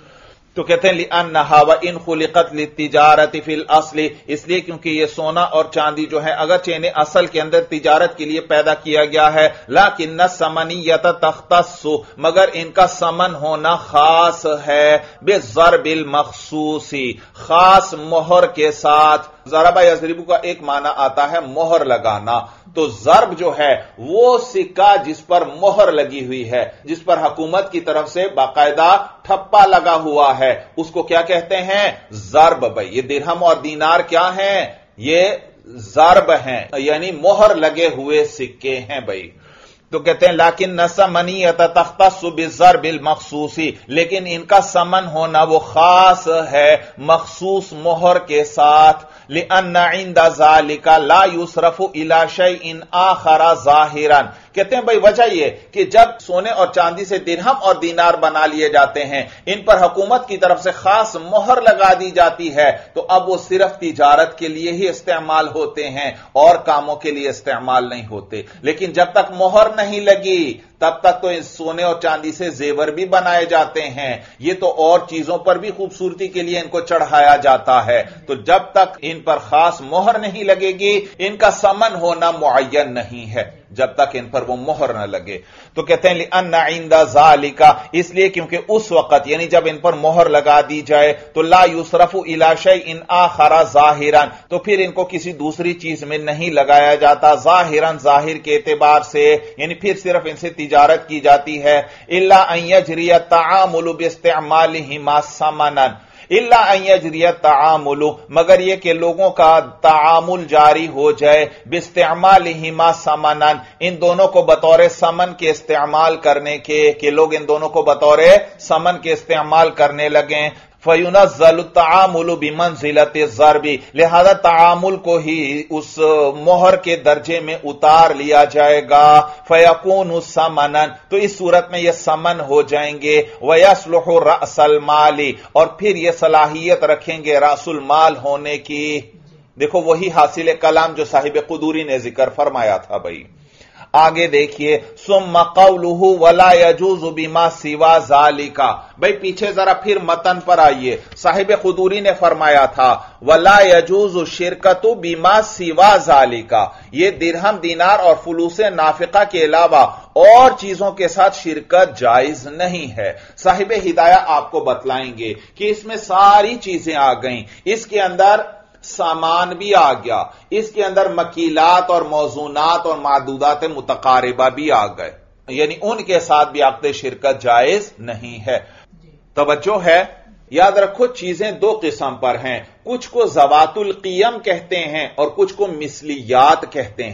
तो कहते हैं लिअन्नहा व इन खुलिकत लितिजारत फिल असली, इसलिए क्योंकि ये सोना और चांदी जो है अगरचे इन्हें असल के अंदर तिजारत के लिए पैदा किया गया है, लाकिन्न समनियत तख्तस्सु, मगर इनका समन होना खास है बिज़र्बिल मखसूसी, खास मोहर के साथ। ज़रबा यज़रिबु का एक माना आता है मोहर लगाना, तो ज़र्ब जो है वो सिक्का जिस पर मोहर लगी हुई है, जिस पर हुकूमत की तरफ से बाकायदा ठप्पा लगा हुआ है, उसको क्या कहते हैं? ज़र्ब। भाई ये दिरहम और दीनार क्या हैं? ये ज़र्ब हैं, यानी मोहर लगे हुए सिक्के हैं। भाई तो कहते हैं लाकिन नस्समनियत तख्तस्सु बिज़र्बिल मखसूसी, लेकिन इनका समन होना वो खास है मखसूस मोहर के साथ। लिअन्ना इंदा ज़ालिका ला युसरफु इला शैइन आखरा ज़ाहिरन, कहते हैं भाई वजह यह कि जब सोने और चांदी से दिरहम और दीनार बना लिए जाते हैं, इन पर हुकूमत की तरफ से खास मोहर लगा दी जाती है, तो अब वो सिर्फ तिजारत के लिए ही इस्तेमाल होते हैं और कामों के लिए इस्तेमाल नहीं होते। लेकिन जब तक मोहर नहीं लगी तब तक तो इस सोने और चांदी से जेवर भी बनाए जाते हैं, ये तो और चीजों पर भी खूबसूरती के लिए इनको चढ़ाया जाता है। तो जब तक इन पर खास मोहर नहीं लगेगी इनका समन होना मुअय्यन नहीं है, जब तक इन पर वो मोहर न लगे। तो कहते हैं लिअन्ना इंदा ज़ालिका, इसलिए क्योंकि उस वक्त यानी जब इन पर मोहर लगा दी जाए तो ला युसरफु इला शैइन आखरा ज़ाहिरन, तो फिर इनको किसी दूसरी चीज में नहीं लगाया जाता, ज़ाहिरन ज़ाहिर के एतबार से, यानी फिर सिर्फ इनसे तिजारत की जाती है। इल्ला अन यजरिया तआमुलु बिइस्तिमालिहिमा समनन, इल्ला अन यजरिया तआमुलु, मगर यह कि लोगों का तामुल जारी हो जाए, बिइस्तिमालिहिमा समनन, इन दोनों को बतौर समन के इस्तेमाल करने के, कि लोग इन दोनों को बतौर समन के इस्तेमाल करने लगें। फयुनज़्ज़लु तआमुलु बिमंज़िलति ज़र्बी, लिहाजा तआमुल को ही उस मोहर के दर्जे में उतार लिया जाएगा। फयकूनु समनन, तो इस सूरत में यह समन हो जाएंगे। वयस्लुहु रअसल माली, और फिर यह सलाहियत रखेंगे रअसुल माल होने की। देखो वही हासिल कलाम जो साहिब कुदूरी ने जिक्र फरमाया था। भाई आगे देखिए, सुम्मा कौलुहु वला यजूज़ु बिमा सिवा ज़ालिका, भाई पीछे जरा फिर मतन पर आइए। साहिब खुदूरी ने फरमाया था वला यजूज़ु शिरकतु बिमा सिवा ज़ालिका, ये दिरहम दीनार और फुलूसे नाफिका के अलावा और चीजों के साथ शिरकत जायज नहीं है। साहिब हिदाया आपको बतलाएंगे कि इसमें सारी चीजें आ गईं, इसके अंदर सामान भी आ गया, इसके अंदर मकीलात और मौजूनात और मादूदात मुतकारिबा भी आ गए, यानी उनके साथ भी अक़्द शिरकत जायज नहीं है। तवज्जो है, याद रखो चीजें दो किस्म पर हैं, कुछ को ज़वातुल क़ियम कहते हैं और कुछ को मिसलियात कहते हैं।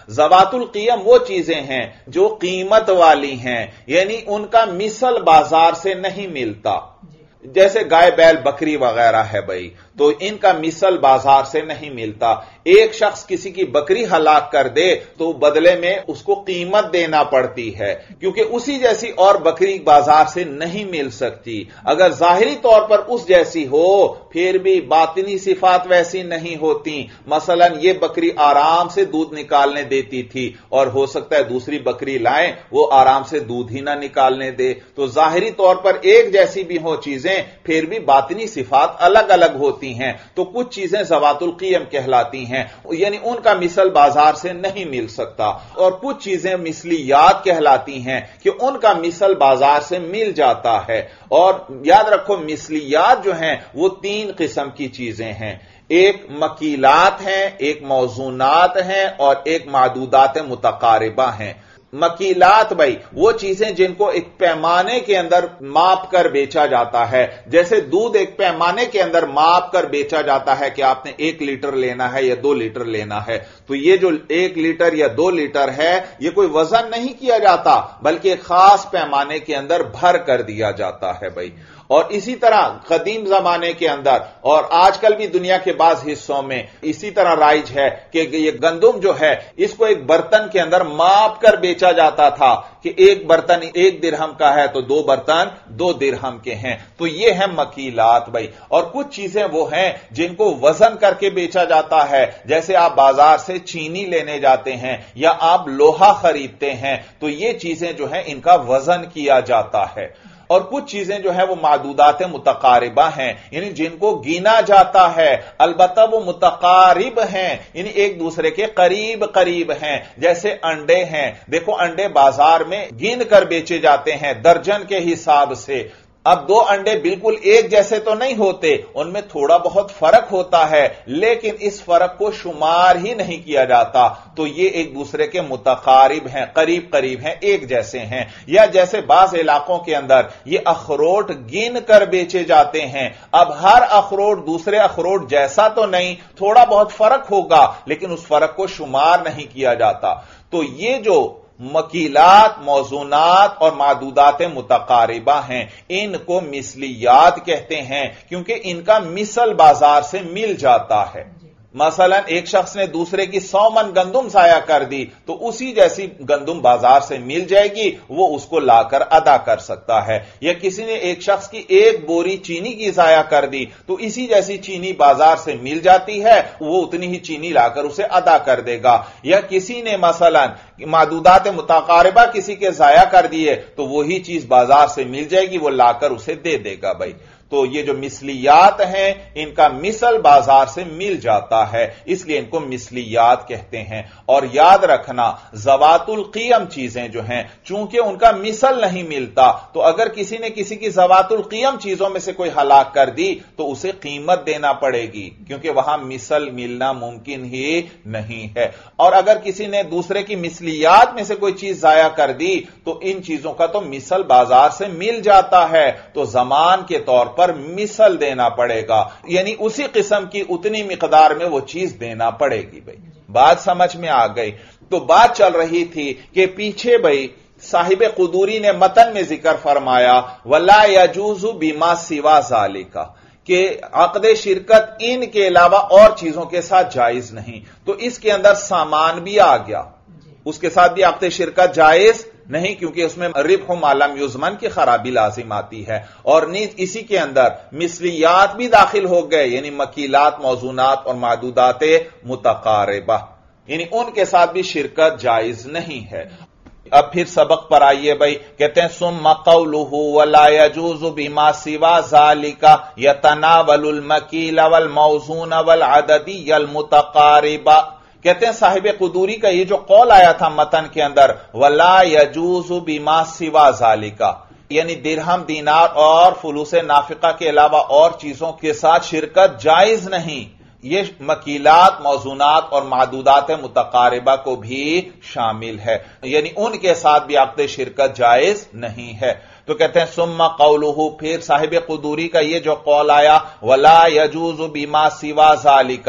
ज़वातुल क़ियम वो चीजें हैं जो कीमत वाली हैं, यानी उनका मिसल बाजार से नहीं मिलता। जैसे गाय बैल बकरी वगैरह है भाई, तो इनका मिसल बाजार से नहीं मिलता। एक शख्स किसी की बकरी हलाक कर दे तो बदले में उसको कीमत देना पड़ती है, क्योंकि उसी जैसी और बकरी बाजार से नहीं मिल सकती। अगर जाहिरी तौर पर उस जैसी हो फिर भी बातिनी सिफात वैसी नहीं होती। मसलन ये बकरी आराम से दूध निकालने देती थी और हो सकता है दूसरी बकरी लाएं वो आराम से दूध ही ना निकालने दे, तो जाहिरी तौर पर एक जैसी भी हो चीजें फिर भी बातिनी सिफात अलग अलग होती हैं। तो कुछ चीजें ज़वातुल क़ियम कहलाती हैं, यानी उनका मिसल बाजार से नहीं मिल सकता, और कुछ चीजें मिसलियात कहलाती हैं कि उनका मिसल बाजार से मिल जाता है। और याद रखो मिसलियात जो हैं वो 3 किस्म की चीजें हैं, एक मकीलात हैं, एक मौजूनात हैं और एक मादूदात मुतकारिबा हैं। मकीलात भाई वो चीजें जिनको एक पैमाने के अंदर माप कर बेचा जाता है, जैसे दूध एक पैमाने के अंदर माप कर बेचा जाता है कि आपने 1 लीटर लेना है या 2 लीटर लेना है, तो ये जो 1 लीटर या 2 लीटर है ये कोई वजन नहीं किया जाता बल्कि एक खास पैमाने के अंदर भर कर दिया जाता है भाई। और इसी तरह कदीम जमाने के अंदर और आजकल भी दुनिया के बाज हिस्सों में इसी तरह राइज है कि ये गंदुम जो है इसको एक बर्तन के अंदर माप कर बेचा जाता था कि एक बर्तन 1 दिरहम का है तो 2 बर्तन 2 दिरहम के हैं। तो ये है मकीलात भाई। और कुछ चीजें वो हैं जिनको वजन करके बेचा जाता है, जैसे आप बाजार से चीनी लेने जाते हैं या आप लोहा खरीदते हैं, तो ये चीजें जो है इनका वजन किया जाता है। और कुछ चीजें जो है वो मादूदात मुतकारिबा हैं, यानी जिनको गिना जाता है, अलबत्ता वो मुतकारिब हैं, यानी एक दूसरे के करीब करीब हैं। जैसे अंडे हैं, देखो अंडे बाजार में गिन कर बेचे जाते हैं दर्जन के हिसाब से। अब 2 अंडे बिल्कुल एक जैसे तो नहीं होते, उनमें थोड़ा बहुत फर्क होता है, लेकिन इस फर्क को शुमार ही नहीं किया जाता, तो ये एक दूसरे के मुतकारिब हैं, करीब करीब हैं, एक जैसे हैं। या जैसे बाज इलाकों के अंदर ये अखरोट गिन कर बेचे जाते हैं, अब हर अखरोट दूसरे अखरोट जैसा तो नहीं, थोड़ा बहुत फर्क होगा, लेकिन उस फर्क को शुमार नहीं किया जाता। तो ये जो मकीलात, मौजूनात और मादूदात मुतकारिबा हैं, इनको मिसलियात कहते हैं क्योंकि इनका मिसल बाजार से मिल जाता है। मसलन एक शख्स ने दूसरे की 100 मन गंदुम जाया कर दी तो उसी जैसी गंदुम बाजार से मिल जाएगी, वो उसको लाकर अदा कर सकता है। या किसी ने एक शख्स की 1 बोरी चीनी की जाया कर दी तो इसी जैसी चीनी बाजार से मिल जाती है, वो उतनी ही चीनी लाकर उसे अदा कर देगा। या किसी ने मसलन मादूदात मुतकारिबा किसी के जाया कर दिए तो वही चीज बाजार से मिल जाएगी, वो लाकर उसे दे देगा भाई। तो ये जो मिसलियात हैं इनका मिसल बाजार से मिल जाता है, इसलिए इनको मिसलियात कहते हैं। और याद रखना ज़वातुल क़ियम चीजें जो हैं चूंकि उनका मिसल नहीं मिलता, तो अगर किसी ने किसी की ज़वातुल क़ियम चीजों में से कोई हलाक कर दी तो उसे कीमत देना पड़ेगी, क्योंकि वहां मिसल मिलना मुमकिन ही नहीं है। और अगर किसी ने दूसरे की मिसलियात में से कोई चीज जाया कर दी तो इन चीजों का तो मिसल बाजार से मिल जाता है, तो जमान के तौर पर मिसल देना पड़ेगा, यानी उसी किस्म की उतनी मिकदार में वो चीज देना पड़ेगी भाई। बात समझ में आ गई। तो बात चल रही थी कि पीछे भाई साहिब कुदूरी ने मतन में जिक्र फरमाया वला यजूजु बिमा सिवा ज़ालिका, कि अक़्द शिरकत इनके अलावा और चीजों के साथ जायज नहीं। तो इसके अंदर सामान भी आ गया, उसके साथ भी अक़्द शिरकत जायज नहीं, क्योंकि उसमें रिब्ह मालम युज़मन की खराबी लाजिम आती है। और नीज इसी के अंदर मिसलियात भी दाखिल हो गए, यानी मकीलात, मौजूनात और मादूदात मुतकारिबा, यानी उनके साथ भी शिरकत जायज नहीं है। अब फिर सबक पर आइए भाई। कहते हैं सुम्मा क़ौलुहु वला यजूज़ु बिमा सिवा ज़ालिका यतनावलुल मकील वल मौज़ून वल अददियल मुतकारिबा। कहते हैं साहिब कुदूरी का ये जो कौल आया था मतन के अंदर वला यजूज़ु बिमा सिवा ज़ालिका, यानी दिरहम, दीनार और फुलूस नाफिका के अलावा और चीजों के साथ शिरकत जायज नहीं, ये मकीलात, मौजूनात और मादूदात मुतकारिबा को भी शामिल है, यानी उनके साथ भी अक़्द शिरकत जायज नहीं है। तो कहते हैं सुम्मा क़ौलुहु, फिर साहिब कुदूरी का ये जो कौल आया वला यजूज़ु बिमा सिवा ज़ालिका,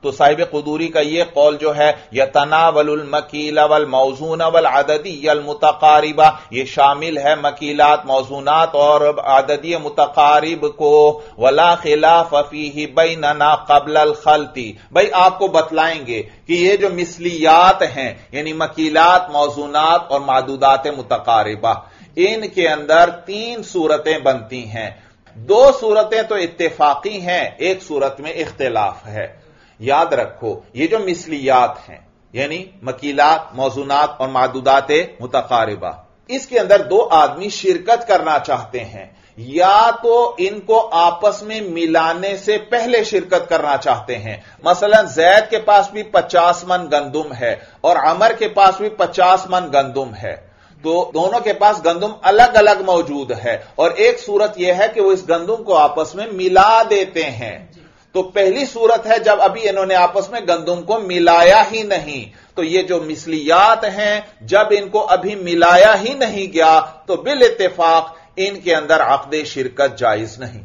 تو साहिब कुदूरी का ये कौल जो है यतनावलुल मकीला वल मौजून वल अददी अल मुतकारिबा, ये शामिल है मकीलात, मौजूनात और अददी मुतकारिब को। वला खिलाफ फीही बैनना क़ब्ल अल खल्ती, भाई आपको बतलाएंगे कि ये जो मिसलियात हैं यानी मकीलात, मौजूनात और मादूदात मुतकारिबा, इनके अंदर 3 सूरतें बनती हैं। 2 सूरतें तो इत्तेफाकी हैं, एक सूरत में इख्तिलाफ है। याद रखो ये जो मिसलियात हैं यानी मकीलात, मौजूनात और मादूदात मुतकारिबा, इसके अंदर 2 आदमी शिरकत करना चाहते हैं, या तो इनको आपस में मिलाने से पहले शिरकत करना चाहते हैं। मसलन जैद के पास भी 50 मन गंदुम है और अमर के पास भी 50 मन गंदुम है, तो दोनों के पास गंदुम अलग अलग मौजूद है और एक सूरत यह है कि वो इस गंदुम को आपस में मिला देते हैं। तो पहली सूरत है जब अभी इन्होंने आपस में गंदुम को मिलाया ही नहीं, तो ये जो मिसलियात हैं जब इनको अभी मिलाया ही नहीं गया तो बिल इत्तेफाक इनके अंदर अक़्द शिरकत जायज नहीं,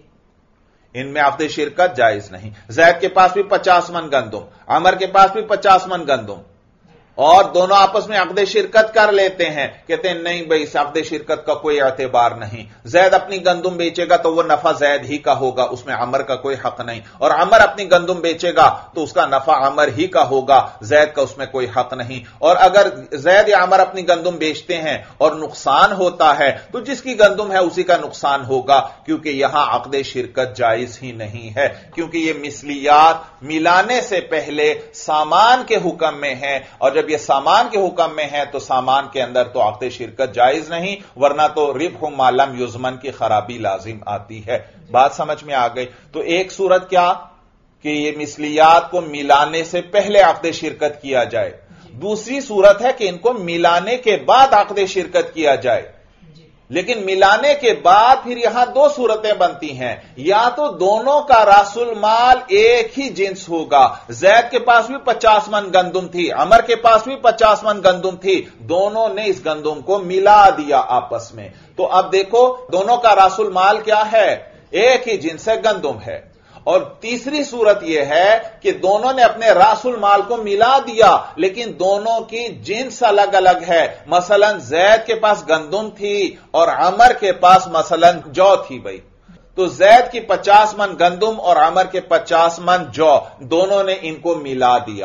इनमें अक़्द शिरकत जायज नहीं। जैद के पास भी 50 मन गंदुम, अमर के पास भी 50 मन गंदुम, और दोनों आपस में अक़्द शिरकत कर लेते हैं। कहते हैं नहीं भाई इस अक़्द शिरकत का कोई एतबार नहीं, जैद अपनी गंदुम बेचेगा तो वह नफा जैद ही का होगा, उसमें अमर का कोई हक नहीं, और अमर अपनी गंदुम बेचेगा तो उसका नफा अमर ही का होगा, जैद का उसमें कोई हक नहीं। और अगर जैद या अमर अपनी गंदुम बेचते हैं और नुकसान होता है तो जिसकी गंदुम है उसी का नुकसान होगा, क्योंकि यहां अक़्द शिरकत जायज ही नहीं है, क्योंकि यह मिसलियात मिलाने से पहले सामान के हुक्म में है, और जब यह सामान के हुक्म में है तो सामान के अंदर तो अक़्द शिरकत जायज नहीं, वरना तो रिब्ह मालम युज़मन की खराबी लाजिम आती है। बात समझ में आ गई। तो एक सूरत क्या कि ये मिसलियात को मिलाने से पहले अक़्द शिरकत किया जाए, दूसरी सूरत है कि इनको मिलाने के बाद अक़्द शिरकत किया जाए। लेकिन मिलाने के बाद फिर यहां 2 सूरतें बनती हैं, या तो दोनों का रासुल माल एक ही जिन्स होगा, जैद के पास भी 50 मन गंदुम थी, अमर के पास भी 50 मन गंदुम थी, दोनों ने इस गंदुम को मिला दिया आपस में। तो अब देखो दोनों का रासुल माल क्या है, एक ही जिन्स है, गंदुम है। और तीसरी सूरत यह है कि दोनों ने अपने रासुल माल को मिला दिया, लेकिन दोनों की जिन्स अलग अलग है। मसलन जैद के पास गंदुम थी और अमर के पास मसलन जौ थी भाई, तो जैद की 50 मन गंदुम और अमर के 50 मन जौ, दोनों ने इनको मिला दिया,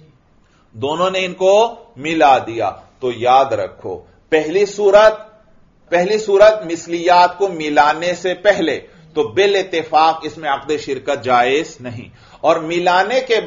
दोनों ने इनको मिला दिया। तो याद रखो पहली सूरत मिसलियात को मिलाने से पहले, तो बिल इत्तेफाक इसमें अक़्द शिरकत जायज नहीं। और मिलाने के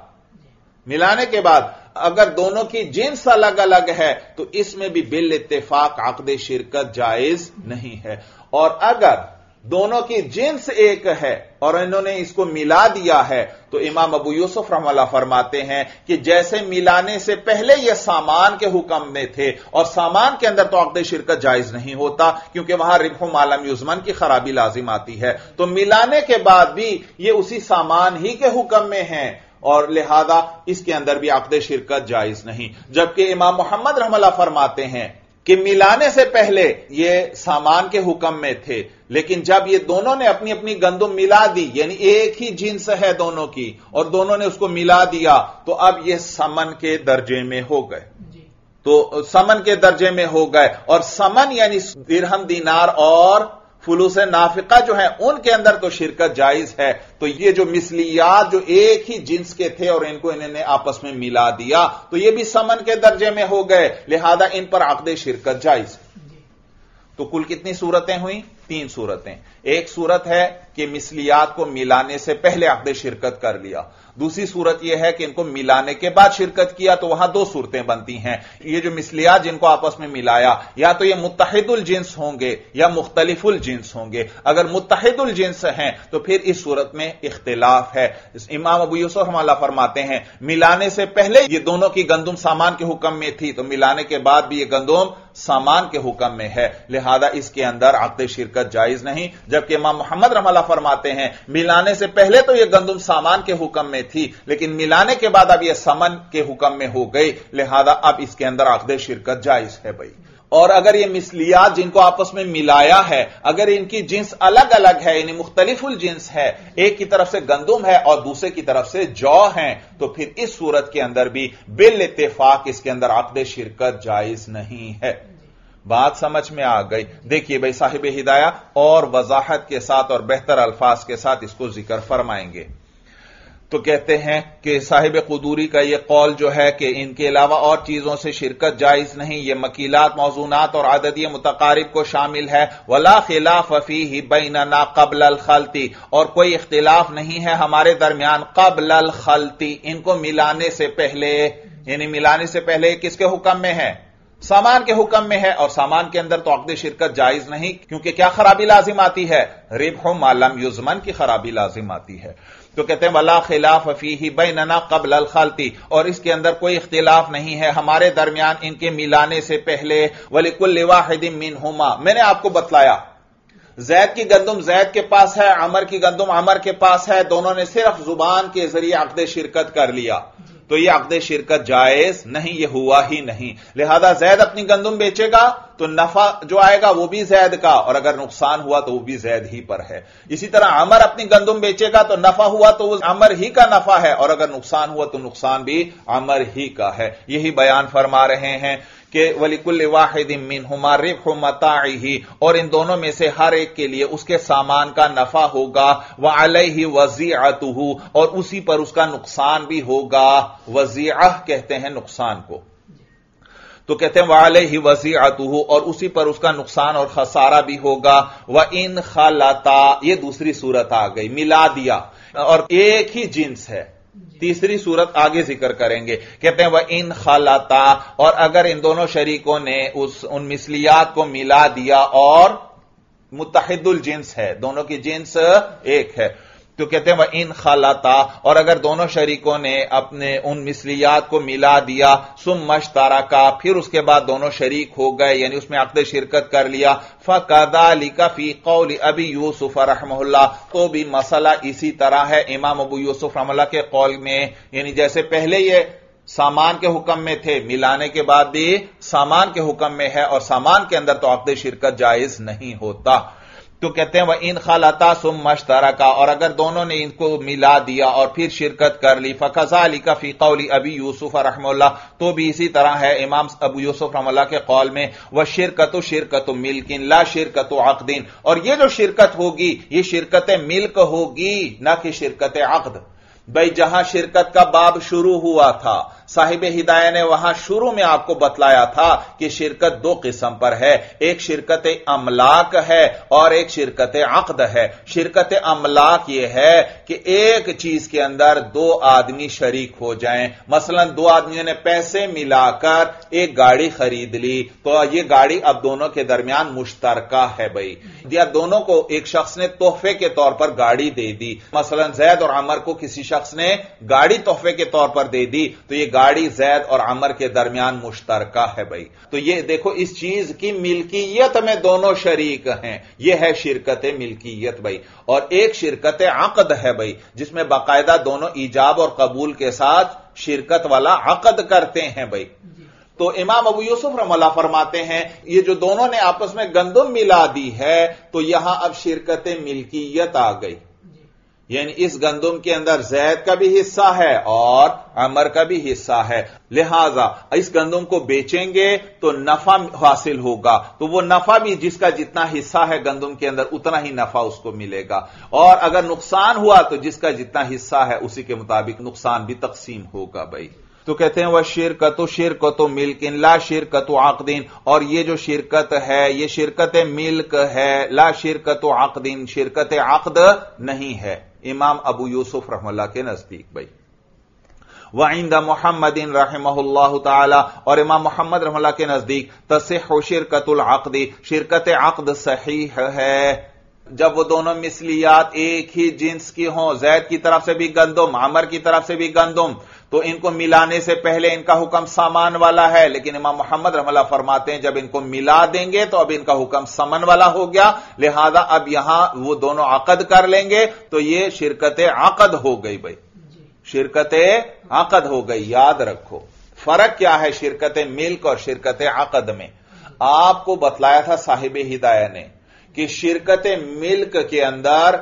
बाद अगर दोनों की जिन्स अलग अलग है तो इसमें भी बिल इत्तेफाक अक़्द शिरकत जायज नहीं है। और अगर दोनों की जिन्स एक है और इन्होंने इसको मिला दिया है तो इमाम अबू यूसुफ रहमतुल्लाह फरमाते हैं कि जैसे मिलाने से पहले यह सामान के हुक्म में थे और सामान के अंदर तो अक़्द शिरकत जायज नहीं होता, क्योंकि वहां रिब्ह मालम युज़मन की खराबी लाजिम आती है, तो मिलाने के बाद भी ये उसी सामान ही के हुक्म में है और लिहाजा इसके अंदर भी अक़्द शिरकत जायज नहीं। जबकि इमाम मोहम्मद रहमतुल्लाह फरमाते हैं कि मिलाने से पहले ये सामान के हुक्म में थे, लेकिन जब ये दोनों ने अपनी अपनी गंदुम मिला दी, यानी एक ही जिन्स है दोनों की और दोनों ने उसको मिला दिया, तो अब ये समन के दर्जे में हो गए, तो समन के दर्जे में हो गए। और समन यानी दिरहम, दीनार और फुलूस नाफिका जो है उनके अंदर तो शिरकत जायज है। तो ये जो मिसलियात जो एक ही जिन्स के थे और इनको इन्होंने आपस में मिला दिया, तो ये भी समन के दर्जे में हो गए, लिहाजा इन पर अक़्द शिरकत जायज। तो कुल कितनी सूरतें हुई? 3 सूरतें। एक सूरत है कि मिसलियात को मिलाने से पहले अक़्द शिरकत कर लिया, दूसरी सूरत यह है कि इनको मिलाने के बाद शिरकत किया, तो वहां 2 सूरतें बनती हैं। ये जो मिसलियात जिनको आपस में मिलाया, या तो ये मुत्तहिदुल जिन्स होंगे या मुख्तलिफुल जिन्स होंगे। अगर मुत्तहिदुल जिन्स हैं तो फिर इस सूरत में इख्तिलाफ है। इमाम अबू यूसुफ रहमतुल्लाह फरमाते हैं मिलाने से पहले ये दोनों की गंदुम सामान के हुक्म में थी, तो मिलाने के बाद भी ये गंदुम सामान के हुक्म में है, लिहाजा इसके अंदर अक़्द शिरकत जायज नहीं। जबकि इमाम मोहम्मद रहमतुल्लाह फरमाते हैं मिलाने से पहले तो ये गंदुम सामान के हुक्म में थी, लेकिन मिलाने के बाद अब यह समन के हुक्म में हो गई, लिहाजा अब इसके अंदर अक़्द शिरकत जायज है भाई। اور اگر یہ مثلیات جن کو آپس میں ملایا ہے اگر ان کی جنس الگ الگ ہے یعنی مختلف الجنس ہے، ایک کی طرف سے گندم ہے اور دوسرے کی طرف سے جو ہیں، تو پھر اس صورت کے اندر بھی بالاتفاق اس کے اندر عقد شرکت جائز نہیں ہے۔ بات سمجھ میں آ گئی؟ دیکھیے بھائی صاحب ہدایہ اور وضاحت کے ساتھ اور بہتر الفاظ کے ساتھ اس کو ذکر فرمائیں گے۔ تو کہتے ہیں کہ صاحب قدوری کا یہ قول جو ہے کہ ان کے علاوہ اور چیزوں سے شرکت جائز نہیں، یہ مکیلات، موزونات اور عددی متقارب کو شامل ہے۔ ولا خلاف فیہ بیننا قبل الخلط، اور کوئی اختلاف نہیں ہے ہمارے درمیان قبل الخلط، ان کو ملانے سے پہلے، یعنی ملانے سے پہلے کس کے حکم میں ہے؟ سامان کے حکم میں ہے، اور سامان کے اندر تو عقد شرکت جائز نہیں، کیونکہ کیا خرابی لازم آتی ہے؟ ربح ما لم یضمن کی خرابی لازم آتی ہے۔ تو کہتے ہیں ولا خلاف فیہ بیننا قبل الخلط، اور اس کے اندر کوئی اختلاف نہیں ہے ہمارے درمیان ان کے ملانے سے پہلے۔ ولکل واحد منہما، میں نے آپ کو بتلایا زید کی گندم زید کے پاس ہے، عمر کی گندم عمر کے پاس ہے، دونوں نے صرف زبان کے ذریعے عقد شرکت کر لیا، تو یہ عقد شرکت جائز نہیں، یہ ہوا ہی نہیں۔ لہذا زید اپنی گندم بیچے گا تو نفع جو آئے گا وہ بھی زید کا، اور اگر نقصان ہوا تو وہ بھی زید ہی پر ہے۔ اسی طرح عمر اپنی گندم بیچے گا تو نفع ہوا تو وہ عمر ہی کا نفع ہے، اور اگر نقصان ہوا تو نقصان بھی عمر ہی کا ہے۔ یہی بیان فرما رہے ہیں کہ وَلِكُلِّ وَاحِدٍ مِّنْهُمَا رِبْحُ مَتَاعِهِ، اور ان دونوں میں سے ہر ایک کے لیے اس کے سامان کا نفع ہوگا، وَعَلَيْهِ وَزِيعَتُهُ، اور اسی پر اس کا نقصان بھی ہوگا۔ وزیعہ کہتے ہیں نقصان کو، تو کہتے ہیں وَعَلَيْهِ وَزِيعَتُهُ، اور اسی پر اس کا نقصان اور خسارہ بھی ہوگا۔ وَإِنْ خَلَطَا، یہ دوسری صورت آ گئی، ملا دیا اور ایک ہی جنس ہے۔ تیسری صورت آگے ذکر کریں گے، کہتے ہیں وَإِنْ خَلَطَا، اور اگر ان دونوں شریکوں نے ان مثلیات کو ملا دیا اور متحد الجنس ہے، دونوں کی جنس ایک ہے، تو کہتے ہیں وَإِنْ خَلَطَا، اور اگر دونوں شریکوں نے اپنے ان مثلیات کو ملا دیا، ثُمَّ اشْتَرَكَا، پھر اس کے بعد دونوں شریک ہو گئے یعنی اس میں عقد شرکت کر لیا، فَكَذَلِكَ فِي قَوْلِ أَبِي يُوسُفَ رحمہ اللہ، تو بھی مسئلہ اسی طرح ہے امام ابو یوسف رحمہ اللہ کے قول میں، یعنی جیسے پہلے یہ سامان کے حکم میں تھے، ملانے کے بعد بھی سامان کے حکم میں ہے، اور سامان کے اندر تو عقد شرکت جائز نہیں ہوتا۔ تو کہتے ہیں وَإِنْ خَلَطَا ثُمَّ اشْتَرَكَا، اور اگر دونوں نے ان کو ملا دیا اور پھر شرکت کر لی، فَكَذَلِكَ فِي قَوْلِ أَبِي يُوسُفَ رحمہ اللہ، تو بھی اسی طرح ہے امام ابو یوسف رحمہ اللہ کے قول میں، وَالشِّرْكَةُ شِرْكَةُ مِلْكٍ لَا شِرْكَةُ عَقْدٍ، اور یہ جو شرکت ہوگی یہ شرکت ملک ہوگی نہ کہ شرکت عقد۔ بھئی جہاں شرکت کا باب شروع ہوا تھا، صاحب ہدایہ نے وہاں شروع میں آپ کو بتلایا تھا کہ شرکت دو قسم پر ہے، ایک شرکت املاک ہے اور ایک شرکت عقد ہے۔ شرکت املاک یہ ہے کہ ایک چیز کے اندر دو آدمی شریک ہو جائیں، مثلا دو آدمیوں نے پیسے ملا کر ایک گاڑی خرید لی، تو یہ گاڑی اب دونوں کے درمیان مشترکہ ہے بھائی، یا دونوں کو ایک شخص نے تحفے کے طور پر گاڑی دے دی، مثلا زید اور عمر کو کسی شخص نے گاڑی تحفے کے طور پر دے دی، تو یہ گاڑی زید اور عمر کے درمیان مشترکہ ہے بھائی۔ تو یہ دیکھو اس چیز کی ملکیت میں دونوں شریک ہیں، یہ ہے شرکت ملکیت بھائی۔ اور ایک شرکت عقد ہے بھائی، جس میں باقاعدہ دونوں ایجاب اور قبول کے ساتھ شرکت والا عقد کرتے ہیں بھائی۔ تو امام ابو یوسف رحمہ اللہ فرماتے ہیں یہ جو دونوں نے آپس میں گندم ملا دی ہے تو یہاں اب شرکت ملکیت آ گئی، یعنی اس گندم کے اندر زید کا بھی حصہ ہے اور عمر کا بھی حصہ ہے، لہذا اس گندم کو بیچیں گے تو نفع حاصل ہوگا، تو وہ نفع بھی جس کا جتنا حصہ ہے گندم کے اندر اتنا ہی نفع اس کو ملے گا، اور اگر نقصان ہوا تو جس کا جتنا حصہ ہے اسی کے مطابق نقصان بھی تقسیم ہوگا بھائی۔ تو کہتے ہیں وہ شرکت ملک لا شرکت عقد، اور یہ جو شرکت ہے یہ شرکت ملک ہے، لا شرکت عقد، شرکت عقد نہیں ہے امام ابو یوسف رحمہ اللہ کے نزدیک بھائی۔ وعند محمد رحمہ اللہ تعالی، اور امام محمد رحمہ اللہ کے نزدیک تصح شرکت العقد، شرکت عقد صحیح ہے جب وہ دونوں مثلیات ایک ہی جنس کی ہوں، زید کی طرف سے بھی گندم عمر کی طرف سے بھی گندم، تو ان کو ملانے سے پہلے ان کا حکم سامان والا ہے، لیکن امام محمد رحمہ اللہ فرماتے ہیں جب ان کو ملا دیں گے تو اب ان کا حکم سمن والا ہو گیا، لہذا اب یہاں وہ دونوں عقد کر لیں گے تو یہ شرکت عقد ہو گئی بھائی، شرکت عقد ہو گئی۔ یاد رکھو فرق کیا ہے شرکت ملک اور شرکت عقد میں۔ آپ کو بتلایا تھا صاحب ہدایہ نے کہ شرکت ملک کے اندر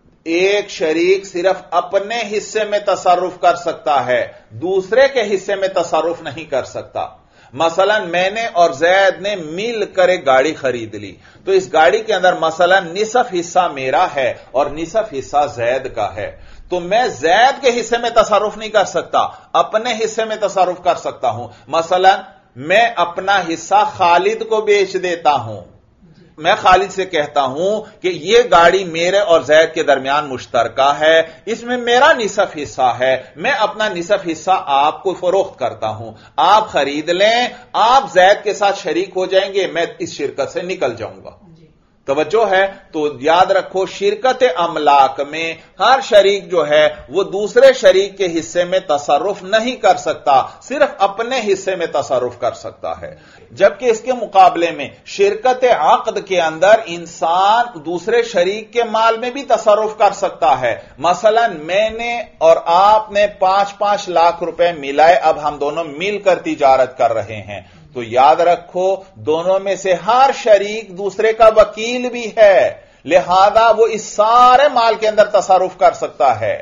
ایک شریک صرف اپنے حصے میں تصرف کر سکتا ہے، دوسرے کے حصے میں تصرف نہیں کر سکتا۔ مثلا میں نے اور زید نے مل کر ایک گاڑی خرید لی، تو اس گاڑی کے اندر مثلا نصف حصہ میرا ہے اور نصف حصہ زید کا ہے، تو میں زید کے حصے میں تصرف نہیں کر سکتا، اپنے حصے میں تصرف کر سکتا ہوں۔ مثلا میں اپنا حصہ خالد کو بیچ دیتا ہوں، میں خالد سے کہتا ہوں کہ یہ گاڑی میرے اور زید کے درمیان مشترکہ ہے، اس میں میرا نصف حصہ ہے، میں اپنا نصف حصہ آپ کو فروخت کرتا ہوں، آپ خرید لیں، آپ زید کے ساتھ شریک ہو جائیں گے، میں اس شرکت سے نکل جاؤں گا۔ توجہ ہے؟ تو یاد رکھو شرکت املاک میں ہر شریک جو ہے وہ دوسرے شریک کے حصے میں تصرف نہیں کر سکتا، صرف اپنے حصے میں تصرف کر سکتا ہے، جبکہ اس کے مقابلے میں شرکت عقد کے اندر انسان دوسرے شریک کے مال میں بھی تصرف کر سکتا ہے۔ مثلا میں نے اور آپ نے 5-5 لاکھ روپے ملائے، اب ہم دونوں مل کر تجارت کر رہے ہیں، تو یاد رکھو دونوں میں سے ہر شریک دوسرے کا وکیل بھی ہے، لہذا وہ اس سارے مال کے اندر تصرف کر سکتا ہے،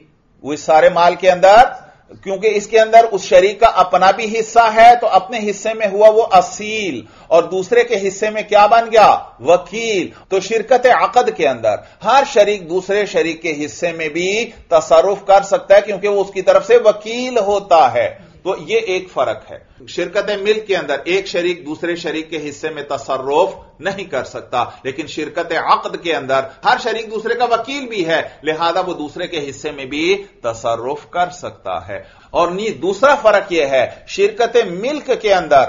وہ اس سارے مال کے اندر، کیونکہ اس کے اندر اس شریک کا اپنا بھی حصہ ہے، تو اپنے حصے میں ہوا وہ اصیل اور دوسرے کے حصے میں کیا بن گیا؟ وکیل۔ تو شرکت عقد کے اندر ہر شریک دوسرے شریک کے حصے میں بھی تصرف کر سکتا ہے، کیونکہ وہ اس کی طرف سے وکیل ہوتا ہے۔ تو یہ ایک فرق ہے، شرکت ملک کے اندر ایک شریک دوسرے شریک کے حصے میں تصرف نہیں کر سکتا، لیکن شرکت عقد کے اندر ہر شریک دوسرے کا وکیل بھی ہے، لہذا وہ دوسرے کے حصے میں بھی تصرف کر سکتا ہے۔ اور دوسرا فرق یہ ہے، شرکت ملک کے اندر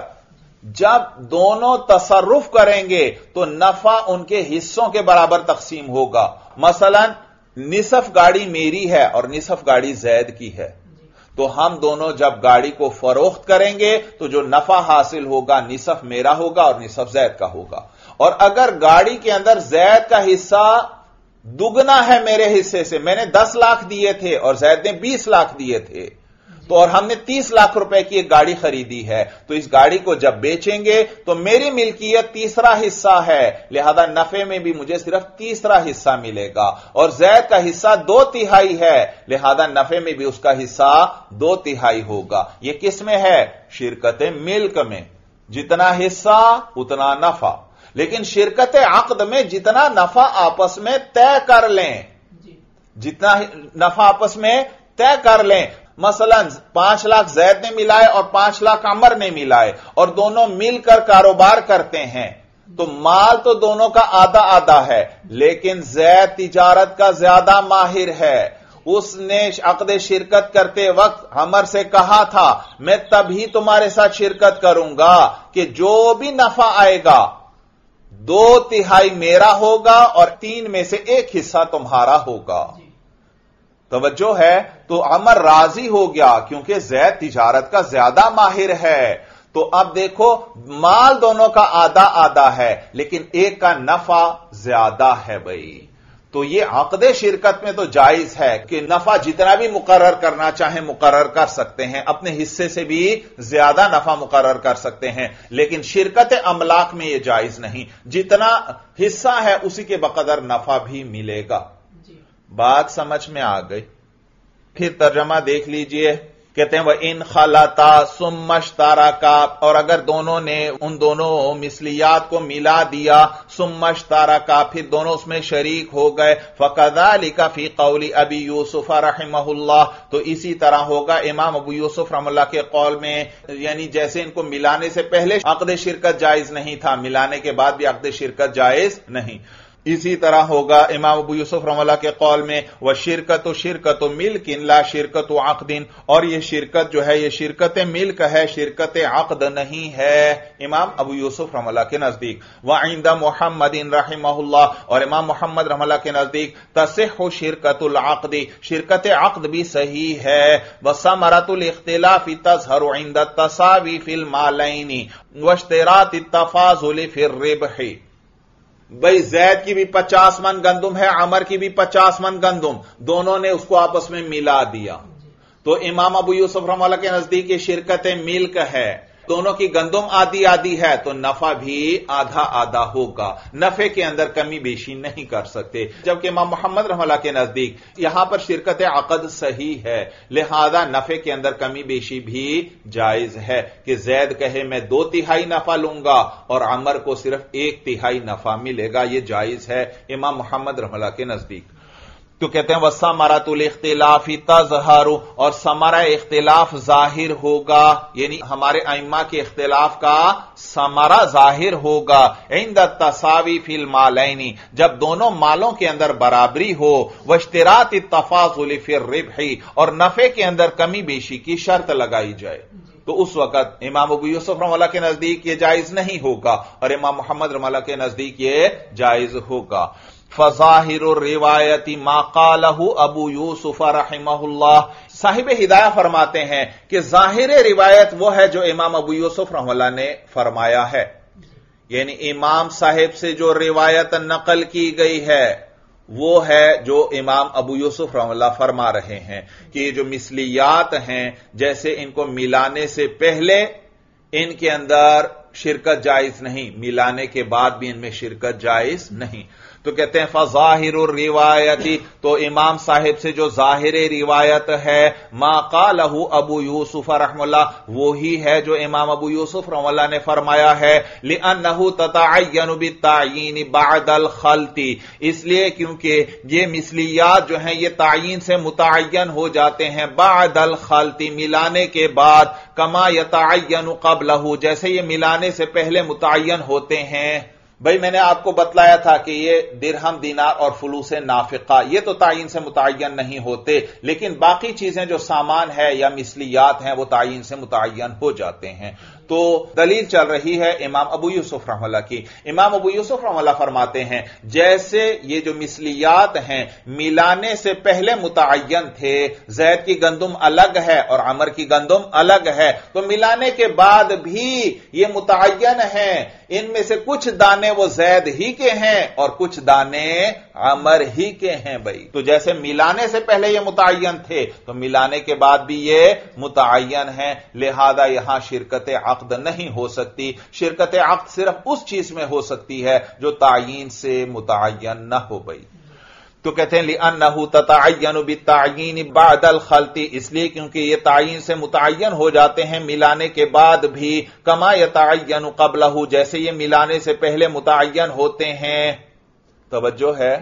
جب دونوں تصرف کریں گے تو نفع ان کے حصوں کے برابر تقسیم ہوگا۔ مثلا نصف گاڑی میری ہے اور نصف گاڑی زید کی ہے، تو ہم دونوں جب گاڑی کو فروخت کریں گے تو جو نفع حاصل ہوگا نصف میرا ہوگا اور نصف زید کا ہوگا۔ اور اگر گاڑی کے اندر زید کا حصہ دگنا ہے میرے حصے سے، میں نے 10 لاکھ دیے تھے اور زید نے 20 لاکھ دیے تھے، تو اور ہم نے 30 لاکھ روپے کی ایک گاڑی خریدی ہے، تو اس گاڑی کو جب بیچیں گے تو میری ملکیت تیسرا حصہ ہے، لہذا نفع میں بھی مجھے صرف تیسرا حصہ ملے گا، اور زید کا حصہ 2/3 ہے، لہذا نفع میں بھی اس کا حصہ 2/3 ہوگا۔ یہ کس میں ہے؟ شرکت ملک میں، جتنا حصہ اتنا نفع۔ لیکن شرکت عقد میں جتنا نفع آپس میں طے کر لیں، جتنا نفع آپس میں طے کر لیں، مثلا 5 لاکھ زید نے ملائے اور 5 لاکھ عمر نے ملائے اور دونوں مل کر کاروبار کرتے ہیں، تو مال تو دونوں کا آدھا آدھا ہے، لیکن زید تجارت کا زیادہ ماہر ہے، اس نے عقد شرکت کرتے وقت عمر سے کہا تھا میں تبھی تمہارے ساتھ شرکت کروں گا کہ جو بھی نفع آئے گا 2/3 میرا ہوگا اور 3 میں سے 1 حصہ تمہارا ہوگا۔ توجہ ہے؟ تو عمر راضی ہو گیا کیونکہ زید تجارت کا زیادہ ماہر ہے۔ تو اب دیکھو مال دونوں کا آدھا آدھا ہے، لیکن ایک کا نفع زیادہ ہے بھائی۔ تو یہ عقد شرکت میں تو جائز ہے کہ نفع جتنا بھی مقرر کرنا چاہیں مقرر کر سکتے ہیں، اپنے حصے سے بھی زیادہ نفع مقرر کر سکتے ہیں، لیکن شرکت املاک میں یہ جائز نہیں، جتنا حصہ ہے اسی کے بقدر نفع بھی ملے گا۔ بات سمجھ میں آ گئی؟ پھر ترجمہ دیکھ لیجئے، کہتے ہیں وَإِنْ خَلَطَا ثُمَّ اشْتَرَكَا، اور اگر دونوں نے ان دونوں مثلیات کو ملا دیا، ثُمَّ اشْتَرَكَا، پھر دونوں اس میں شریک ہو گئے، فَكَذَلِكَ فِي قَوْلِ أَبِي يُوسُفَ رَحِمَهُ اللَّهُ، تو اسی طرح ہوگا امام ابو یوسف رحمہ اللہ کے قول میں، یعنی جیسے ان کو ملانے سے پہلے عقد شرکت جائز نہیں تھا، ملانے کے بعد بھی عقد شرکت جائز نہیں، اسی طرح ہوگا امام ابو یوسف رحمہ اللہ کے قول میں وَشِرْكَةُ شِرْكَةُ مِلْكٍ لَا شِرْكَةُ عَقْدٍ، اور یہ شرکت جو ہے یہ شرکت ملک ہے، شرکت عقد نہیں ہے، امام ابو یوسف رحمہ اللہ کے نزدیک۔ وَعِنْدَ مُحَمَّدٍ رحمہ اللہ، اور امام محمد رحمہ اللہ کے نزدیک تَصِحُّ شِرْكَةُ الْعَقْدِ، شرکت عقد بھی صحیح ہے، وَثَمَرَةُ الْاخْتِلَافِ تَظْهَرُ عِنْدَ التَّسَاوِي فِي الْمَالَيْنِ وَاشْتِرَاطِ التَّفَاضُلِ فِي الرِّبْحِ، بھئی زید کی بھی 50 من گندم ہے، عمر کی بھی 50 من گندم، دونوں نے اس کو آپس میں ملا دیا، تو امام ابو یوسف رحمہ اللہ کے نزدیک یہ شرکت ملک ہے، दोनों की गंदुम आधी आधी है तो नफा भी आधा आधा होगा, नफे के अंदर कमी बेशी नहीं कर सकते। जबकि इमाम मोहम्मद रहमतुल्लाह के नजदीक यहां पर शिरकत अक़द सही है, लिहाजा नफे के अंदर कमी बेशी भी जायज है कि जैद कहे मैं 2/3 नफा लूंगा और अमर को सिर्फ 1/3 नफा मिलेगा, यह जायज है इमाम मोहम्मद रहमतुल्लाह के नजदीक। तो कहते हैं वस्समरातुल इख्तिलाफी तज़हरु, और समरा इख्तिलाफ जाहिर होगा, यानी हमारे अइम्मा के इख्तिलाफ का समरा जाहिर होगा इंद तसावी फिल मालैनी, जब दोनों मालों के अंदर बराबरी हो, वश्तिरात तफाजुल फिर रिबही, और नफे के अंदर कमी बेशी की शर्त लगाई जाए, तो उस वक्त इमाम अबू यूसुफ रहमतुल्लाह के नजदीक यह जायज नहीं होगा और इमाम मोहम्मद रहमतुल्लाह के नजदीक यह जायज होगा। फज़ाहिरुर रिवायती मा क़ालहु अबू यूसुफ रहमहुल्लाह, साहिब हिदाया फरमाते हैं कि जाहिर रिवायत वो है जो इमाम अबू यूसुफ रहमहुल्लाह ने फरमाया है, यानी इमाम साहिब से जो रिवायत नकल की गई है वो है जो इमाम अबू यूसुफ रहमतुल्लाह फरमा रहे हैं कि ये जो मिसलियात हैं, जैसे इनको मिलाने से पहले इनके अंदर शिरकत जायज नहीं, मिलाने के बाद भी इनमें शिरकत जायज नहीं। तो कहते हैं फज़ाहिरुर रिवायती, तो इमाम साहिब से जो जाहिर रिवायत है मा क़ालहु अबू यूसुफ रहमतुल्लाह, वो ही है जो इमाम अबू यूसुफ रहमतुल्लाह ने फरमाया है, लिअन्नहु ततअय्यनु बित्तायीन बअदल खल्ती, इसलिए क्योंकि ये मिसलियात जो हैं ये तायीन से मुतअय्यन हो जाते हैं बअदल खल्ती, मिलाने के बाद, कमा यतअय्यनु क़ब्लहु, जैसे ये मिलाने से पहले मुतअय्यन होते हैं। भाई मैंने आपको बतलाया था कि ये दिरहम दीनार और फुलूस नाफिका ये तो तायीन से मुतअय्यन नहीं होते, लेकिन बाकी चीजें जो सामान है या मिसलियात हैं वो तायीन से मुतअय्यन हो जाते हैं। तो दलील चल रही है इमाम अबू यूसुफ रहमतुल्लाह की। इमाम अबू यूसुफ रहमतुल्लाह फरमाते हैं जैसे ये जो मिसलियात हैं मिलाने से पहले मुतअय्यन थे, जैद की गंदुम अलग है और अमर की गंदुम अलग है, तो मिलाने के बाद भी ये मुतअय्यन है, इनमें से कुछ दाने वो जैद ही के हैं और कुछ दाने अमर ही के हैं। भाई तो जैसे मिलाने से पहले ये मुतअय्यन थे तो मिलाने के बाद भी ये मुतअय्यन है, लिहाजा यहां शिरकत अक़द नहीं हो सकती। शिरकत अक़द सिर्फ उस चीज में हो सकती है जो तायीन से मुतअय्यन न हो। भाई तो कहते हैं लिअन्नहु ततअय्यनु बित्तायीन बअदल खल्ती, इसलिए क्योंकि ये तायीन से मुतअय्यन हो जाते हैं मिलाने के बाद भी, कमा यतअय्यनु क़ब्लहु, जैसे ये मिलाने से पहले मुतअय्यन होते हैं। तवज्जो है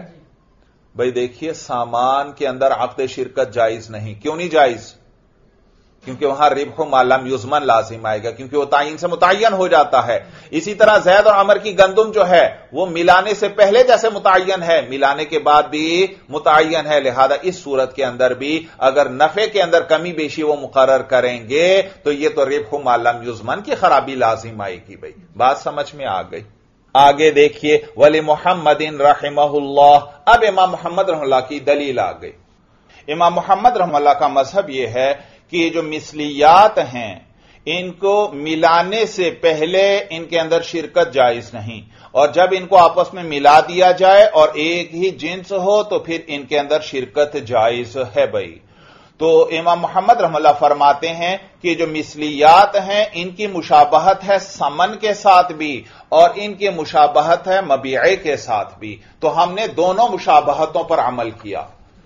भाई, देखिए सामान के अंदर अक़द शिरकत जायज नहीं, क्यों नहीं जायज? क्योंकि वहां रिबहु मा लम युज़मन लाजिम आएगा, क्योंकि वो तायीन से मुतअय्यन हो जाता है। इसी तरह जैद और अमर की गंदुम जो है वो मिलाने से पहले जैसे मुतअय्यन है, मिलाने के बाद भी मुतअय्यन है, लिहाजा इस सूरत के अंदर भी अगर नफे के अंदर कमी बेशी वो मुकर्रर करेंगे तो ये तो रिबहु मा लम युज़मन की खराबी लाजिम आएगी। भाई बात समझ में आ गई। आगे देखिए वली मुहम्मदिन रहमहुल्लाह, अब इमाम मोहम्मद रहमतुल्लाह की दलील आ गई। इमाम मोहम्मद रहमतुल्लाह का मजहब यह है कि ये जो मिसलियात हैं इनको मिलाने से पहले इनके अंदर शिरकत जायज नहीं, और जब इनको आपस में मिला दिया जाए और एक ही जिन्स हो तो फिर इनके अंदर शिरकत जायज है। भाई तो इमाम मोहम्मद रहमतुल्लाह फरमाते हैं कि जो मिसलियात हैं इनकी मुशाबहत है समन के साथ भी और इनकी मुशाबहत है मबीए के साथ भी, तो हमने दोनों मुशाबहतों पर अमल किया।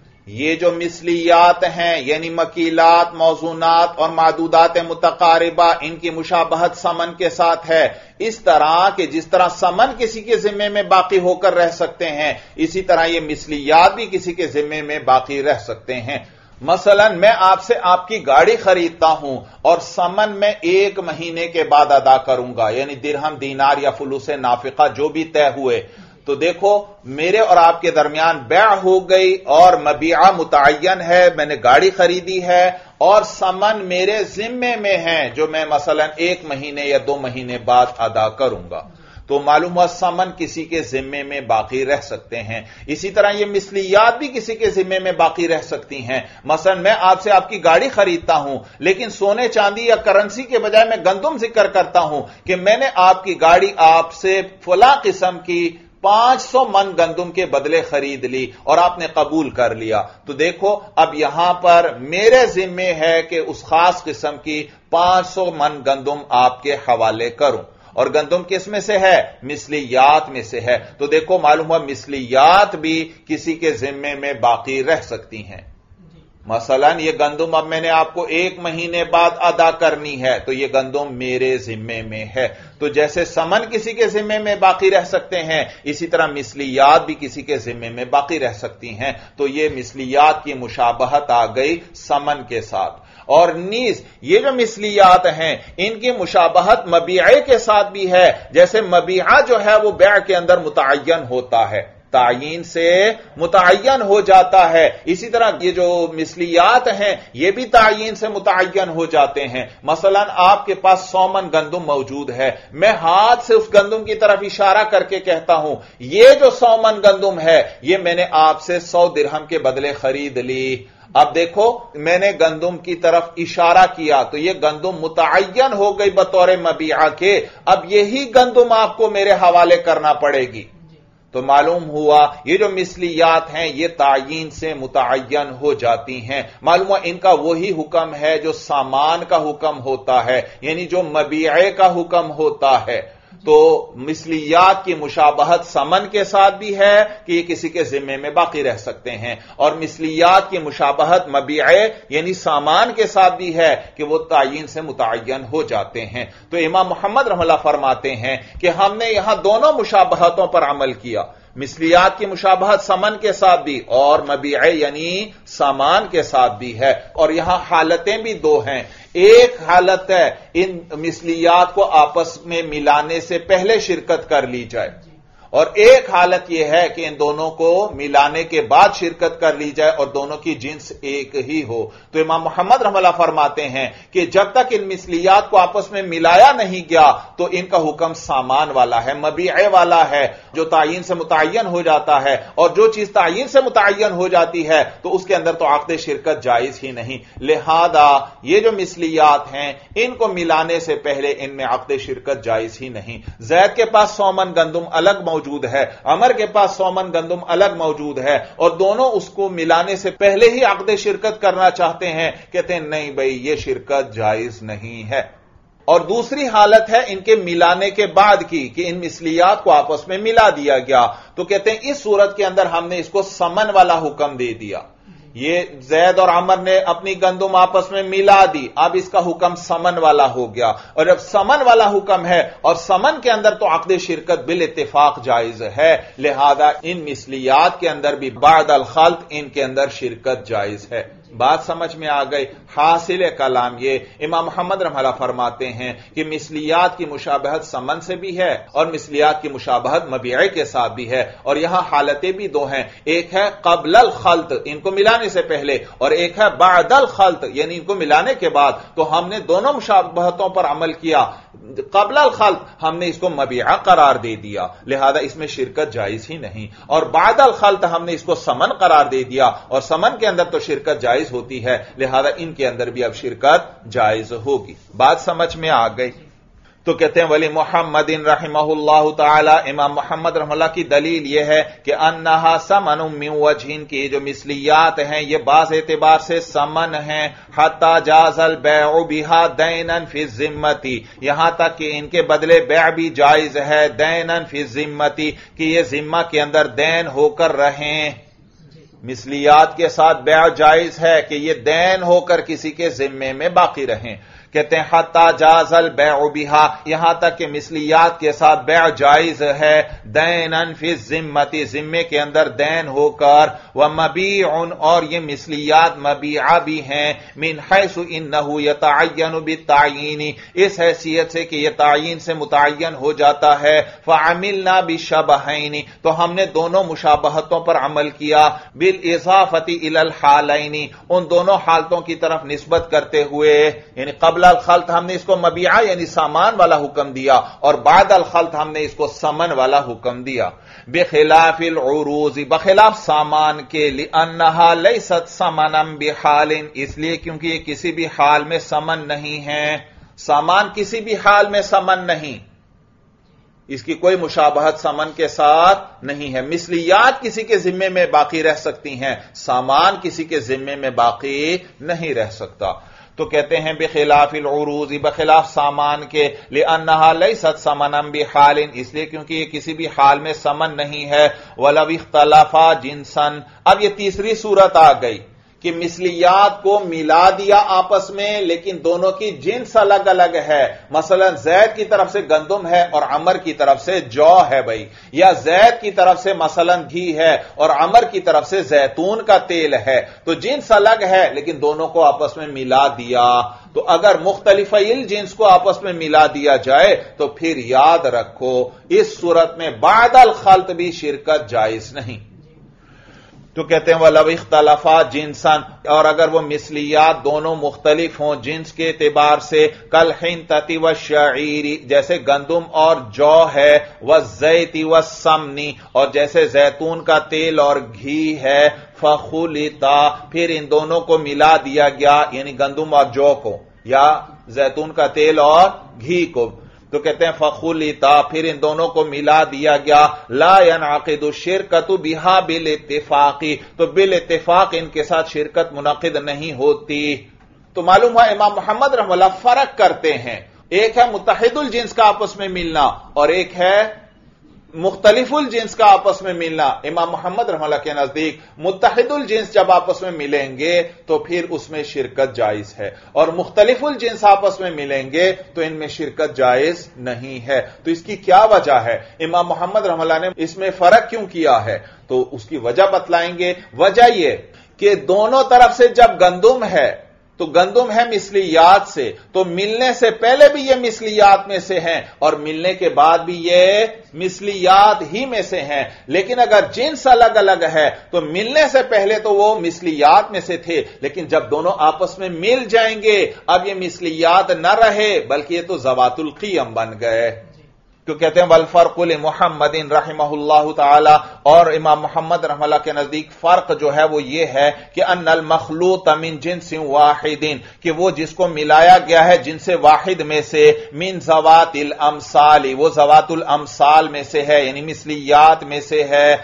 ये जो मिसलियात हैं यानी मकीलात, मौजूनात और मादूदात मुतकारिबा, इनकी मुशाबहत समन के साथ है, इस तरह कि जिस तरह समन किसी के जिम्मे में बाकी होकर रह सकते हैं, इसी तरह ये मिसलियात भी किसी के जिम्मे में बाकी रह सकते हैं। मसलन मैं आपसे आपकी गाड़ी खरीदता हूं और समन में 1 महीने के बाद अदा करूंगा, यानी दिरहम दीनार या फुलूस नाफिका जो भी तय हुए, तो देखो मेरे और आपके दरमियान बैअ हो गई और मबीआ मुतअय्यन है, मैंने गाड़ी खरीदी है और समन मेरे जिम्मे में है जो मैं मसलन 1 महीने या 2 महीने बाद अदा करूंगा, तो मालूम हुआ समन किसी के जिम्मे में बाकी रह सकते हैं। इसी तरह ये मिसलियात भी किसी के जिम्मे में बाकी रह सकती हैं। मसलन मैं आपसे आपकी गाड़ी खरीदता हूं लेकिन सोने चांदी या करेंसी के बजाय मैं गंदुम जिक्र करता हूं कि मैंने आपकी गाड़ी आपसे फला किस्म की 500 من گندم کے بدلے خرید لی اور آپ نے قبول کر لیا، تو دیکھو اب یہاں پر میرے ذمے ہے کہ اس خاص قسم کی 500 من گندم آپ کے حوالے کروں، اور گندم کس میں سے ہے؟ مثلیات میں سے ہے، تو دیکھو معلوم ہوا مثلیات بھی کسی کے ذمے میں باقی رہ سکتی ہیں۔ مثلا یہ گندم اب میں نے آپ کو 1 مہینے بعد ادا کرنی ہے، تو یہ گندم میرے ذمے میں ہے، تو جیسے سمن کسی کے ذمے میں باقی رہ سکتے ہیں، اسی طرح مثلیات بھی کسی کے ذمے میں باقی رہ سکتی ہیں، تو یہ مثلیات کی مشابہت آ گئی سمن کے ساتھ۔ اور نیز یہ جو مثلیات ہیں ان کی مشابہت مبیعے کے ساتھ بھی ہے، جیسے مبیعہ جو ہے وہ بیع کے اندر متعین ہوتا ہے، تعیین سے متعین ہو جاتا ہے، اسی طرح یہ جو مثلیات ہیں یہ بھی تعیین سے متعین ہو جاتے ہیں۔ مثلا آپ کے پاس 100 من گندم موجود ہے، میں ہاتھ سے اس گندم کی طرف اشارہ کر کے کہتا ہوں یہ جو 100 من گندم ہے یہ میں نے آپ سے 100 درہم کے بدلے خرید لی۔ اب دیکھو میں نے گندم کی طرف اشارہ کیا تو یہ گندم متعین ہو گئی بطور مبیعہ کے، اب یہی گندم آپ کو میرے حوالے کرنا پڑے گی، تو معلوم ہوا یہ جو مثلیات ہیں یہ تعیین سے متعین ہو جاتی ہیں۔ معلوم ہوا ان کا وہی حکم ہے جو سامان کا حکم ہوتا ہے، یعنی جو مبیعے کا حکم ہوتا ہے۔ تو مثلیات کی مشابہت سمن کے ساتھ بھی ہے کہ یہ کسی کے ذمے میں باقی رہ سکتے ہیں، اور مثلیات کی مشابہت مبیعے یعنی سامان کے ساتھ بھی ہے کہ وہ تعیین سے متعین ہو جاتے ہیں۔ تو امام محمد رحمہ اللہ فرماتے ہیں کہ ہم نے یہاں دونوں مشابہتوں پر عمل کیا، مثلیات کی مشابہت سمن کے ساتھ بھی اور مبیعے یعنی سامان کے ساتھ بھی ہے، اور یہاں حالتیں بھی 2 ہیں۔ ایک حالت ہے ان مثلیات کو آپس میں ملانے سے پہلے شرکت کر لی جائے، اور ایک حالت یہ ہے کہ ان دونوں کو ملانے کے بعد شرکت کر لی جائے اور دونوں کی جنس ایک ہی ہو۔ تو امام محمد رحمہ اللہ فرماتے ہیں کہ جب تک ان مثلیات کو آپس میں ملایا نہیں گیا تو ان کا حکم سامان والا ہے، مبیعے والا ہے، جو تعیین سے متعین ہو جاتا ہے، اور جو چیز تعیین سے متعین ہو جاتی ہے تو اس کے اندر تو عقد شرکت جائز ہی نہیں، لہذا یہ جو مثلیات ہیں ان کو ملانے سے پہلے ان میں عقد شرکت جائز ہی نہیں۔ زید کے پاس 100 من گندم الگ موجود ہے، عمر کے پاس 100 من گندم الگ موجود ہے، اور دونوں اس کو ملانے سے پہلے ہی عقد شرکت کرنا چاہتے ہیں، کہتے ہیں نہیں بھائی یہ شرکت جائز نہیں ہے۔ اور دوسری حالت ہے ان کے ملانے کے بعد کی کہ ان مثلیات کو آپس میں ملا دیا گیا، تو کہتے ہیں اس صورت کے اندر ہم نے اس کو سمن والا حکم دے دیا، یہ زید اور عمر نے اپنی گندم آپس میں ملا دی، اب اس کا حکم سمن والا ہو گیا، اور جب سمن والا حکم ہے اور سمن کے اندر تو عقد شرکت بالاتفاق جائز ہے، لہذا ان مثلیات کے اندر بھی بعد الخلط ان کے اندر شرکت جائز ہے۔ بات سمجھ میں آ گئی؟ حاصل کلام یہ امام محمد رحمہ اللہ فرماتے ہیں کہ مثلیات کی مشابہت سمن سے بھی ہے اور مثلیات کی مشابہت مبیعے کے ساتھ بھی ہے، اور یہاں حالتیں بھی 2 ہیں، ایک ہے قبل الخلط ان کو ملانے سے پہلے، اور ایک ہے بعد الخلط یعنی ان کو ملانے کے بعد، تو ہم نے دونوں مشابہتوں پر عمل کیا۔ قبل الخلط ہم نے اس کو مبیعہ قرار دے دیا، لہذا اس میں شرکت جائز ہی نہیں، اور بعد الخلط ہم نے اس کو سمن قرار دے دیا، اور سمن کے اندر تو شرکت جائز ہوتی ہے، لہذا ان کے اندر بھی اب شرکت جائز ہوگی۔ بات سمجھ میں آ گئی؟ تو کہتے ہیں ولی محمد رحمہ اللہ تعالی، امام محمد رحمہ اللہ کی دلیل یہ ہے کہ انہا سمن من وجہ، کی جو مثلیات ہیں یہ بعض اعتبار سے سمن ہیں، حتی جاز البیع بہا دینا فی الذمتی، یہاں تک کہ ان کے بدلے بیع بھی جائز ہے، دینا فی الذمتی کہ یہ ذمہ کے اندر دین ہو کر رہیں، مثلیات کے ساتھ بیع جائز ہے کہ یہ دین ہو کر کسی کے ذمے میں باقی رہیں۔ کہتے ہیں حتی جاز البیع بہا، یہاں تک کہ مثلیات کے ساتھ بیع جائز ہے، دینا فی الذمتی ذمے کے اندر دین ہو کر، ومبیع اور یہ مثلیات مبیعہ بھی ہیں، من حیث انہ یتعین بالتعیین اس حیثیت سے کہ یہ تعیین سے متعین ہو جاتا ہے، فعملنا بالشبہین تو ہم نے دونوں مشابہتوں پر عمل کیا، بالاضافۃ الی الحالین ان دونوں حالتوں کی طرف نسبت کرتے ہوئے، یعنی قبل الخلط ہم نے اس کو مبیعہ یعنی سامان والا حکم دیا، اور بعد الخلط ہم نے اس کو سمن والا حکم دیا، بخلاف العروض بخلاف سامان کے، لأنہا لیست سمنا بحال اس لیے کیونکہ یہ کسی بھی حال میں سمن نہیں ہے، سامان کسی بھی حال میں سمن نہیں، اس کی کوئی مشابہت سمن کے ساتھ نہیں ہے. مثلیات کسی کے ذمے میں باقی رہ سکتی ہیں، سامان کسی کے ذمے میں باقی نہیں رہ سکتا. تو کہتے ہیں بخلاف العروض، بخلاف سامان کے، لأنها لیست ثمنا بحال، اس لیے کیونکہ یہ کسی بھی حال میں ثمن نہیں ہے. ولو اختلفا جنسا، اب یہ تیسری صورت آ گئی کہ مثلیات کو ملا دیا آپس میں لیکن دونوں کی جنس الگ الگ ہے. مثلا زید کی طرف سے گندم ہے اور عمر کی طرف سے جو ہے بھائی، یا زید کی طرف سے مثلا گھی ہے اور عمر کی طرف سے زیتون کا تیل ہے، تو جنس الگ ہے لیکن دونوں کو آپس میں ملا دیا. تو اگر مختلف جنس کو آپس میں ملا دیا جائے تو پھر یاد رکھو اس صورت میں بعد الخلط بھی شرکت جائز نہیں. تو کہتے ہیں وَلَوْ اخْتَلَفَا جِنسًا، اور اگر وہ مثلیات دونوں مختلف ہوں جنس کے اعتبار سے، کَالْحِنْطَةِ وَالشَّعِيرِ، جیسے گندم اور جو ہے، وَالزَّيْتِ وَالسَّمْنِ، اور جیسے زیتون کا تیل اور گھی ہے، فَخُلِطَا، پھر ان دونوں کو ملا دیا گیا، یعنی گندم اور جو کو یا زیتون کا تیل اور گھی کو. تو کہتے ہیں فخلطا، پھر ان دونوں کو ملا دیا گیا. لا ينعقد الشرکۃ بها بالاتفاق، تو بالاتفاق ان کے ساتھ شرکت منعقد نہیں ہوتی. تو معلوم ہوا امام محمد رحمہ اللہ فرق کرتے ہیں، ایک ہے متحد الجنس کا آپس میں ملنا اور ایک ہے مختلف الجنس کا آپس میں ملنا. امام محمد رحمہ اللہ کے نزدیک متحد الجنس جب آپس میں ملیں گے تو پھر اس میں شرکت جائز ہے، اور مختلف الجنس آپس میں ملیں گے تو ان میں شرکت جائز نہیں ہے. تو اس کی کیا وجہ ہے؟ امام محمد رحمہ اللہ نے اس میں فرق کیوں کیا ہے تو اس کی وجہ بتلائیں گے. وجہ یہ کہ دونوں طرف سے جب گندم ہے تو گندم ہے مثلیات سے، تو ملنے سے پہلے بھی یہ مثلیات میں سے ہیں اور ملنے کے بعد بھی یہ مثلیات ہی میں سے ہیں. لیکن اگر جنس الگ الگ ہے تو ملنے سے پہلے تو وہ مثلیات میں سے تھے، لیکن جب دونوں آپس میں مل جائیں گے اب یہ مثلیات نہ رہے بلکہ یہ تو ذوات القیم بن گئے. تو کہتے ہیں والفرق لمحمد رحمہ اللہ تعالی، اور امام محمد رحمہ اللہ کے نزدیک فرق جو ہے وہ یہ ہے کہ ان المخلوط من جنس واحد، کہ وہ جس کو ملایا گیا ہے جنس واحد میں سے، من ذوات الامثال، وہ ذوات الامثال میں سے ہے، یعنی مثلیات میں سے ہے،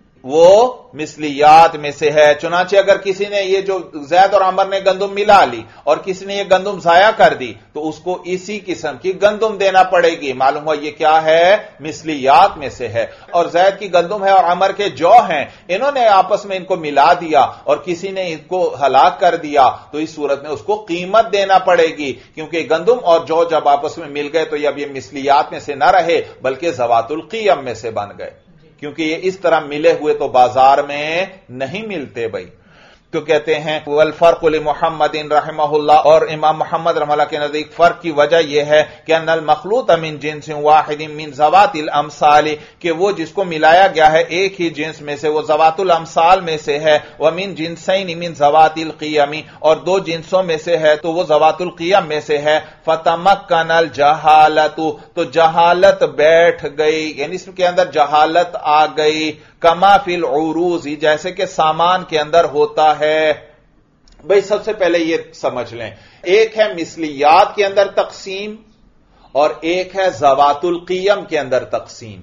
وہ مثلیات میں سے ہے. چنانچہ اگر کسی نے یہ جو زید اور عمر نے گندم ملا لی اور کسی نے یہ گندم ضائع کر دی تو اس کو اسی قسم کی گندم دینا پڑے گی. معلوم ہوا یہ کیا ہے؟ مثلیات میں سے ہے. اور زید کی گندم ہے اور عمر کے جو ہیں، انہوں نے آپس میں ان کو ملا دیا اور کسی نے ان کو ہلاک کر دیا تو اس صورت میں اس کو قیمت دینا پڑے گی، کیونکہ گندم اور جو جب آپس میں مل گئے تو اب یہ مثلیات میں سے نہ رہے بلکہ ذوات القیم میں سے بن گئے، کیونکہ یہ اس طرح ملے ہوئے تو بازار میں نہیں ملتے بھائی. تو کہتے ہیں والفرق لمحمد رحمہ اللہ، اور امام محمد رحمہ اللہ کے نزدیک فرق کی وجہ یہ ہے کہ ان المخلوط من جنس واحد من ذوات الامثال، کہ وہ جس کو ملایا گیا ہے ایک ہی جنس میں سے وہ ذوات الامثال میں سے ہے، ومن جنسین من ذوات القیم، اور دو جنسوں میں سے ہے تو وہ ذوات القیم میں سے ہے. فتمکن الجہالت، تو جہالت بیٹھ گئی، یعنی اس کے اندر جہالت آ گئی، کما فی العروض، جیسے کہ سامان کے اندر ہوتا ہے. بھئی سب سے پہلے یہ سمجھ لیں، ایک ہے مثلیات کے اندر تقسیم اور ایک ہے ذوات القیم کے اندر تقسیم.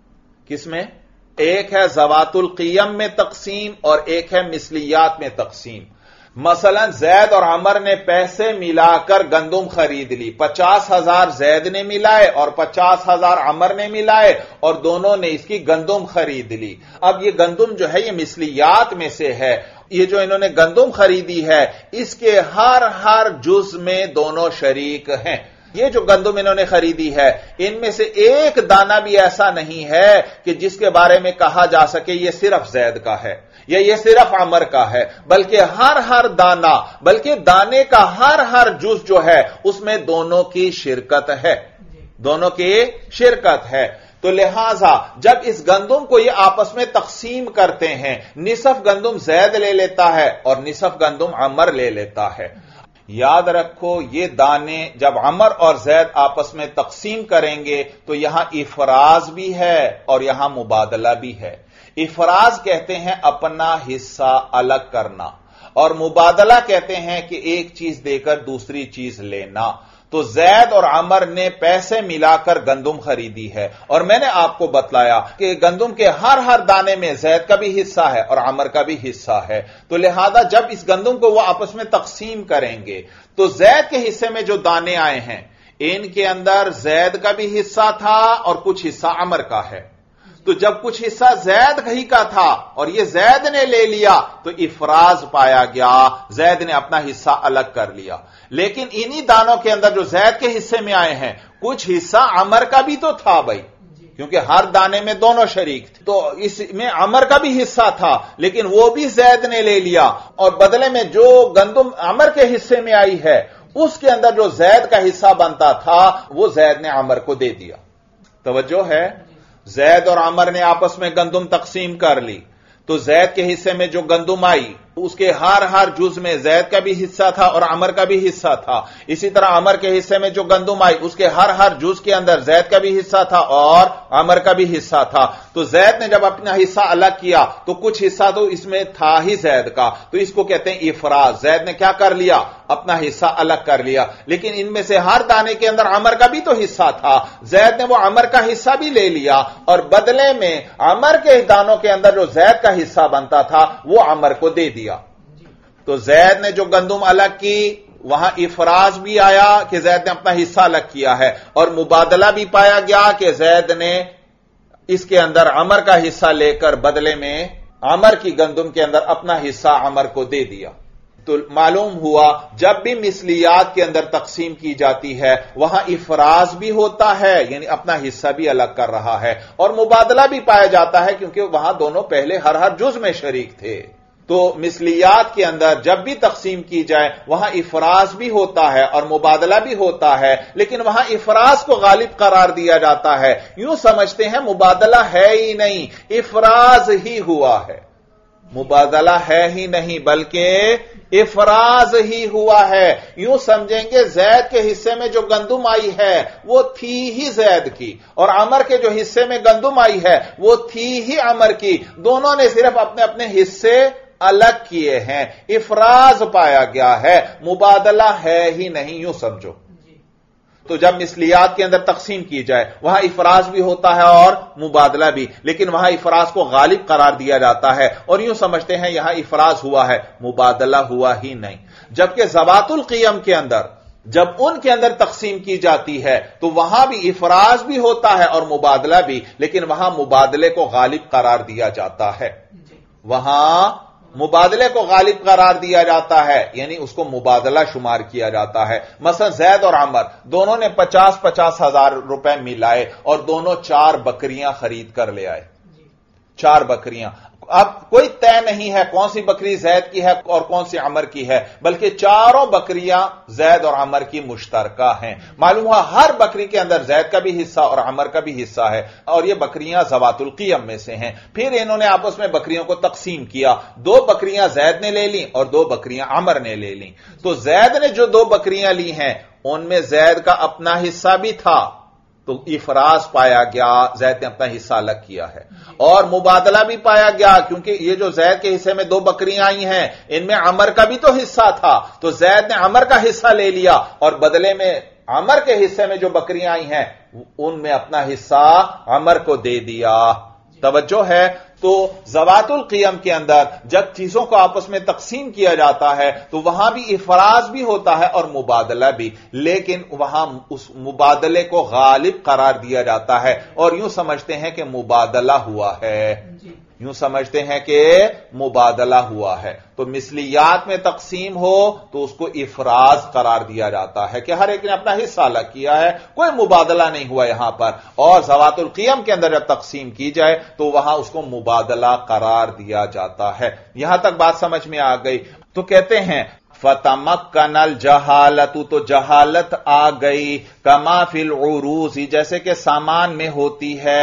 کس میں؟ ایک ہے ذوات القیم میں تقسیم اور ایک ہے مثلیات میں تقسیم. مثلا زید اور عمر نے پیسے ملا کر گندم خرید لی، 50,000 زید نے ملائے اور 50,000 عمر نے ملائے اور دونوں نے اس کی گندم خرید لی. اب یہ گندم جو ہے یہ مثلیات میں سے ہے. یہ جو انہوں نے گندم خریدی ہے اس کے ہر جز میں دونوں شریک ہیں. یہ جو گندم انہوں نے خریدی ہے ان میں سے ایک دانہ بھی ایسا نہیں ہے کہ جس کے بارے میں کہا جا سکے یہ صرف زید کا ہے یا یہ صرف عمر کا ہے، بلکہ ہر دانہ، بلکہ دانے کا ہر جز جو ہے اس میں دونوں کی شرکت ہے، دونوں کی شرکت ہے. تو لہذا جب اس گندم کو یہ آپس میں تقسیم کرتے ہیں، نصف گندم زید لے لیتا ہے اور نصف گندم عمر لے لیتا ہے. یاد رکھو یہ دانے جب عمر اور زید آپس میں تقسیم کریں گے تو یہاں افراز بھی ہے اور یہاں مبادلہ بھی ہے. افراز کہتے ہیں اپنا حصہ الگ کرنا اور مبادلہ کہتے ہیں کہ ایک چیز دے کر دوسری چیز لینا. تو زید اور عمر نے پیسے ملا کر گندم خریدی ہے، اور میں نے آپ کو بتلایا کہ گندم کے ہر دانے میں زید کا بھی حصہ ہے اور عمر کا بھی حصہ ہے، تو لہذا جب اس گندم کو وہ آپس میں تقسیم کریں گے تو زید کے حصے میں جو دانے آئے ہیں ان کے اندر زید کا بھی حصہ تھا اور کچھ حصہ عمر کا ہے، تو جب کچھ حصہ زید ہی کا تھا اور یہ زید نے لے لیا تو افراز پایا گیا، زید نے اپنا حصہ الگ کر لیا، لیکن انہی دانوں کے اندر جو زید کے حصے میں آئے ہیں کچھ حصہ عمر کا بھی تو تھا بھائی، کیونکہ ہر دانے میں دونوں شریک تھے، تو اس میں عمر کا بھی حصہ تھا لیکن وہ بھی زید نے لے لیا، اور بدلے میں جو گندم عمر کے حصے میں آئی ہے اس کے اندر جو زید کا حصہ بنتا تھا وہ زید نے عمر کو دے دیا۔ توجہ ہے، زید اور عمر نے آپس میں گندم تقسیم کر لی، تو زید کے حصے میں جو گندم آئی اس کے ہر جز میں زید کا بھی حصہ تھا اور عمر کا بھی حصہ تھا، اسی طرح عمر کے حصے میں جو گندم آئی اس کے ہر جز کے اندر زید کا بھی حصہ تھا اور عمر کا بھی حصہ تھا، تو زید نے جب اپنا حصہ الگ کیا تو کچھ حصہ تو اس میں تھا ہی زید کا، تو اس کو کہتے ہیں افراز، زید نے کیا کر لیا، اپنا حصہ الگ کر لیا، لیکن ان میں سے ہر دانے کے اندر عمر کا بھی تو حصہ تھا، زید نے وہ عمر کا حصہ بھی لے لیا اور بدلے میں عمر کے دانوں کے اندر جو زید کا حصہ بنتا تھا وہ عمر کو دے دیا۔ تو زید نے جو گندم الگ کی وہاں افراز بھی آیا کہ زید نے اپنا حصہ الگ کیا ہے، اور مبادلہ بھی پایا گیا کہ زید نے اس کے اندر عمر کا حصہ لے کر بدلے میں عمر کی گندم کے اندر اپنا حصہ عمر کو دے دیا۔ تو معلوم ہوا جب بھی مثلیات کے اندر تقسیم کی جاتی ہے وہاں افراز بھی ہوتا ہے، یعنی اپنا حصہ بھی الگ کر رہا ہے، اور مبادلہ بھی پایا جاتا ہے کیونکہ وہاں دونوں پہلے ہر جز میں شریک تھے۔ تو مثلیات کے اندر جب بھی تقسیم کی جائے وہاں افراز بھی ہوتا ہے اور مبادلہ بھی ہوتا ہے، لیکن وہاں افراز کو غالب قرار دیا جاتا ہے، یوں سمجھتے ہیں مبادلہ ہے ہی نہیں، افراز ہی ہوا ہے، مبادلہ ہے ہی نہیں بلکہ افراز ہی ہوا ہے، یوں سمجھیں گے زید کے حصے میں جو گندم آئی ہے وہ تھی ہی زید کی، اور عمر کے جو حصے میں گندم آئی ہے وہ تھی ہی عمر کی، دونوں نے صرف اپنے اپنے حصے الگ کیے ہیں، افراز پایا گیا ہے، مبادلہ ہے ہی نہیں، یوں سمجھو۔ تو جب مثلیات کے اندر تقسیم کی جائے وہاں افراز بھی ہوتا ہے اور مبادلہ بھی، لیکن وہاں افراز کو غالب قرار دیا جاتا ہے، اور یوں سمجھتے ہیں یہاں افراز ہوا ہے، مبادلہ ہوا ہی نہیں۔ جبکہ ذوات القیم کے اندر جب ان کے اندر تقسیم کی جاتی ہے تو وہاں بھی افراز بھی ہوتا ہے اور مبادلہ بھی، لیکن وہاں مبادلے کو غالب قرار دیا جاتا ہے، وہاں مبادلے کو غالب قرار دیا جاتا ہے، یعنی اس کو مبادلہ شمار کیا جاتا ہے۔ مثلا زید اور عمر دونوں نے 50,000 ہزار روپے ملائے اور دونوں 4 بکریاں خرید کر لے آئے، 4 بکریاں۔ اب کوئی طے نہیں ہے کون سی بکری زید کی ہے اور کون سی عمر کی ہے، بلکہ چاروں بکریاں زید اور عمر کی مشترکہ ہیں، معلوم ہوا ہر بکری کے اندر زید کا بھی حصہ اور عمر کا بھی حصہ ہے، اور یہ بکریاں ذوات القیم میں سے ہیں۔ پھر انہوں نے آپس میں بکریوں کو تقسیم کیا، 2 بکریاں زید نے لے لیں اور 2 بکریاں عمر نے لے لیں، تو زید نے جو 2 بکریاں لی ہیں ان میں زید کا اپنا حصہ بھی تھا، تو افراز پایا گیا، زید نے اپنا حصہ الگ کیا ہے، اور مبادلہ بھی پایا گیا کیونکہ یہ جو زید کے حصے میں 2 بکریاں آئی ہیں ان میں عمر کا بھی تو حصہ تھا، تو زید نے عمر کا حصہ لے لیا اور بدلے میں عمر کے حصے میں جو بکریاں آئی ہیں ان میں اپنا حصہ عمر کو دے دیا۔ توجہ ہے، تو ذوات القیم کے اندر جب چیزوں کو آپس میں تقسیم کیا جاتا ہے تو وہاں بھی افراز بھی ہوتا ہے اور مبادلہ بھی، لیکن وہاں اس مبادلے کو غالب قرار دیا جاتا ہے اور یوں سمجھتے ہیں کہ مبادلہ ہوا ہے، یوں سمجھتے ہیں کہ مبادلہ ہوا ہے۔ تو مثلیات میں تقسیم ہو تو اس کو افراز قرار دیا جاتا ہے کہ ہر ایک نے اپنا حصہ الگ کیا ہے، کوئی مبادلہ نہیں ہوا یہاں پر، اور ذوات القیم کے اندر جب تقسیم کی جائے تو وہاں اس کو مبادلہ قرار دیا جاتا ہے۔ یہاں تک بات سمجھ میں آ گئی؟ تو کہتے ہیں فَتَمَكَّنَ الْجَهَالَةُ، تو جہالت آ گئی، كَمَا فِي الْعُرُوزِ، جیسے کہ سامان میں ہوتی ہے،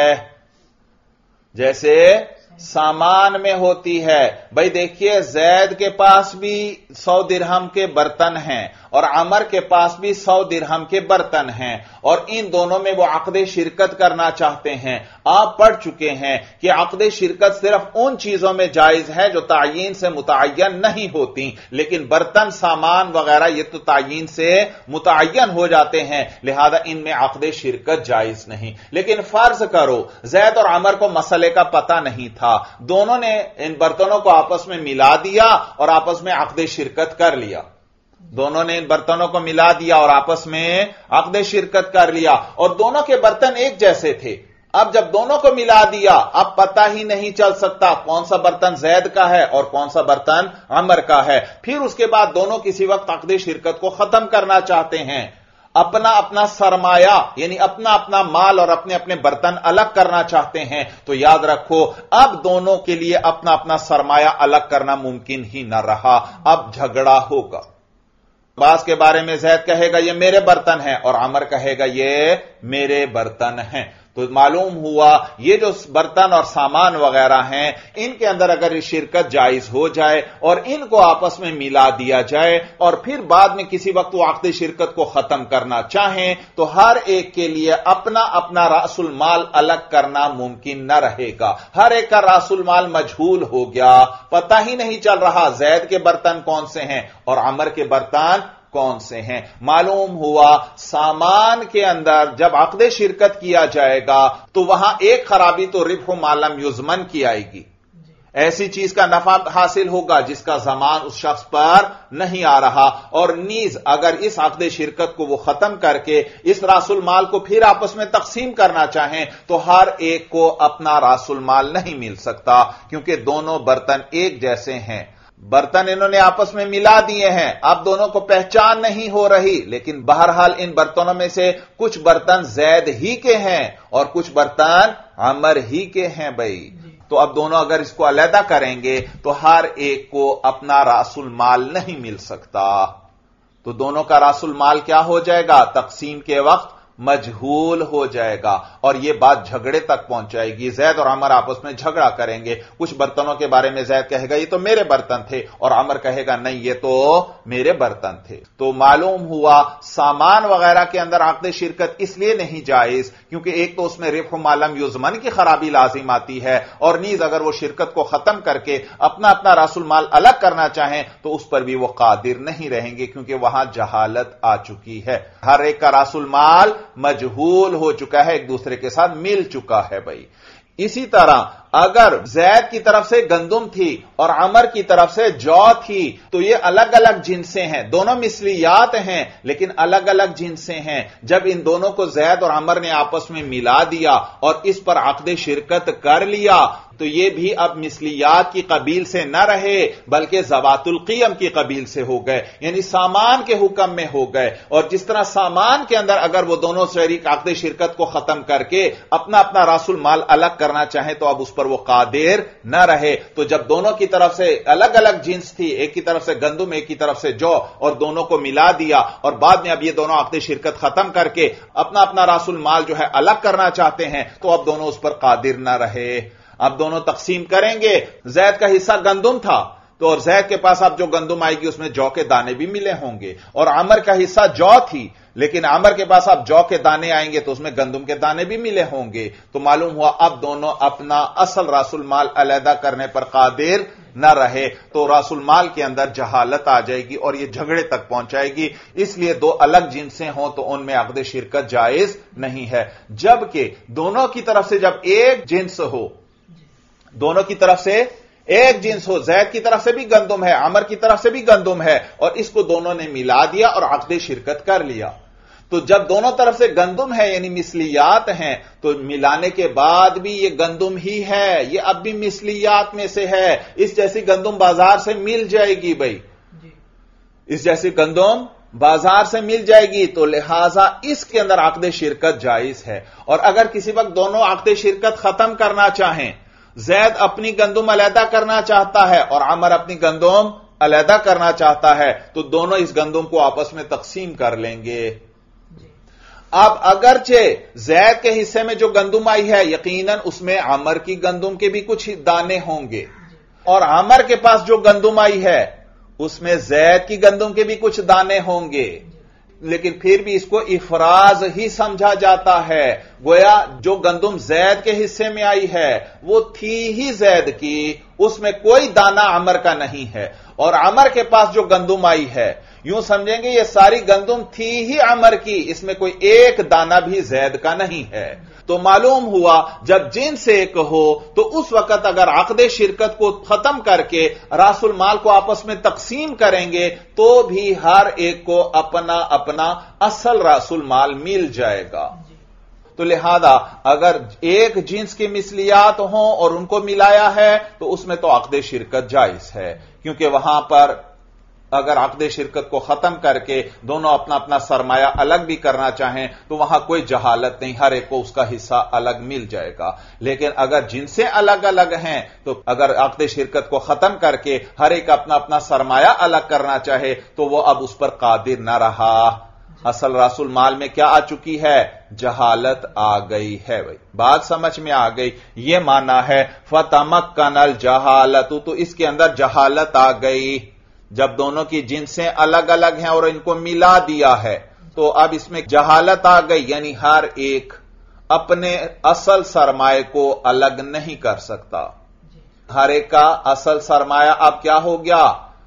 جیسے سامان میں ہوتی ہے۔ بھائی دیکھیے زید کے پاس بھی 100 درہم کے برتن ہیں اور अमर के पास भी 100 दिरहम के बर्तन हैं और इन दोनों में वो अक़द शिरकत करना चाहते हैं। आप पढ़ चुके हैं कि अक़द शिरकत सिर्फ उन चीजों में जायज है जो तायीन से मुतअय्यन नहीं होती, लेकिन बर्तन सामान वगैरह ये तो तायीन से मुतअय्यन हो जाते हैं, लिहाजा इनमें अक़द शिरकत जायज नहीं। लेकिन फर्ज करो ज़ैद और अमर को मसले का पता नहीं था, दोनों ने इन बर्तनों को आपस में मिला दिया और आपस में अक़द शिरकत कर लिया। दोनों ने इन बर्तनों को मिला दिया और आपस में अक़द शिरकत कर लिया और दोनों के बर्तन एक जैसे थे। अब जब दोनों को मिला दिया, अब पता ही नहीं चल सकता कौन सा बर्तन ज़ैद का है और कौन सा बर्तन अमर का है। फिर उसके बाद दोनों किसी वक्त अक़द शिरकत को खत्म करना चाहते हैं, अपना अपना सरमाया यानी अपना अपना माल और अपने अपने बर्तन अलग करना चाहते हैं। तो याद रखो अब दोनों के लिए अपना अपना सरमाया अलग करना मुमकिन ही न रहा, अब झगड़ा होगा। बास के बारे में ज़ैद कहेगा ये मेरे बर्तन हैं और अमर कहेगा ये मेरे बर्तन हैं। तो मालूम हुआ ये जो बर्तन और सामान वगैरह हैं इनके अंदर अगर शिरकत जायज हो जाए और इनको आपस में मिला दिया जाए और फिर बाद में किसी वक्त वो अक़द शिरकत को खत्म करना चाहें तो हर एक के लिए अपना अपना रासुल माल अलग करना मुमकिन न रहेगा। हर एक का रासुल माल मजहूल हो गया, पता ही नहीं चल रहा ज़ैद के बर्तन कौन से हैं और अमर के बर्तन कौन से हैं। मालूम हुआ सामान के अंदर जब अक़द शिरकत किया जाएगा तो वहां एक खराबी तो रिब्ह मालम युज़मन की आएगी, ऐसी चीज का नफा हासिल होगा जिसका जमान उस शख्स पर नहीं आ रहा, और नीज अगर इस अक़द शिरकत को वो खत्म करके इस रासुल माल को फिर आपस में तकसीम करना चाहें तो हर एक को अपना रासुल माल नहीं मिल सकता, क्योंकि दोनों बर्तन एक जैसे हैं। बर्तन इन्होंने आपस में मिला दिए हैं, अब दोनों को पहचान नहीं हो रही, लेकिन बहरहाल इन बर्तनों में से कुछ बर्तन ज़ैद ही के हैं और कुछ बर्तन अमर ही के हैं भाई। तो अब दोनों अगर इसको अलहदा करेंगे तो हर एक को अपना रासुल माल नहीं मिल सकता, तो दोनों का रासुल माल क्या हो जाएगा, तकसीम के वक्त मजहूल हो जाएगा और यह बात झगड़े तक पहुंच जाएगी। ज़ैद और अमर आपस में झगड़ा करेंगे, कुछ बर्तनों के बारे में ज़ैद कहेगा ये तो मेरे बर्तन थे और अमर कहेगा नहीं ये तो मेरे बर्तन थे। तो मालूम हुआ सामान वगैरह के अंदर अक़द शिरकत इसलिए नहीं जायज क्योंकि एक तो उसमें रिब्ह मालम युज़मन की खराबी लाजिम आती है और नीज अगर वो शिरकत को खत्म करके अपना अपना रासुल माल अलग करना चाहें तो उस पर भी वो कादिर नहीं रहेंगे क्योंकि वहां जहालत आ चुकी है। हर एक का रासुल माल मजहूल हो चुका है, एक दूसरे के साथ मिल चुका है भाई। इसी तरह अगर ज़ैद की तरफ से गंदुम थी और अमर की तरफ से जौ थी तो ये अलग अलग जिनसें हैं, दोनों मिसलियात हैं लेकिन अलग अलग जिनसें हैं। जब इन दोनों को ज़ैद और अमर ने आपस में मिला दिया और इस पर अक़द शिरकत कर लिया तो ये भी अब मिसलियात की कबील से न रहे बल्कि ज़वातुल क़ियम की कबील से हो गए, यानी सामान के हुक्म में हो गए। और जिस तरह सामान के अंदर अगर वो दोनों शरीक अक़द शिरकत को खत्म करके अपना अपना रासुल माल अलग करना चाहे तो अब उस पर वो कादिर न रहे। तो जब दोनों की तरफ से अलग अलग जिन्स थी, एक की तरफ से गंदुम एक की तरफ से जौ, और दोनों को मिला दिया और बाद में अब ये दोनों अक़द शिरकत खत्म करके अपना अपना रासुल माल जो है अलग करना चाहते हैं तो अब दोनों उस पर कादिर न रहे। अब दोनों तकसीम करेंगे, ज़ैद का हिस्सा गंदुम था तो और ज़ैद के पास अब जो गंदुम आएगी उसमें जौ के दाने भी मिले होंगे, और अमर का हिस्सा जौ थी लेकिन अमर के पास अब जौ के दाने आएंगे तो उसमें गंदुम के दाने भी मिले होंगे। तो मालूम हुआ अब दोनों अपना असल रासुल माल अलहदा करने पर कादिर न रहे, तो रासुल माल के अंदर जहालत आ जाएगी और यह झगड़े तक पहुंचाएगी। इसलिए दो अलग जिनसें हों तो उनमें अक़द शिरकत जायज नहीं है, जबकि दोनों की तरफ से जब एक जिन्स हो, दोनों की तरफ से एक जिन्स हो, ज़ैद की तरफ से भी गंदुम है अमर की तरफ से भी गंदुम है और इसको दोनों ने मिला दिया और अक़द शिरकत कर लिया, तो जब दोनों तरफ से गंदुम है यानी मिसलियात हैं तो मिलाने के बाद भी ये गंदुम ही है, ये अब भी मिसलियात में से है। इस जैसी गंदुम बाजार से मिल जाएगी भाई, इस जैसी गंदुम बाजार से मिल जाएगी, तो लिहाजा इसके अंदर अक़द शिरकत जायज है। और अगर किसी वक्त दोनों अक़द शिरकत खत्म करना चाहें, ज़ैद अपनी गंदुम अलहदा करना चाहता है और अमर अपनी गंदुम अलहदा करना चाहता है, तो दोनों इस गंदुम को आपस में तकसीम कर लेंगे। अब अगरचे ज़ैद के हिस्से में जो गंदुम आई है यकीनन उसमें अमर की गंदुम के भी कुछ दाने होंगे, और अमर के पास जो गंदुम आई है اس میں زید کی گندم کے بھی کچھ دانے ہوں گے، لیکن پھر بھی اس کو افراز ہی سمجھا جاتا ہے، گویا جو گندم زید کے حصے میں آئی ہے وہ تھی ہی زید کی، اس میں کوئی دانہ عمر کا نہیں ہے، اور عمر کے پاس جو گندم آئی ہے یوں سمجھیں گے یہ ساری گندم تھی ہی عمر کی، اس میں کوئی ایک دانہ بھی زید کا نہیں ہے۔ تو معلوم ہوا جب جنس ایک ہو تو اس وقت اگر عقد شرکت کو ختم کر کے راس المال کو آپس میں تقسیم کریں گے تو بھی ہر ایک کو اپنا اپنا اصل راس المال مل جائے گا۔ تو لہذا اگر ایک جنس کی مثلیات ہوں اور ان کو ملایا ہے تو اس میں تو عقد شرکت جائز ہے، کیونکہ وہاں پر اگر عقد شرکت کو ختم کر کے دونوں اپنا اپنا سرمایہ الگ بھی کرنا چاہیں تو وہاں کوئی جہالت نہیں، ہر ایک کو اس کا حصہ الگ مل جائے گا۔ لیکن اگر جنسیں الگ الگ ہیں تو اگر عقد شرکت کو ختم کر کے ہر ایک اپنا اپنا سرمایہ الگ کرنا چاہے تو وہ اب اس پر قادر نہ رہا، اصل راس المال میں کیا آ چکی ہے؟ جہالت آ گئی ہے۔ بھائی بات سمجھ میں آ گئی، یہ معنی ہے فتمکن الجہالت، تو اس کے اندر جہالت آ گئی۔ جب دونوں کی جنسیں الگ الگ ہیں اور ان کو ملا دیا ہے تو اب اس میں جہالت آ گئی، یعنی ہر ایک اپنے اصل سرمایہ کو الگ نہیں کر سکتا، ہر ایک کا اصل سرمایہ اب کیا ہو گیا؟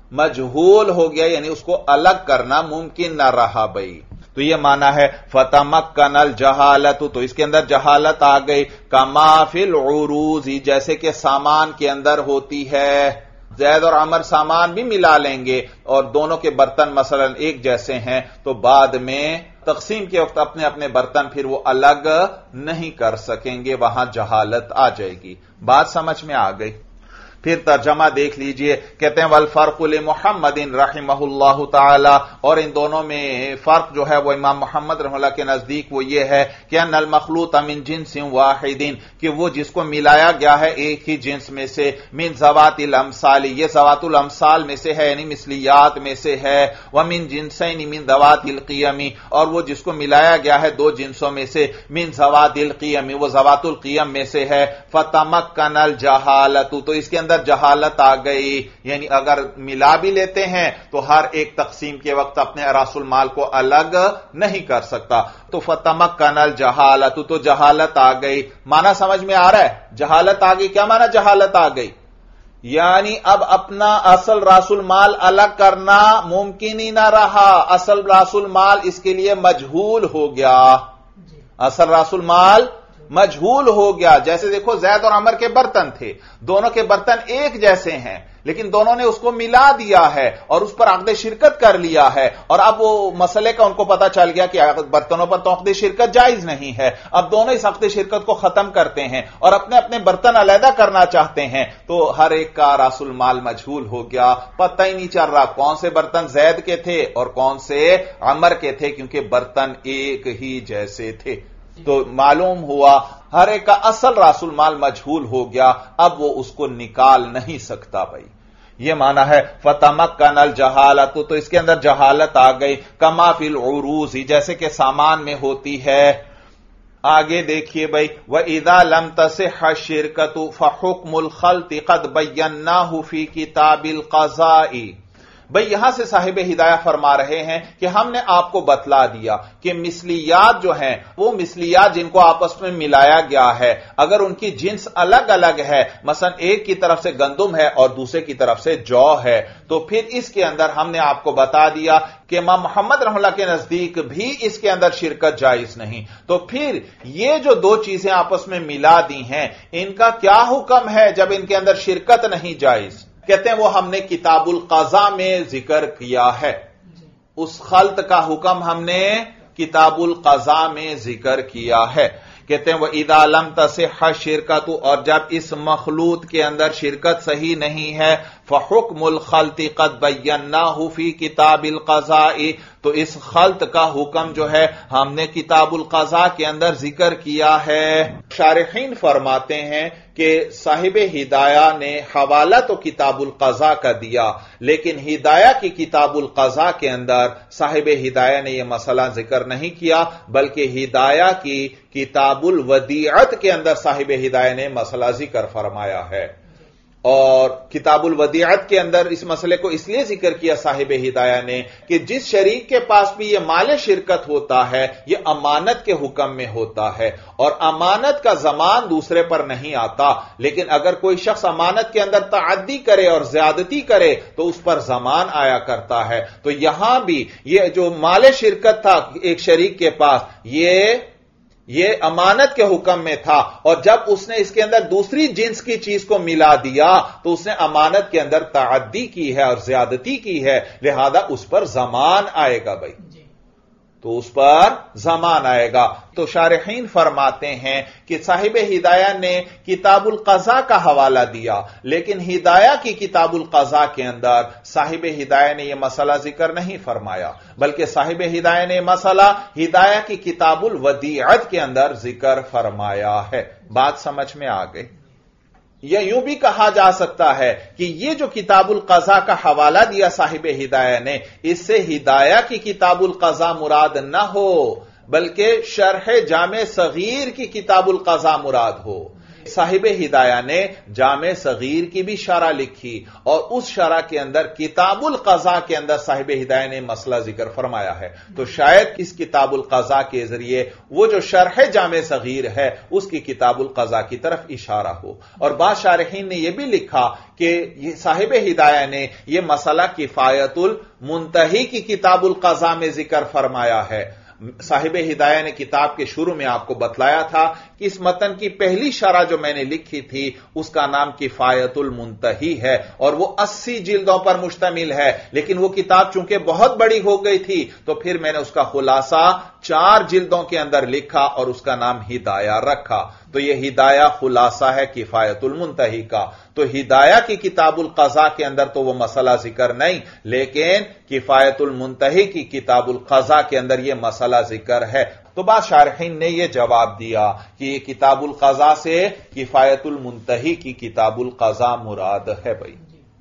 مجہول ہو گیا، یعنی اس کو الگ کرنا ممکن نہ رہا۔ بھائی تو یہ معنی ہے فتمکن الجہالت، تو اس کے اندر جہالت آ گئی، کما فی العروض، جیسے کہ سامان کے اندر ہوتی ہے۔ زید اور عمر سامان بھی ملا لیں گے اور دونوں کے برتن مثلا ایک جیسے ہیں تو بعد میں تقسیم کے وقت اپنے اپنے برتن پھر وہ الگ نہیں کر سکیں گے، وہاں جہالت آ جائے گی۔ بات سمجھ میں آ گئی؟ پھر ترجمہ دیکھ لیجئے، کہتے ہیں والفرق لمحمد رحمہ اللہ تعالی، اور ان دونوں میں فرق جو ہے وہ امام محمد رحمہ اللہ کے نزدیک وہ یہ ہے کہ ان المخلوط من جنس واحد، کہ وہ جس کو ملایا گیا ہے ایک ہی جنس میں سے، من ذوات الامثال، یہ ذوات الامثال میں سے ہے یعنی مثلیات میں سے ہے، ومن جنسین من ذوات القیم، اور وہ جس کو ملایا گیا ہے دو جنسوں میں سے، من ذوات القیم، وہ ذوات القیم میں سے ہے، فتمکن الجہالت، تو اس کے اندر جہالت آ گئی، یعنی اگر ملا بھی لیتے ہیں تو ہر ایک تقسیم کے وقت اپنے راس المال کو الگ نہیں کر سکتا، تو فتمکن الجہالت، تو جہالت آ گئی۔ معنی سمجھ میں آ رہا ہے؟ جہالت آ گئی، کیا معنی جہالت آ گئی؟ یعنی اب اپنا اصل راس المال الگ کرنا ممکن ہی نہ رہا، اصل راس المال اس کے لیے مجہول ہو گیا، اصل راس المال مجہول ہو گیا۔ جیسے دیکھو زید اور عمر کے برتن تھے، دونوں کے برتن ایک جیسے ہیں لیکن دونوں نے اس کو ملا دیا ہے اور اس پر عقد شرکت کر لیا ہے، اور اب وہ مسئلے کا ان کو پتا چل گیا کہ برتنوں پر تو عقد شرکت جائز نہیں ہے، اب دونوں اس عقد شرکت کو ختم کرتے ہیں اور اپنے اپنے برتن علیحدہ کرنا چاہتے ہیں، تو ہر ایک کا راس المال مجہول ہو گیا، پتہ ہی نہیں چل رہا کون سے برتن زید کے تھے اور کون سے عمر کے تھے، کیونکہ برتن ایک ہی جیسے تھے۔ تو معلوم ہوا ہر ایک کا اصل راس المال مجہول ہو گیا، اب وہ اس کو نکال نہیں سکتا۔ بھائی یہ معنی ہے فتمکن الجہالت، تو اس کے اندر جہالت آ گئی، کما فی العروض، جیسے کہ سامان میں ہوتی ہے۔ آگے دیکھیے بھائی، وَإِذَا لَمْ تَصِحَّ الشِّرْكَةُ فَحُكْمُ الْخَلْطِ قَدْ بَيَّنَّاهُ فِي كِتَابِ الْقَضَاءِ۔ بھئی یہاں سے صاحب ہدایہ فرما رہے ہیں کہ ہم نے آپ کو بتلا دیا کہ مثلیات جو ہیں وہ مثلیات جن کو آپس میں ملایا گیا ہے، اگر ان کی جنس الگ الگ ہے، مثلا ایک کی طرف سے گندم ہے اور دوسرے کی طرف سے جو ہے، تو پھر اس کے اندر ہم نے آپ کو بتا دیا کہ امام محمد رحمہ اللہ کے نزدیک بھی اس کے اندر شرکت جائز نہیں۔ تو پھر یہ جو دو چیزیں آپس میں ملا دی ہیں ان کا کیا حکم ہے جب ان کے اندر شرکت نہیں جائز؟ کہتے ہیں وہ ہم نے کتاب القضاء میں ذکر کیا ہے، اس خلط کا حکم ہم نے کتاب القضاء میں ذکر کیا ہے۔ کہتے ہیں وَإِذَا لَمْ تَصِحَّ الشِّرْكَةُ، اور جب اس مخلوط کے اندر شرکت صحیح نہیں ہے، فَحُكْمُ الْخَلْطِ قَدْ بَيَّنَّاهُ فِي كِتَابِ الْقَضَاءِ، تو اس خلط کا حکم جو ہے ہم نے کتاب القضاء کے اندر ذکر کیا ہے۔ شارحین فرماتے ہیں کہ صاحب ہدایہ نے حوالہ تو کتاب القضاء کا دیا، لیکن ہدایہ کی کتاب القضاء کے اندر صاحب ہدایہ نے یہ مسئلہ ذکر نہیں کیا، بلکہ ہدایہ کی کتاب الودیعت کے اندر صاحب ہدایہ نے مسئلہ ذکر فرمایا ہے۔ اور کتاب الودیعت کے اندر اس مسئلے کو اس لیے ذکر کیا صاحب ہدایہ نے کہ جس شریک کے پاس بھی یہ مال شرکت ہوتا ہے یہ امانت کے حکم میں ہوتا ہے اور امانت کا ضمان دوسرے پر نہیں آتا، لیکن اگر کوئی شخص امانت کے اندر تعدی کرے اور زیادتی کرے تو اس پر ضمان آیا کرتا ہے۔ تو یہاں بھی یہ جو مال شرکت تھا ایک شریک کے پاس یہ امانت کے حکم میں تھا، اور جب اس نے اس کے اندر دوسری جنس کی چیز کو ملا دیا تو اس نے امانت کے اندر تعدی کی ہے اور زیادتی کی ہے، لہذا اس پر ضمان آئے گا بھائی، تو اس پر ضمان آئے گا۔ تو شارحین فرماتے ہیں کہ صاحب ہدایہ نے کتاب القضاء کا حوالہ دیا، لیکن ہدایہ کی کتاب القضاء کے اندر صاحب ہدایہ نے یہ مسئلہ ذکر نہیں فرمایا، بلکہ صاحب ہدایہ نے مسئلہ ہدایہ کی کتاب الودیعت کے اندر ذکر فرمایا ہے۔ بات سمجھ میں آ گئی؟ یا یوں بھی کہا جا سکتا ہے کہ یہ جو کتاب القضاء کا حوالہ دیا صاحب ہدایہ نے، اس سے ہدایہ کی کتاب القضاء مراد نہ ہو بلکہ شرح جامع صغیر کی کتاب القضاء مراد ہو۔ صاحب ہدایہ نے جامع صغیر کی بھی شرح لکھی اور اس شرح کے اندر کتاب القضاء کے اندر صاحب ہدایہ نے مسئلہ ذکر فرمایا ہے، تو شاید اس کتاب القضاء کے ذریعے وہ جو شرح جامع صغیر ہے اس کی کتاب القضاء کی طرف اشارہ ہو۔ اور بعض شارحین نے یہ بھی لکھا کہ صاحب ہدایہ نے یہ مسئلہ کفایت المنتہی کی کتاب القضاء میں ذکر فرمایا ہے۔ صاحب ہدایہ نے کتاب کے شروع میں آپ کو بتلایا تھا کہ اس متن کی پہلی شرح جو میں نے لکھی تھی اس کا نام کفایت المنتہی ہے اور وہ 80 جلدوں پر مشتمل ہے، لیکن وہ کتاب چونکہ بہت بڑی ہو گئی تھی تو پھر میں نے اس کا خلاصہ 4 جلدوں کے اندر لکھا اور اس کا نام ہدایہ رکھا۔ تو یہ ہدایہ خلاصہ ہے کفایت المنتہی کا۔ تو ہدایہ کی کتاب القضاء کے اندر تو وہ مسئلہ ذکر نہیں، لیکن کفایت المنتہی کی کتاب القضاء کے اندر یہ مسئلہ ذکر ہے۔ تو بعض شارحین نے یہ جواب دیا کہ یہ کتاب القضاء سے کفایت المنتہی کی کتاب القضاء مراد ہے بھائی۔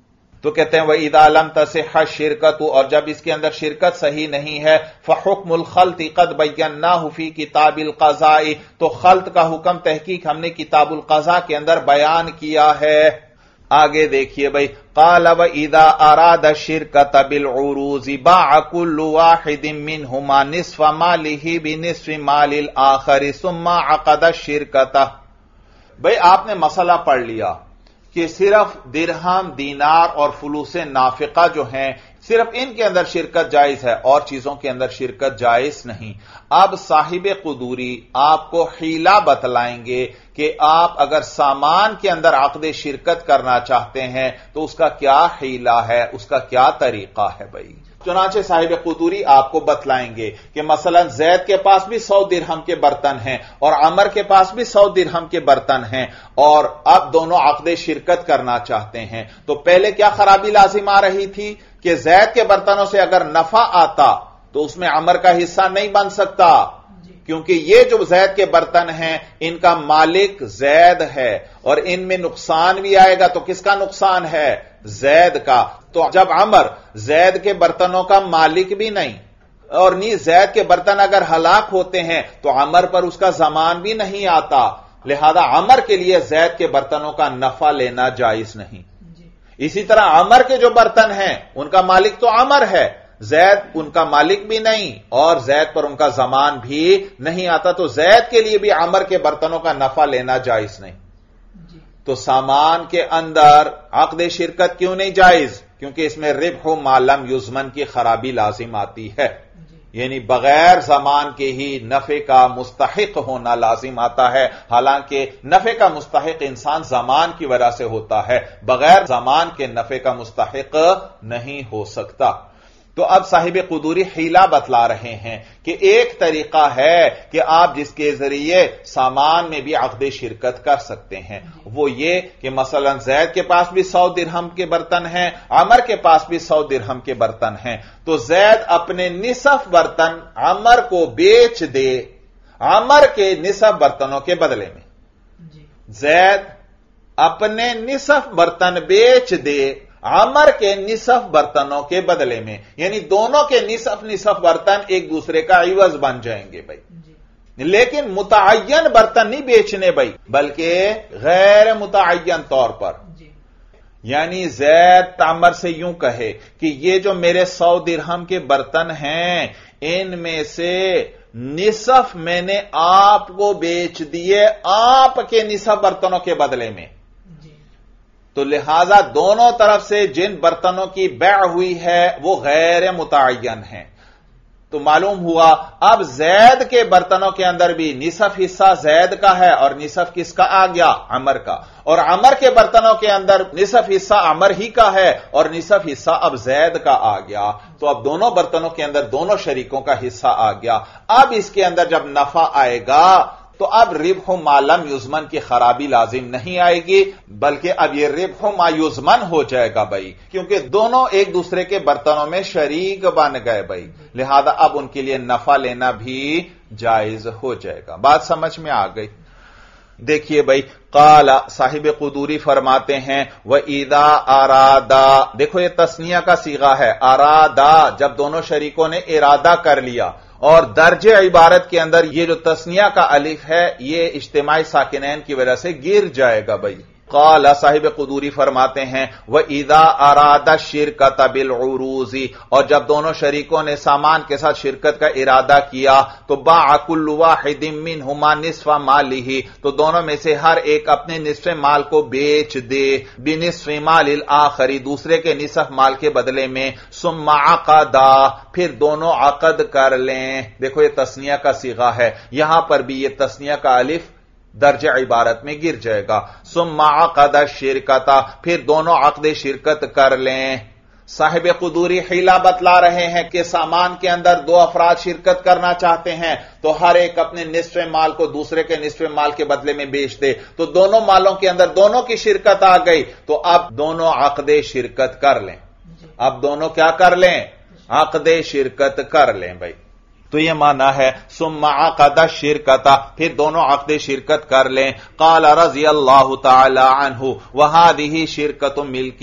تو کہتے ہیں وَإِذَا لَمْ تَصِحَّ الشِّرْكَةُ، اور جب اس کے اندر شرکت صحیح نہیں ہے، فَحُكْمُ الْخَلْطِ قَدْ بَيَّنَّاهُ فِي كِتَابِ الْقَضَاءِ، تو خلط کا حکم تحقیق ہم نے کتاب القضاء کے اندر بیان کیا ہے۔ آگے دیکھیے بھائی، قال وَإِذَا أَرَادَ الشِّرْكَةَ بِالْعُرُوزِ بَاعَ كُلُّ وَاحِدٍ مِّنْهُمَا نِصْفَ مَالِهِ بِنِصْفِ مَالِ الْآخَرِ ثُمَّ عَقَدَ الشِّرْكَةَ۔ بھائی آپ نے مسئلہ پڑھ لیا کہ صرف درہم، دینار اور فلوس نافقہ جو ہیں صرف ان کے اندر شرکت جائز ہے اور چیزوں کے اندر شرکت جائز نہیں۔ اب صاحب قدوری آپ کو حیلہ بتلائیں گے کہ آپ اگر سامان کے اندر عقد شرکت کرنا چاہتے ہیں تو اس کا کیا حیلہ ہے، اس کا کیا طریقہ ہے بھائی۔ چنانچہ صاحب قدوری آپ کو بتلائیں گے کہ مثلا زید کے پاس بھی 100 درہم کے برتن ہیں اور عمر کے پاس بھی 100 درہم کے برتن ہیں اور اب دونوں عقد شرکت کرنا چاہتے ہیں، تو پہلے کیا خرابی لازم آ رہی تھی کہ زید کے برتنوں سے اگر نفع آتا تو اس میں عمر کا حصہ نہیں بن سکتا، کیونکہ یہ جو زید کے برتن ہیں ان کا مالک زید ہے اور ان میں نقصان بھی آئے گا تو کس کا نقصان ہے؟ زید کا۔ تو جب عمر زید کے برتنوں کا مالک بھی نہیں اور نیز زید کے برتن اگر ہلاک ہوتے ہیں تو عمر پر اس کا ضمان بھی نہیں آتا، لہذا عمر کے لیے زید کے برتنوں کا نفع لینا جائز نہیں۔ اسی طرح عمر کے جو برتن ہیں ان کا مالک تو عمر ہے، زید ان کا مالک بھی نہیں اور زید پر ان کا ضمان بھی نہیں آتا، تو زید کے لیے بھی عمر کے برتنوں کا نفع لینا جائز نہیں۔ تو سامان کے اندر عقد شرکت کیوں نہیں جائز؟ کیونکہ اس میں ربح و ما لم یضمن کی خرابی لازم آتی ہے، یعنی بغیر ضمان کے ہی نفع کا مستحق ہونا لازم آتا ہے، حالانکہ نفع کا مستحق انسان ضمان کی وجہ سے ہوتا ہے، بغیر ضمان کے نفع کا مستحق نہیں ہو سکتا۔ تو اب صاحب قدوری حیلہ بتلا رہے ہیں کہ ایک طریقہ ہے کہ آپ جس کے ذریعے سامان میں بھی عقد شرکت کر سکتے ہیں، وہ یہ کہ مثلا زید کے پاس بھی 100 درہم کے برتن ہیں، عمر کے پاس بھی 100 درہم کے برتن ہیں، تو زید اپنے نصف برتن عمر کو بیچ دے عمر کے نصف برتنوں کے بدلے میں، زید اپنے نصف برتن بیچ دے عمر کے نصف برتنوں کے بدلے میں، یعنی دونوں کے نصف برتن ایک دوسرے کا عوض بن جائیں گے بھائی، لیکن متعین برتن نہیں بیچنے بھائی، بلکہ غیر متعین طور پر، یعنی زید عمر سے یوں کہے کہ یہ جو میرے 100 درہم کے برتن ہیں ان میں سے نصف میں نے آپ کو بیچ دیے آپ کے نصف برتنوں کے بدلے میں، تو لہذا دونوں طرف سے جن برتنوں کی بیع ہوئی ہے وہ غیر متعین ہیں۔ تو معلوم ہوا اب زید کے برتنوں کے اندر بھی نصف حصہ زید کا ہے اور نصف کس کا آ گیا؟ عمر کا، اور عمر کے برتنوں کے اندر نصف حصہ عمر ہی کا ہے اور نصف حصہ اب زید کا آ گیا، تو اب دونوں برتنوں کے اندر دونوں شریکوں کا حصہ آ گیا۔ اب اس کے اندر جب نفع آئے گا تو اب ربح ما لم یضمن کی خرابی لازم نہیں آئے گی، بلکہ اب یہ ربح ما یضمن ہو جائے گا بھائی، کیونکہ دونوں ایک دوسرے کے برتنوں میں شریک بن گئے بھائی، لہذا اب ان کے لیے نفع لینا بھی جائز ہو جائے گا۔ بات سمجھ میں آ گئی؟ دیکھیے بھائی، قال صاحب قدوری فرماتے ہیں وَإِذَا أَرَادَا، دیکھو یہ تثنیہ کا صیغہ ہے، ارادا، جب دونوں شریکوں نے ارادہ کر لیا، اور درج عبارت کے اندر یہ جو تثنیہ کا الف ہے یہ اجتماعی ساکنین کی وجہ سے گر جائے گا بھائی۔ قال صاحب قدوری فرماتے ہیں وَإِذَا أَرَادَ الشِّرْكَةَ بِالْعُرُوزِ، اور جب دونوں شریکوں نے سامان کے ساتھ شرکت کا ارادہ کیا تو باع كُلُّ وَاحِدٍ مِّنْهُمَا نِصْفَ مَالِهِ، تو دونوں میں سے ہر ایک اپنے نصف مال کو بیچ دے، بِنِصْفِ مَالِ الْآخَرِ، دوسرے کے نصف مال کے بدلے میں، ثُمَّ عَقَدَا، پھر دونوں عقد کر لیں۔ دیکھو یہ تثنیہ کا صیغہ ہے، یہاں پر بھی یہ تثنیہ کا الف درج عبارت میں گر جائے گا۔ ثم عقد الشرکۃ، پھر دونوں عقد شرکت کر لیں۔ صاحب قدوری حیلہ بتلا رہے ہیں کہ سامان کے اندر دو افراد شرکت کرنا چاہتے ہیں تو ہر ایک اپنے نصف مال کو دوسرے کے نصف مال کے بدلے میں بیچ دے، تو دونوں مالوں کے اندر دونوں کی شرکت آ گئی، تو اب دونوں عقد شرکت کر لیں۔ اب دونوں کیا کر لیں؟ عقد شرکت کر لیں بھائی۔ تو یہ معنی ہے ثم عقد الشرکۃ، پھر دونوں عقد شرکت کر لیں۔ قال رضی اللہ تعالی عنہ وہذہ شرکۃ ملک،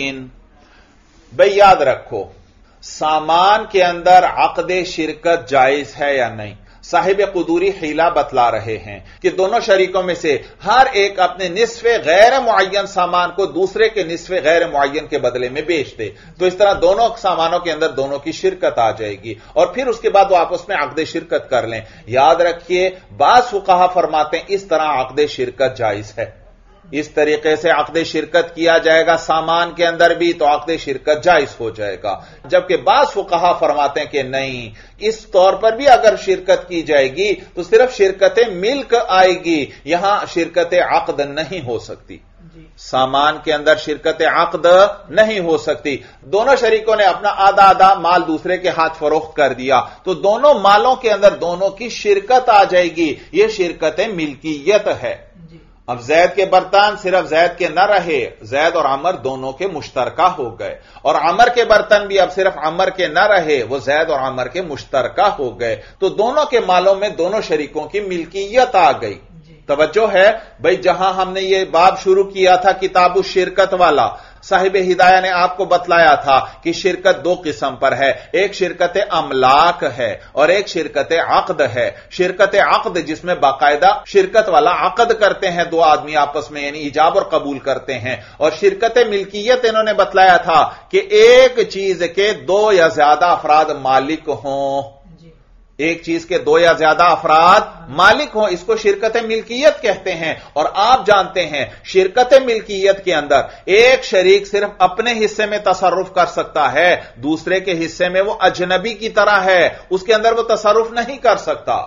بھئی یاد رکھو سامان کے اندر عقد شرکت جائز ہے یا نہیں؟ صاحب قدوری حیلہ بتلا رہے ہیں کہ دونوں شریکوں میں سے ہر ایک اپنے نصف غیر معین سامان کو دوسرے کے نصف غیر معین کے بدلے میں بیچ دے، تو اس طرح دونوں سامانوں کے اندر دونوں کی شرکت آ جائے گی اور پھر اس کے بعد وہ آپس میں عقد شرکت کر لیں۔ یاد رکھیے بعض فقہا فرماتے ہیں اس طرح عقد شرکت جائز ہے، اس طریقے سے عقد شرکت کیا جائے گا سامان کے اندر بھی تو عقد شرکت جائز ہو جائے گا، جبکہ بعض فقہا فرماتے ہیں کہ نہیں، اس طور پر بھی اگر شرکت کی جائے گی تو صرف شرکت ملک آئے گی، یہاں شرکت عقد نہیں ہو سکتی، سامان کے اندر شرکت عقد نہیں ہو سکتی۔ دونوں شریکوں نے اپنا آدھا آدھا مال دوسرے کے ہاتھ فروخت کر دیا تو دونوں مالوں کے اندر دونوں کی شرکت آ جائے گی، یہ شرکت ملکیت ہے۔ اب زید کے برتن صرف زید کے نہ رہے، زید اور عمر دونوں کے مشترکہ ہو گئے، اور عمر کے برتن بھی اب صرف عمر کے نہ رہے، وہ زید اور عمر کے مشترکہ ہو گئے، تو دونوں کے مالوں میں دونوں شریکوں کی ملکیت آ گئی۔ توجہ ہے بھئی، جہاں ہم نے یہ باب شروع کیا تھا کتاب الشرکت والا، صاحب ہدایہ نے آپ کو بتلایا تھا کہ شرکت دو قسم پر ہے، ایک شرکت املاک ہے اور ایک شرکت عقد ہے۔ شرکت عقد جس میں باقاعدہ شرکت والا عقد کرتے ہیں دو آدمی آپس میں، یعنی ایجاب اور قبول کرتے ہیں، اور شرکت ملکیت انہوں نے بتلایا تھا کہ ایک چیز کے دو یا زیادہ افراد مالک ہوں، ایک چیز کے دو یا زیادہ افراد مالک ہوں، اس کو شرکت ملکیت کہتے ہیں۔ اور آپ جانتے ہیں شرکت ملکیت کے اندر ایک شریک صرف اپنے حصے میں تصرف کر سکتا ہے، دوسرے کے حصے میں وہ اجنبی کی طرح ہے، اس کے اندر وہ تصرف نہیں کر سکتا،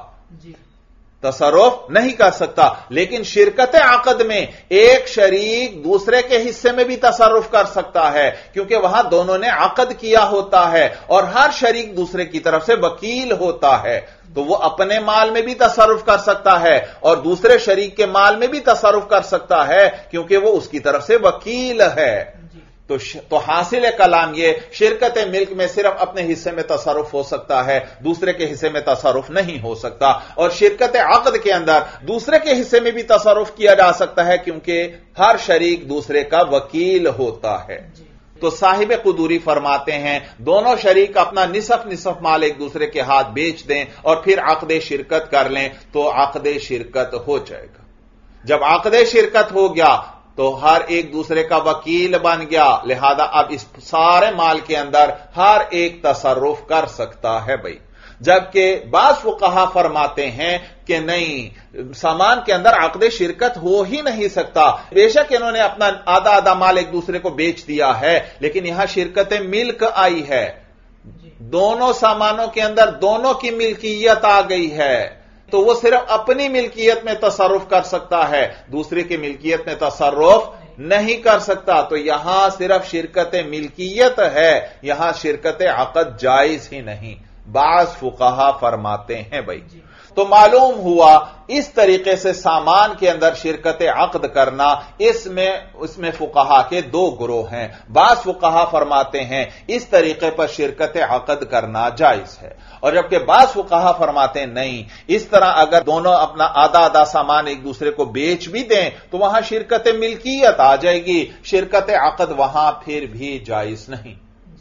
تصرف نہیں کر سکتا۔ لیکن شرکت عقد میں ایک شریک دوسرے کے حصے میں بھی تصرف کر سکتا ہے، کیونکہ وہاں دونوں نے عقد کیا ہوتا ہے اور ہر شریک دوسرے کی طرف سے وکیل ہوتا ہے، تو وہ اپنے مال میں بھی تصرف کر سکتا ہے اور دوسرے شریک کے مال میں بھی تصرف کر سکتا ہے، کیونکہ وہ اس کی طرف سے وکیل ہے۔ تو حاصل کلام یہ شرکت ملک میں صرف اپنے حصے میں تصرف ہو سکتا ہے، دوسرے کے حصے میں تصرف نہیں ہو سکتا، اور شرکت عقد کے اندر دوسرے کے حصے میں بھی تصرف کیا جا سکتا ہے کیونکہ ہر شریک دوسرے کا وکیل ہوتا ہے۔ تو صاحب قدوری فرماتے ہیں دونوں شریک اپنا نصف مال ایک دوسرے کے ہاتھ بیچ دیں اور پھر عقد شرکت کر لیں تو عقد شرکت ہو جائے گا۔ جب عقد شرکت ہو گیا تو ہر ایک دوسرے کا وکیل بن گیا، لہذا اب اس سارے مال کے اندر ہر ایک تصرف کر سکتا ہے بھائی. جبکہ بعض فقہا فرماتے ہیں کہ نہیں، سامان کے اندر عقد شرکت ہو ہی نہیں سکتا. بے شک انہوں نے اپنا آدھا آدھا مال ایک دوسرے کو بیچ دیا ہے، لیکن یہاں شرکت ملک آئی ہے، دونوں سامانوں کے اندر دونوں کی ملکیت آ گئی ہے، تو وہ صرف اپنی ملکیت میں تصرف کر سکتا ہے، دوسرے کی ملکیت میں تصرف نہیں کر سکتا. تو یہاں صرف شرکت ملکیت ہے، یہاں شرکت عقد جائز ہی نہیں، بعض فقہا فرماتے ہیں بھائی. تو معلوم ہوا اس طریقے سے سامان کے اندر شرکت عقد کرنا، اس میں فقہا کے دو گروہ ہیں. بعض فقہا فرماتے ہیں اس طریقے پر شرکت عقد کرنا جائز ہے، اور جبکہ بعض فقہا فرماتے ہیں نہیں، اس طرح اگر دونوں اپنا آدھا آدھا سامان ایک دوسرے کو بیچ بھی دیں تو وہاں شرکت ملکیت آ جائے گی، شرکت عقد وہاں پھر بھی جائز نہیں.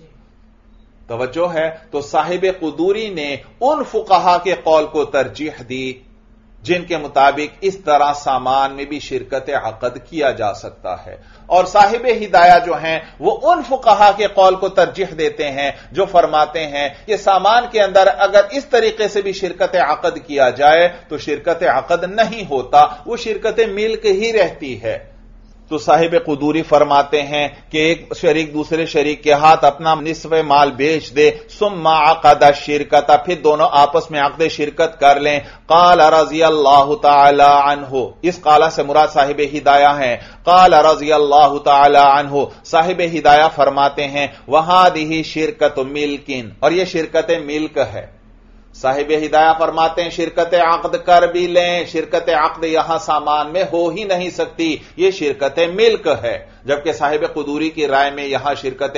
توجہ ہے. تو صاحب قدوری نے ان فقہا کے قول کو ترجیح دی جن کے مطابق اس طرح سامان میں بھی شرکت عقد کیا جا سکتا ہے، اور صاحب ہدایہ جو ہیں وہ ان فقہا کے قول کو ترجیح دیتے ہیں جو فرماتے ہیں کہ سامان کے اندر اگر اس طریقے سے بھی شرکت عقد کیا جائے تو شرکت عقد نہیں ہوتا، وہ شرکت ملک ہی رہتی ہے. تو صاحب قدوری فرماتے ہیں کہ ایک شریک دوسرے شریک کے ہاتھ اپنا نصف مال بیچ دے، ثم عقد الشرکت، پھر دونوں آپس میں عقد شرکت کر لیں. قال رضی اللہ تعالی عنہ، اس قال سے مراد صاحب ہدایہ ہیں. قال رضی اللہ تعالی عنہ، صاحب ہدایہ فرماتے ہیں وہذہ شرکت ملک، اور یہ شرکت ملک ہے. صاحب ہدایہ فرماتے ہیں شرکت عقد کر بھی لیں، شرکت عقد یہاں سامان میں ہو ہی نہیں سکتی، یہ شرکت ملک ہے. جبکہ صاحب قدوری کی رائے میں یہاں شرکت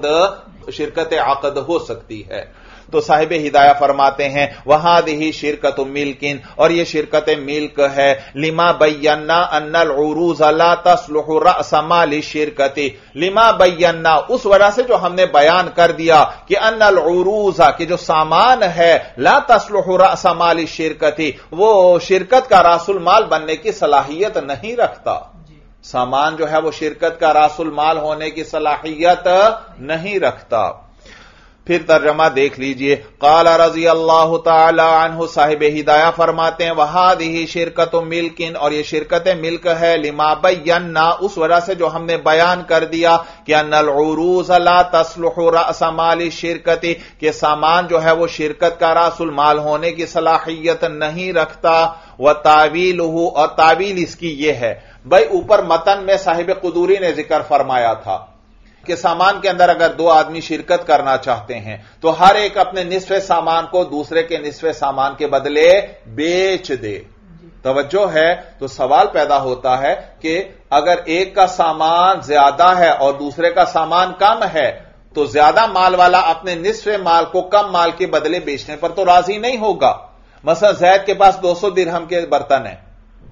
عقد ہو سکتی ہے. تو صاحب ہدایہ فرماتے ہیں وہذہ شرکت ملک، اور یہ شرکت ملک ہے. لما بینا ان العروض لا تصلح رأس مال الشرکت، لما بینا اس وجہ سے جو ہم نے بیان کر دیا کہ ان العروض کہ جو سامان ہے لا تصلح رأس مال الشرکت، وہ شرکت کا راس المال بننے کی صلاحیت نہیں رکھتا. سامان جو ہے وہ شرکت کا راس المال ہونے کی صلاحیت نہیں رکھتا. پھر ترجمہ دیکھ لیجئے. قال رضی اللہ تعالی عنہ، صاحب ہدایہ فرماتے ہیں وہذہ شرکت ملک، اور یہ شرکت ملک ہے. لما بینا اس وجہ سے جو ہم نے بیان کر دیا کہ ان العروض لا تصلح رأس مال الشرکت، کہ سامان جو ہے وہ شرکت کا راس المال ہونے کی صلاحیت نہیں رکھتا. وتاویلہ، اور تعویل اس کی یہ ہے بھائی، اوپر متن میں صاحب قدوری نے ذکر فرمایا تھا کہ سامان کے اندر اگر دو آدمی شرکت کرنا چاہتے ہیں تو ہر ایک اپنے نصف سامان کو دوسرے کے نصف سامان کے بدلے بیچ دے. توجہ ہے. تو سوال پیدا ہوتا ہے کہ اگر ایک کا سامان زیادہ ہے اور دوسرے کا سامان کم ہے تو زیادہ مال والا اپنے نصف مال کو کم مال کے بدلے بیچنے پر تو راضی نہیں ہوگا. مثلا زید کے پاس 200 درہم کے برتن ہیں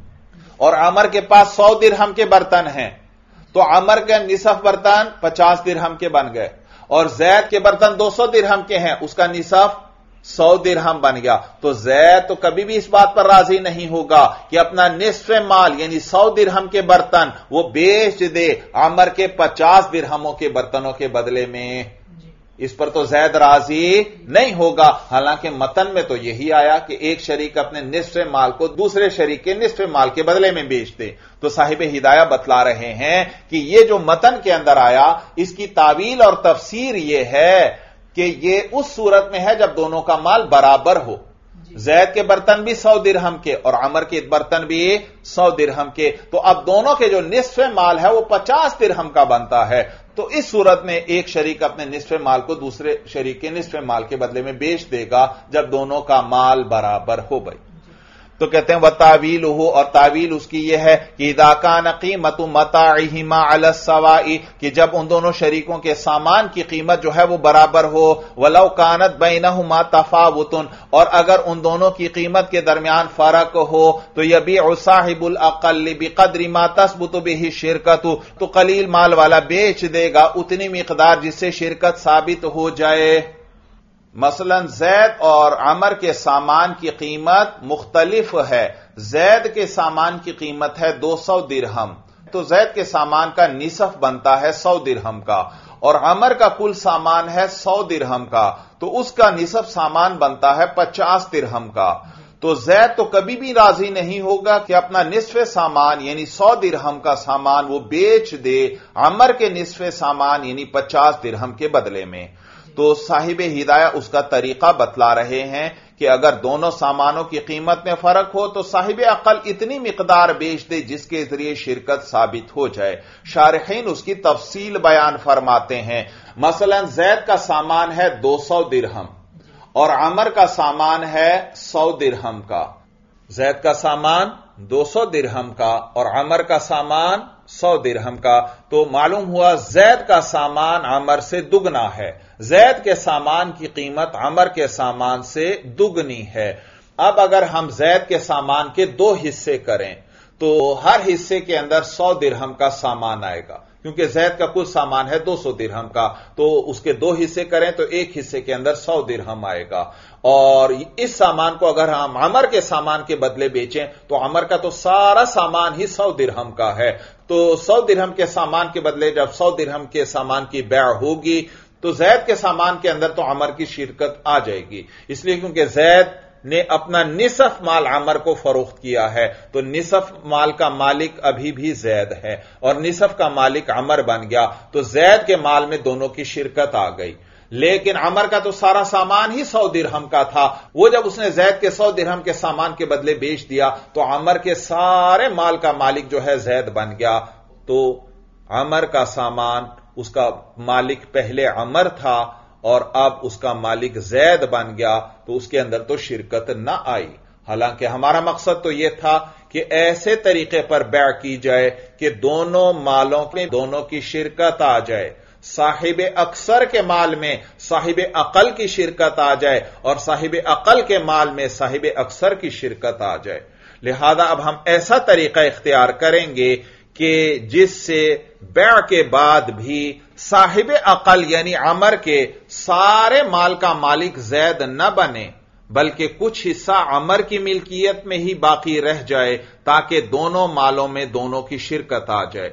اور عمر کے پاس 100 درہم کے برتن ہیں، تو عمر کے نصف برتن 50 درہم کے بن گئے، اور زید کے برتن 200 درہم کے ہیں، اس کا نصف 100 درہم بن گیا. تو زید تو کبھی بھی اس بات پر راضی نہیں ہوگا کہ اپنا نصف مال یعنی 100 درہم کے برتن وہ بیچ دے عمر کے 50 درہموں کے برتنوں کے بدلے میں. اس پر تو زید راضی نہیں ہوگا. حالانکہ متن میں تو یہی آیا کہ ایک شریک اپنے نصف مال کو دوسرے شریک کے نصف مال کے بدلے میں بیچ دے. تو صاحب ہدایہ بتلا رہے ہیں کہ یہ جو متن کے اندر آیا اس کی تعویل اور تفسیر یہ ہے کہ یہ اس صورت میں ہے جب دونوں کا مال برابر ہو. زید کے برتن بھی 100 درہم کے اور عمر کے برتن بھی 100 درہم کے، تو اب دونوں کے جو نصف مال ہے وہ 50 درہم کا بنتا ہے. تو اس صورت میں ایک شریک اپنے نصف مال کو دوسرے شریک کے نصف مال کے بدلے میں بیچ دے گا جب دونوں کا مال برابر ہو بھائی. تو کہتے ہیں وتاویلہ، اور تعویل اس کی یہ ہے کہ اذا کان قیمت متاعہما علی السواء، کہ جب ان دونوں شریکوں کے سامان کی قیمت جو ہے وہ برابر ہو. ولو کانت بینہما تفاوت، اور اگر ان دونوں کی قیمت کے درمیان فرق ہو تو یبیع صاحب الاقل بقدر ما تثبت به الشرکت، تو قلیل مال والا بیچ دے گا اتنی مقدار جس سے شرکت ثابت ہو جائے. مثلا زید اور عمر کے سامان کی قیمت مختلف ہے. زید کے سامان کی قیمت ہے 200 درہم تو زید کے سامان کا نصف بنتا ہے 100 درہم کا، اور عمر کا کل سامان ہے 100 درہم کا، تو اس کا نصف سامان بنتا ہے 50 درہم کا۔ تو زید تو کبھی بھی راضی نہیں ہوگا کہ اپنا نصف سامان یعنی 100 درہم کا سامان وہ بیچ دے عمر کے نصف سامان یعنی 50 درہم کے بدلے میں۔ تو صاحب ہدایہ اس کا طریقہ بتلا رہے ہیں کہ اگر دونوں سامانوں کی قیمت میں فرق ہو تو صاحب عقل اتنی مقدار بیچ دے جس کے ذریعے شرکت ثابت ہو جائے۔ شارحین اس کی تفصیل بیان فرماتے ہیں۔ مثلا زید کا سامان ہے 200 درہم اور عمر کا سامان ہے 100 درہم کا۔ زید کا سامان 200 درہم کا اور عمر کا سامان 100 درہم کا، تو معلوم ہوا زید کا سامان عمر سے دگنا ہے۔ زید کے سامان کی قیمت عمر کے سامان سے دگنی ہے۔ اب اگر ہم زید کے سامان کے 2 حصے کریں تو ہر حصے کے اندر 100 درہم کا سامان آئے گا، کیونکہ زید کا کل سامان ہے 200 درہم کا، تو اس کے 2 حصے کریں تو ایک حصے کے اندر 100 درہم آئے گا۔ اور اس سامان کو اگر ہم عمر کے سامان کے بدلے بیچیں تو عمر کا تو سارا سامان ہی 100 درہم کا ہے، تو 100 درہم کے سامان کے بدلے جب 100 درہم کے سامان کی بیع ہوگی تو زید کے سامان کے اندر تو عمر کی شرکت آ جائے گی، اس لیے کیونکہ زید نے اپنا نصف مال عمر کو فروخت کیا ہے، تو نصف مال کا مالک ابھی بھی زید ہے اور نصف کا مالک عمر بن گیا، تو زید کے مال میں دونوں کی شرکت آ گئی۔ لیکن عمر کا تو سارا سامان ہی 100 درہم کا تھا، وہ جب اس نے زید کے 100 درہم کے سامان کے بدلے بیچ دیا تو عمر کے سارے مال کا مالک جو ہے زید بن گیا، تو عمر کا سامان اس کا مالک پہلے عمر تھا اور اب اس کا مالک زید بن گیا، تو اس کے اندر تو شرکت نہ آئی۔ حالانکہ ہمارا مقصد تو یہ تھا کہ ایسے طریقے پر بیع کی جائے کہ دونوں مالوں میں دونوں کی شرکت آ جائے، صاحب اکثر کے مال میں صاحب عقل کی شرکت آ جائے اور صاحب عقل کے مال میں صاحب اکثر کی شرکت آ جائے۔ لہذا اب ہم ایسا طریقہ اختیار کریں گے کہ جس سے بیع کے بعد بھی صاحب عقل یعنی عمر کے سارے مال کا مالک زید نہ بنے، بلکہ کچھ حصہ عمر کی ملکیت میں ہی باقی رہ جائے تاکہ دونوں مالوں میں دونوں کی شرکت آ جائے۔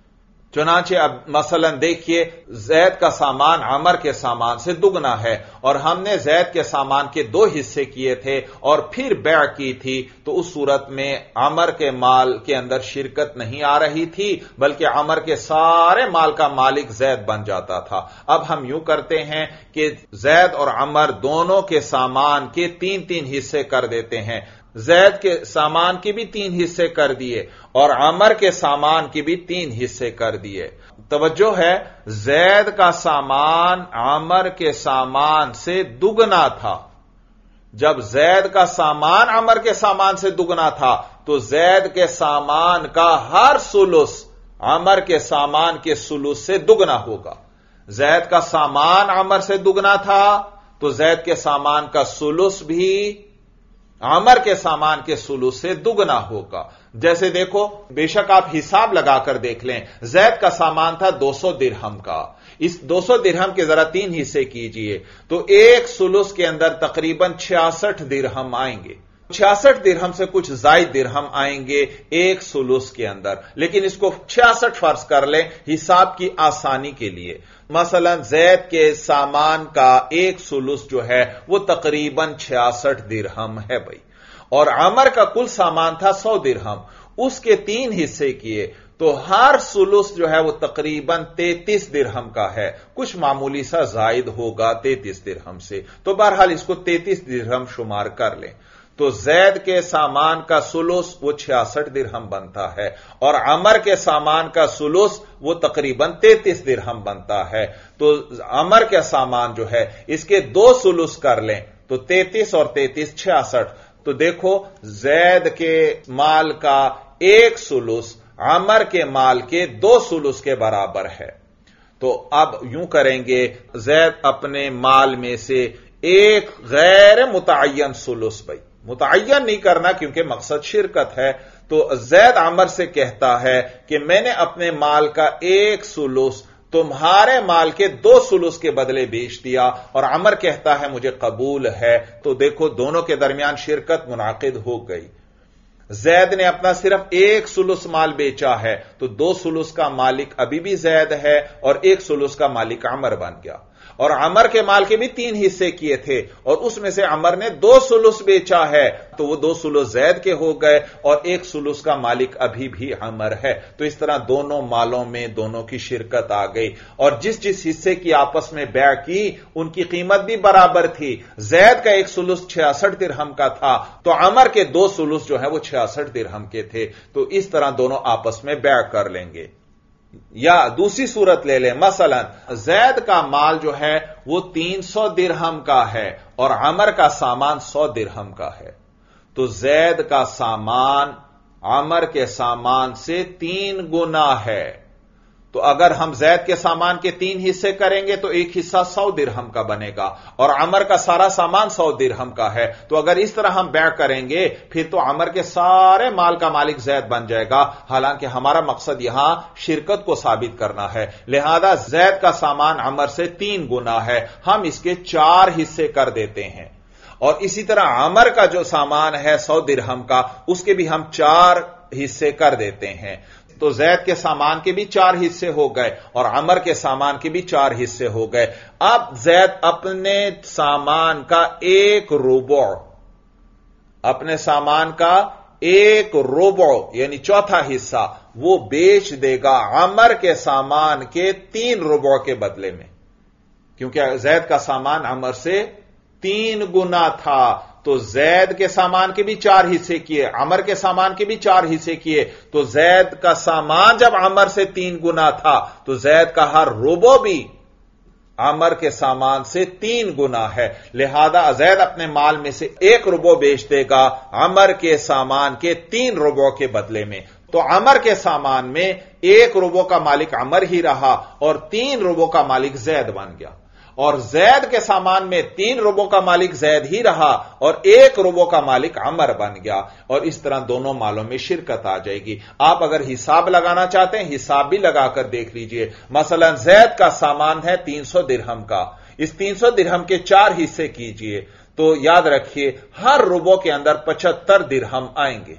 چنانچہ اب مثلا دیکھیے زید کا سامان عمر کے سامان سے دگنا ہے اور ہم نے زید کے سامان کے 2 حصے کیے تھے اور پھر بیع کی تھی، تو اس صورت میں عمر کے مال کے اندر شرکت نہیں آ رہی تھی بلکہ عمر کے سارے مال کا مالک زید بن جاتا تھا۔ اب ہم یوں کرتے ہیں کہ زید اور عمر دونوں کے سامان کے 3 حصے کر دیتے ہیں، زید کے سامان کے بھی 3 حصے کر دیے اور عمر کے سامان کے بھی 3 حصے کر دیے۔ توجہ ہے، زید کا سامان عمر کے سامان سے دگنا تھا۔ جب زید کا سامان عمر کے سامان سے دگنا تھا تو زید کے سامان کا ہر ثلث عمر کے سامان کے ثلث سے دگنا ہوگا۔ زید کا سامان عمر سے دگنا تھا تو زید کے سامان کا ثلث بھی عمر کے سامان کے ثلث سے دگنا ہوگا۔ جیسے دیکھو، بے شک آپ حساب لگا کر دیکھ لیں، زید کا سامان تھا 200 درہم کا، اس 200 درہم کے ذرا 3 حصے کیجئے تو ایک ثلث کے اندر تقریباً 66 درہم آئیں گے۔ 66 درہم سے کچھ زائد درہم آئیں گے ایک ثلث کے اندر، لیکن اس کو 66 فرض کر لیں حساب کی آسانی کے لیے۔ مثلا زید کے سامان کا ایک ثلث جو ہے وہ تقریباً 66 درہم ہے بھائی، اور عمر کا کل سامان تھا 100 درہم، اس کے 3 حصے کیے تو ہر ثلث جو ہے وہ تقریباً 33 درہم کا ہے، کچھ معمولی سا زائد ہوگا 33 درہم سے، تو بہرحال اس کو 33 درہم شمار کر لیں۔ تو زید کے سامان کا ثلث وہ 66 درہم بنتا ہے اور عمر کے سامان کا ثلث وہ تقریباً 33 درہم بنتا ہے۔ تو عمر کا سامان جو ہے اس کے 2 ثلث کر لیں تو 33 اور 33 66، تو دیکھو زید کے مال کا 1 ثلث عمر کے مال کے 2 ثلث کے برابر ہے۔ تو اب یوں کریں گے، زید اپنے مال میں سے ایک غیر متعین ثلث، بھائی متعین نہیں کرنا کیونکہ مقصد شرکت ہے، تو زید عمر سے کہتا ہے کہ میں نے اپنے مال کا 1 ثلث تمہارے مال کے 2 ثلث کے بدلے بیچ دیا، اور عمر کہتا ہے مجھے قبول ہے، تو دیکھو دونوں کے درمیان شرکت منعقد ہو گئی۔ زید نے اپنا صرف 1 سلس مال بیچا ہے تو 2 سلس کا مالک ابھی بھی زید ہے اور 1 سلس کا مالک عمر بن گیا. اور عمر کے مال کے بھی 3 حصے کیے تھے اور اس میں سے عمر نے 2 سلس بیچا ہے تو وہ 2 سلس زید کے ہو گئے اور 1 سلس کا مالک ابھی بھی عمر ہے. تو اس طرح دونوں مالوں میں دونوں کی شرکت آ گئی اور جس جس حصے کی آپس میں بیع کی ان کی قیمت بھی برابر تھی. زید کا 1 سلس 66 درہم کا تھا تو عمر کے 2 سلس جو ہے وہ 66 درہم کے تھے. تو اس طرح دونوں آپس میں بیع کر لیں گے. یا دوسری صورت لے لیں، مثلا زید کا مال جو ہے وہ 300 درہم کا ہے اور عمر کا سامان 100 درہم کا ہے. تو زید کا سامان عمر کے سامان سے 3 گنا ہے. تو اگر ہم زید کے سامان کے 3 حصے کریں گے تو ایک حصہ 100 درہم کا بنے گا اور عمر کا سارا سامان 100 درہم کا ہے. تو اگر اس طرح ہم بیع کریں گے پھر تو عمر کے سارے مال کا مالک زید بن جائے گا، حالانکہ ہمارا مقصد یہاں شرکت کو ثابت کرنا ہے. لہذا زید کا سامان عمر سے 3 گنا ہے، ہم اس کے 4 حصے کر دیتے ہیں. اور اسی طرح عمر کا جو سامان ہے 100 درہم کا اس کے بھی ہم 4 حصے کر دیتے ہیں. تو زید کے سامان کے بھی 4 حصے ہو گئے اور عمر کے سامان کے بھی 4 حصے ہو گئے. اب زید اپنے سامان کا 1 ربع، اپنے سامان کا 1 ربع یعنی چوتھا حصہ وہ بیچ دے گا عمر کے سامان کے 3 ربع کے بدلے میں، کیونکہ زید کا سامان عمر سے 3 گنا تھا. تو زید کے سامان کے بھی 4 حصے کیے، عمر کے سامان کے بھی 4 حصے کیے. تو زید کا سامان جب عمر سے 3 گنا تھا تو زید کا ہر ربع بھی عمر کے سامان سے 3 گنا ہے. لہذا زید اپنے مال میں سے 1 ربع بیچ دے گا عمر کے سامان کے 3 ربع کے بدلے میں. تو عمر کے سامان میں 1 ربع کا مالک عمر ہی رہا اور 3 ربع کا مالک زید بن گیا. اور زید کے سامان میں 3 ربع کا مالک زید ہی رہا اور 1 ربع کا مالک عمر بن گیا. اور اس طرح دونوں مالوں میں شرکت آ جائے گی. آپ اگر حساب لگانا چاہتے ہیں حساب بھی لگا کر دیکھ لیجئے. مثلا زید کا سامان ہے 300 درہم کا، اس 300 درہم کے 4 حصے کیجئے تو یاد رکھیے ہر ربع کے اندر 75 درہم آئیں گے.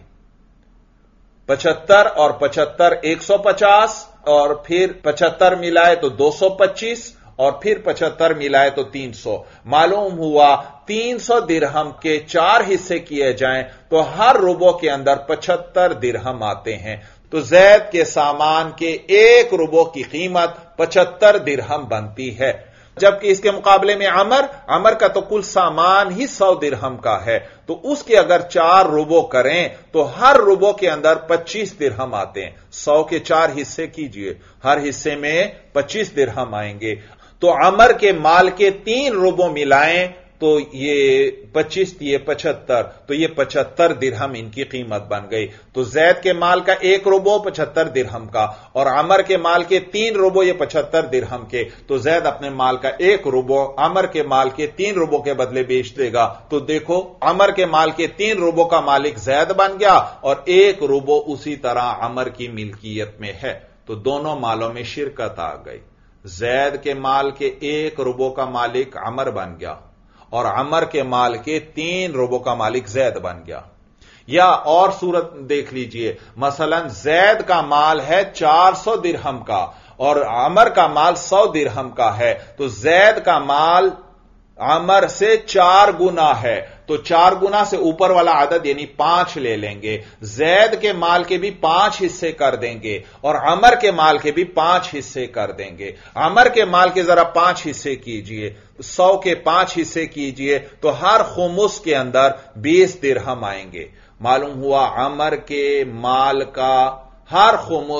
75 اور 75 150 اور پھر 75 ملائے تو 225 اور پھر 75 ملائے تو 300. معلوم ہوا 300 درہم کے 4 حصے کیے جائیں تو ہر ربع کے اندر 75 درہم آتے ہیں. تو زید کے سامان کے 1 ربع کی قیمت 75 درہم بنتی ہے، جبکہ اس کے مقابلے میں عمر کا تو کل سامان ہی 100 درہم کا ہے. تو اس کے اگر 4 ربع کریں تو ہر ربع کے اندر 25 درہم آتے ہیں. 100 کے 4 حصے کیجئے، ہر حصے میں 25 درہم آئیں گے. تو عمر کے مال کے 3 ربع ملائیں تو یہ 25 یہ 75 تو یہ 75 درہم ان کی قیمت بن گئی. تو زید کے مال کا 1 ربع 75 درہم کا اور عمر کے مال کے 3 ربع یہ 75 درہم کے. تو زید اپنے مال کا 1 ربع عمر کے مال کے 3 ربع کے بدلے بیچ دے گا. تو دیکھو عمر کے مال کے 3 ربع کا مالک زید بن گیا اور 1 ربع اسی طرح عمر کی ملکیت میں ہے. تو دونوں مالوں میں شرکت آ گئی. زید کے مال کے 1 ربع کا مالک عمر بن گیا اور عمر کے مال کے 3 ربع کا مالک زید بن گیا. یا اور صورت دیکھ لیجئے، مثلا زید کا مال ہے 400 درہم کا اور عمر کا مال 100 درہم کا ہے. تو زید کا مال عمر سے 4 گنا ہے تو 4 گنا سے اوپر والا عدد یعنی 5 لے لیں گے. زید کے مال کے بھی 5 حصے کر دیں گے اور عمر کے مال کے بھی 5 حصے کر دیں گے. عمر کے مال کے ذرا 5 حصے کیجئے، 100 کے 5 حصے کیجئے تو ہر خمس کے اندر 20 درہم آئیں گے. معلوم ہوا عمر کے مال کا ہر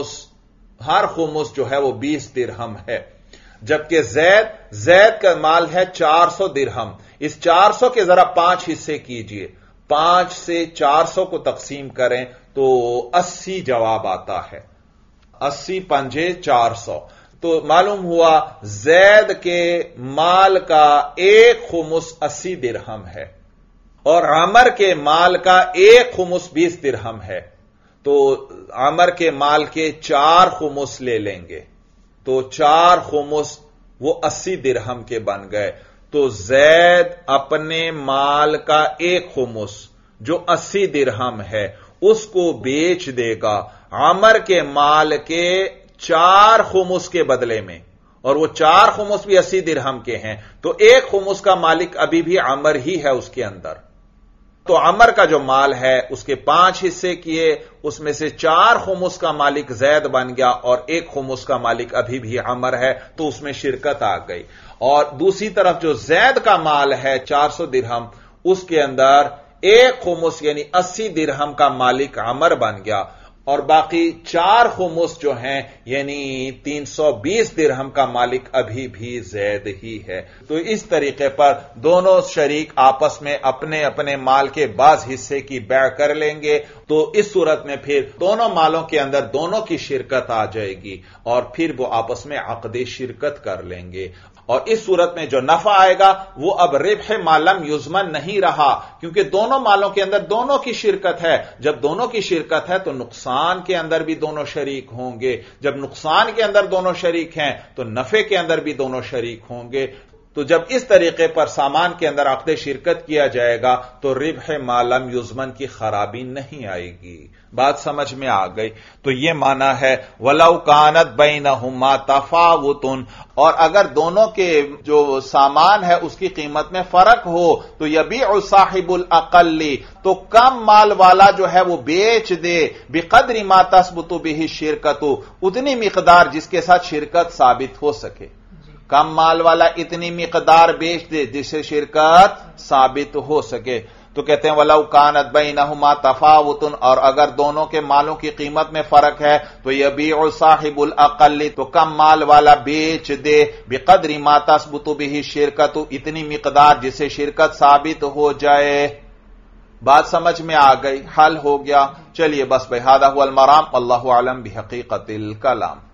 خمس جو ہے وہ 20 درہم ہے، جبکہ زید کا مال ہے 400 درہم. اس 400 کے ذرا 5 حصے کیجئے، 5 سے 400 کو تقسیم کریں تو 80 جواب آتا ہے. 80 پنجے 400. تو معلوم ہوا زید کے مال کا 1 خمس 80 درہم ہے اور عمر کے مال کا 1 خمس 20 درہم ہے. تو عمر کے مال کے 4 خمس لے لیں گے تو 4 خمس وہ 80 درہم کے بن گئے. تو زید اپنے مال کا 1 خمس جو 80 درہم ہے اس کو بیچ دے گا عمر کے مال کے 4 خمس کے بدلے میں، اور وہ 4 خمس بھی 80 درہم کے ہیں، تو 1 خمس کا مالک ابھی بھی عمر ہی ہے اس کے اندر. تو عمر کا جو مال ہے اس کے 5 حصے کیے، اس میں سے 4 خمس کا مالک زید بن گیا اور 1 خمس کا مالک ابھی بھی عمر ہے، تو اس میں شرکت آ گئی. اور دوسری طرف جو زید کا مال ہے 400 درہم، اس کے اندر 1 خمس یعنی 80 درہم کا مالک عمر بن گیا، اور باقی 4 خمس جو ہیں یعنی 320 درہم کا مالک ابھی بھی زید ہی ہے. تو اس طریقے پر دونوں شریک آپس میں اپنے اپنے مال کے بعض حصے کی بیع کر لیں گے، تو اس صورت میں پھر دونوں مالوں کے اندر دونوں کی شرکت آ جائے گی، اور پھر وہ آپس میں عقد شرکت کر لیں گے. اور اس صورت میں جو نفع آئے گا وہ اب ربح ما لم یضمن نہیں رہا، کیونکہ دونوں مالوں کے اندر دونوں کی شرکت ہے. جب دونوں کی شرکت ہے تو نقصان کے اندر بھی دونوں شریک ہوں گے، جب نقصان کے اندر دونوں شریک ہیں تو نفع کے اندر بھی دونوں شریک ہوں گے. تو جب اس طریقے پر سامان کے اندر عقد شرکت کیا جائے گا تو ربح ما لم یضمن کی خرابی نہیں آئے گی. بات سمجھ میں آ گئی؟ تو یہ معنی ہے وَلَوْ كَانَتْ بَيْنَهُمَا تَفَاوُتٌ، اور اگر دونوں کے جو سامان ہے اس کی قیمت میں فرق ہو تو یبیع صاحب الاقل، تو کم مال والا جو ہے وہ بیچ دے بقدر ما تثبت به الشرکۃ، اتنی مقدار جس کے ساتھ شرکت ثابت ہو سکے. کم مال والا اتنی مقدار بیچ دے جس سے شرکت ثابت ہو سکے. تو کہتے ہیں وَلَوْ كَانَتْ بَيْنَهُمَا تَفَاوُتٌ، اور اگر دونوں کے مالوں کی قیمت میں فرق ہے تو یبیع صاحب الاقل، تو کم مال والا بیچ دے بقدر ما تثبت به الشرکۃ، اتنی مقدار جس سے شرکت ثابت ہو جائے. بات سمجھ میں آ گئی؟ حل ہو گیا. چلیے بس بھائی، ھذا ھو المرام، واللہ اعلم بحقیقت الکلام.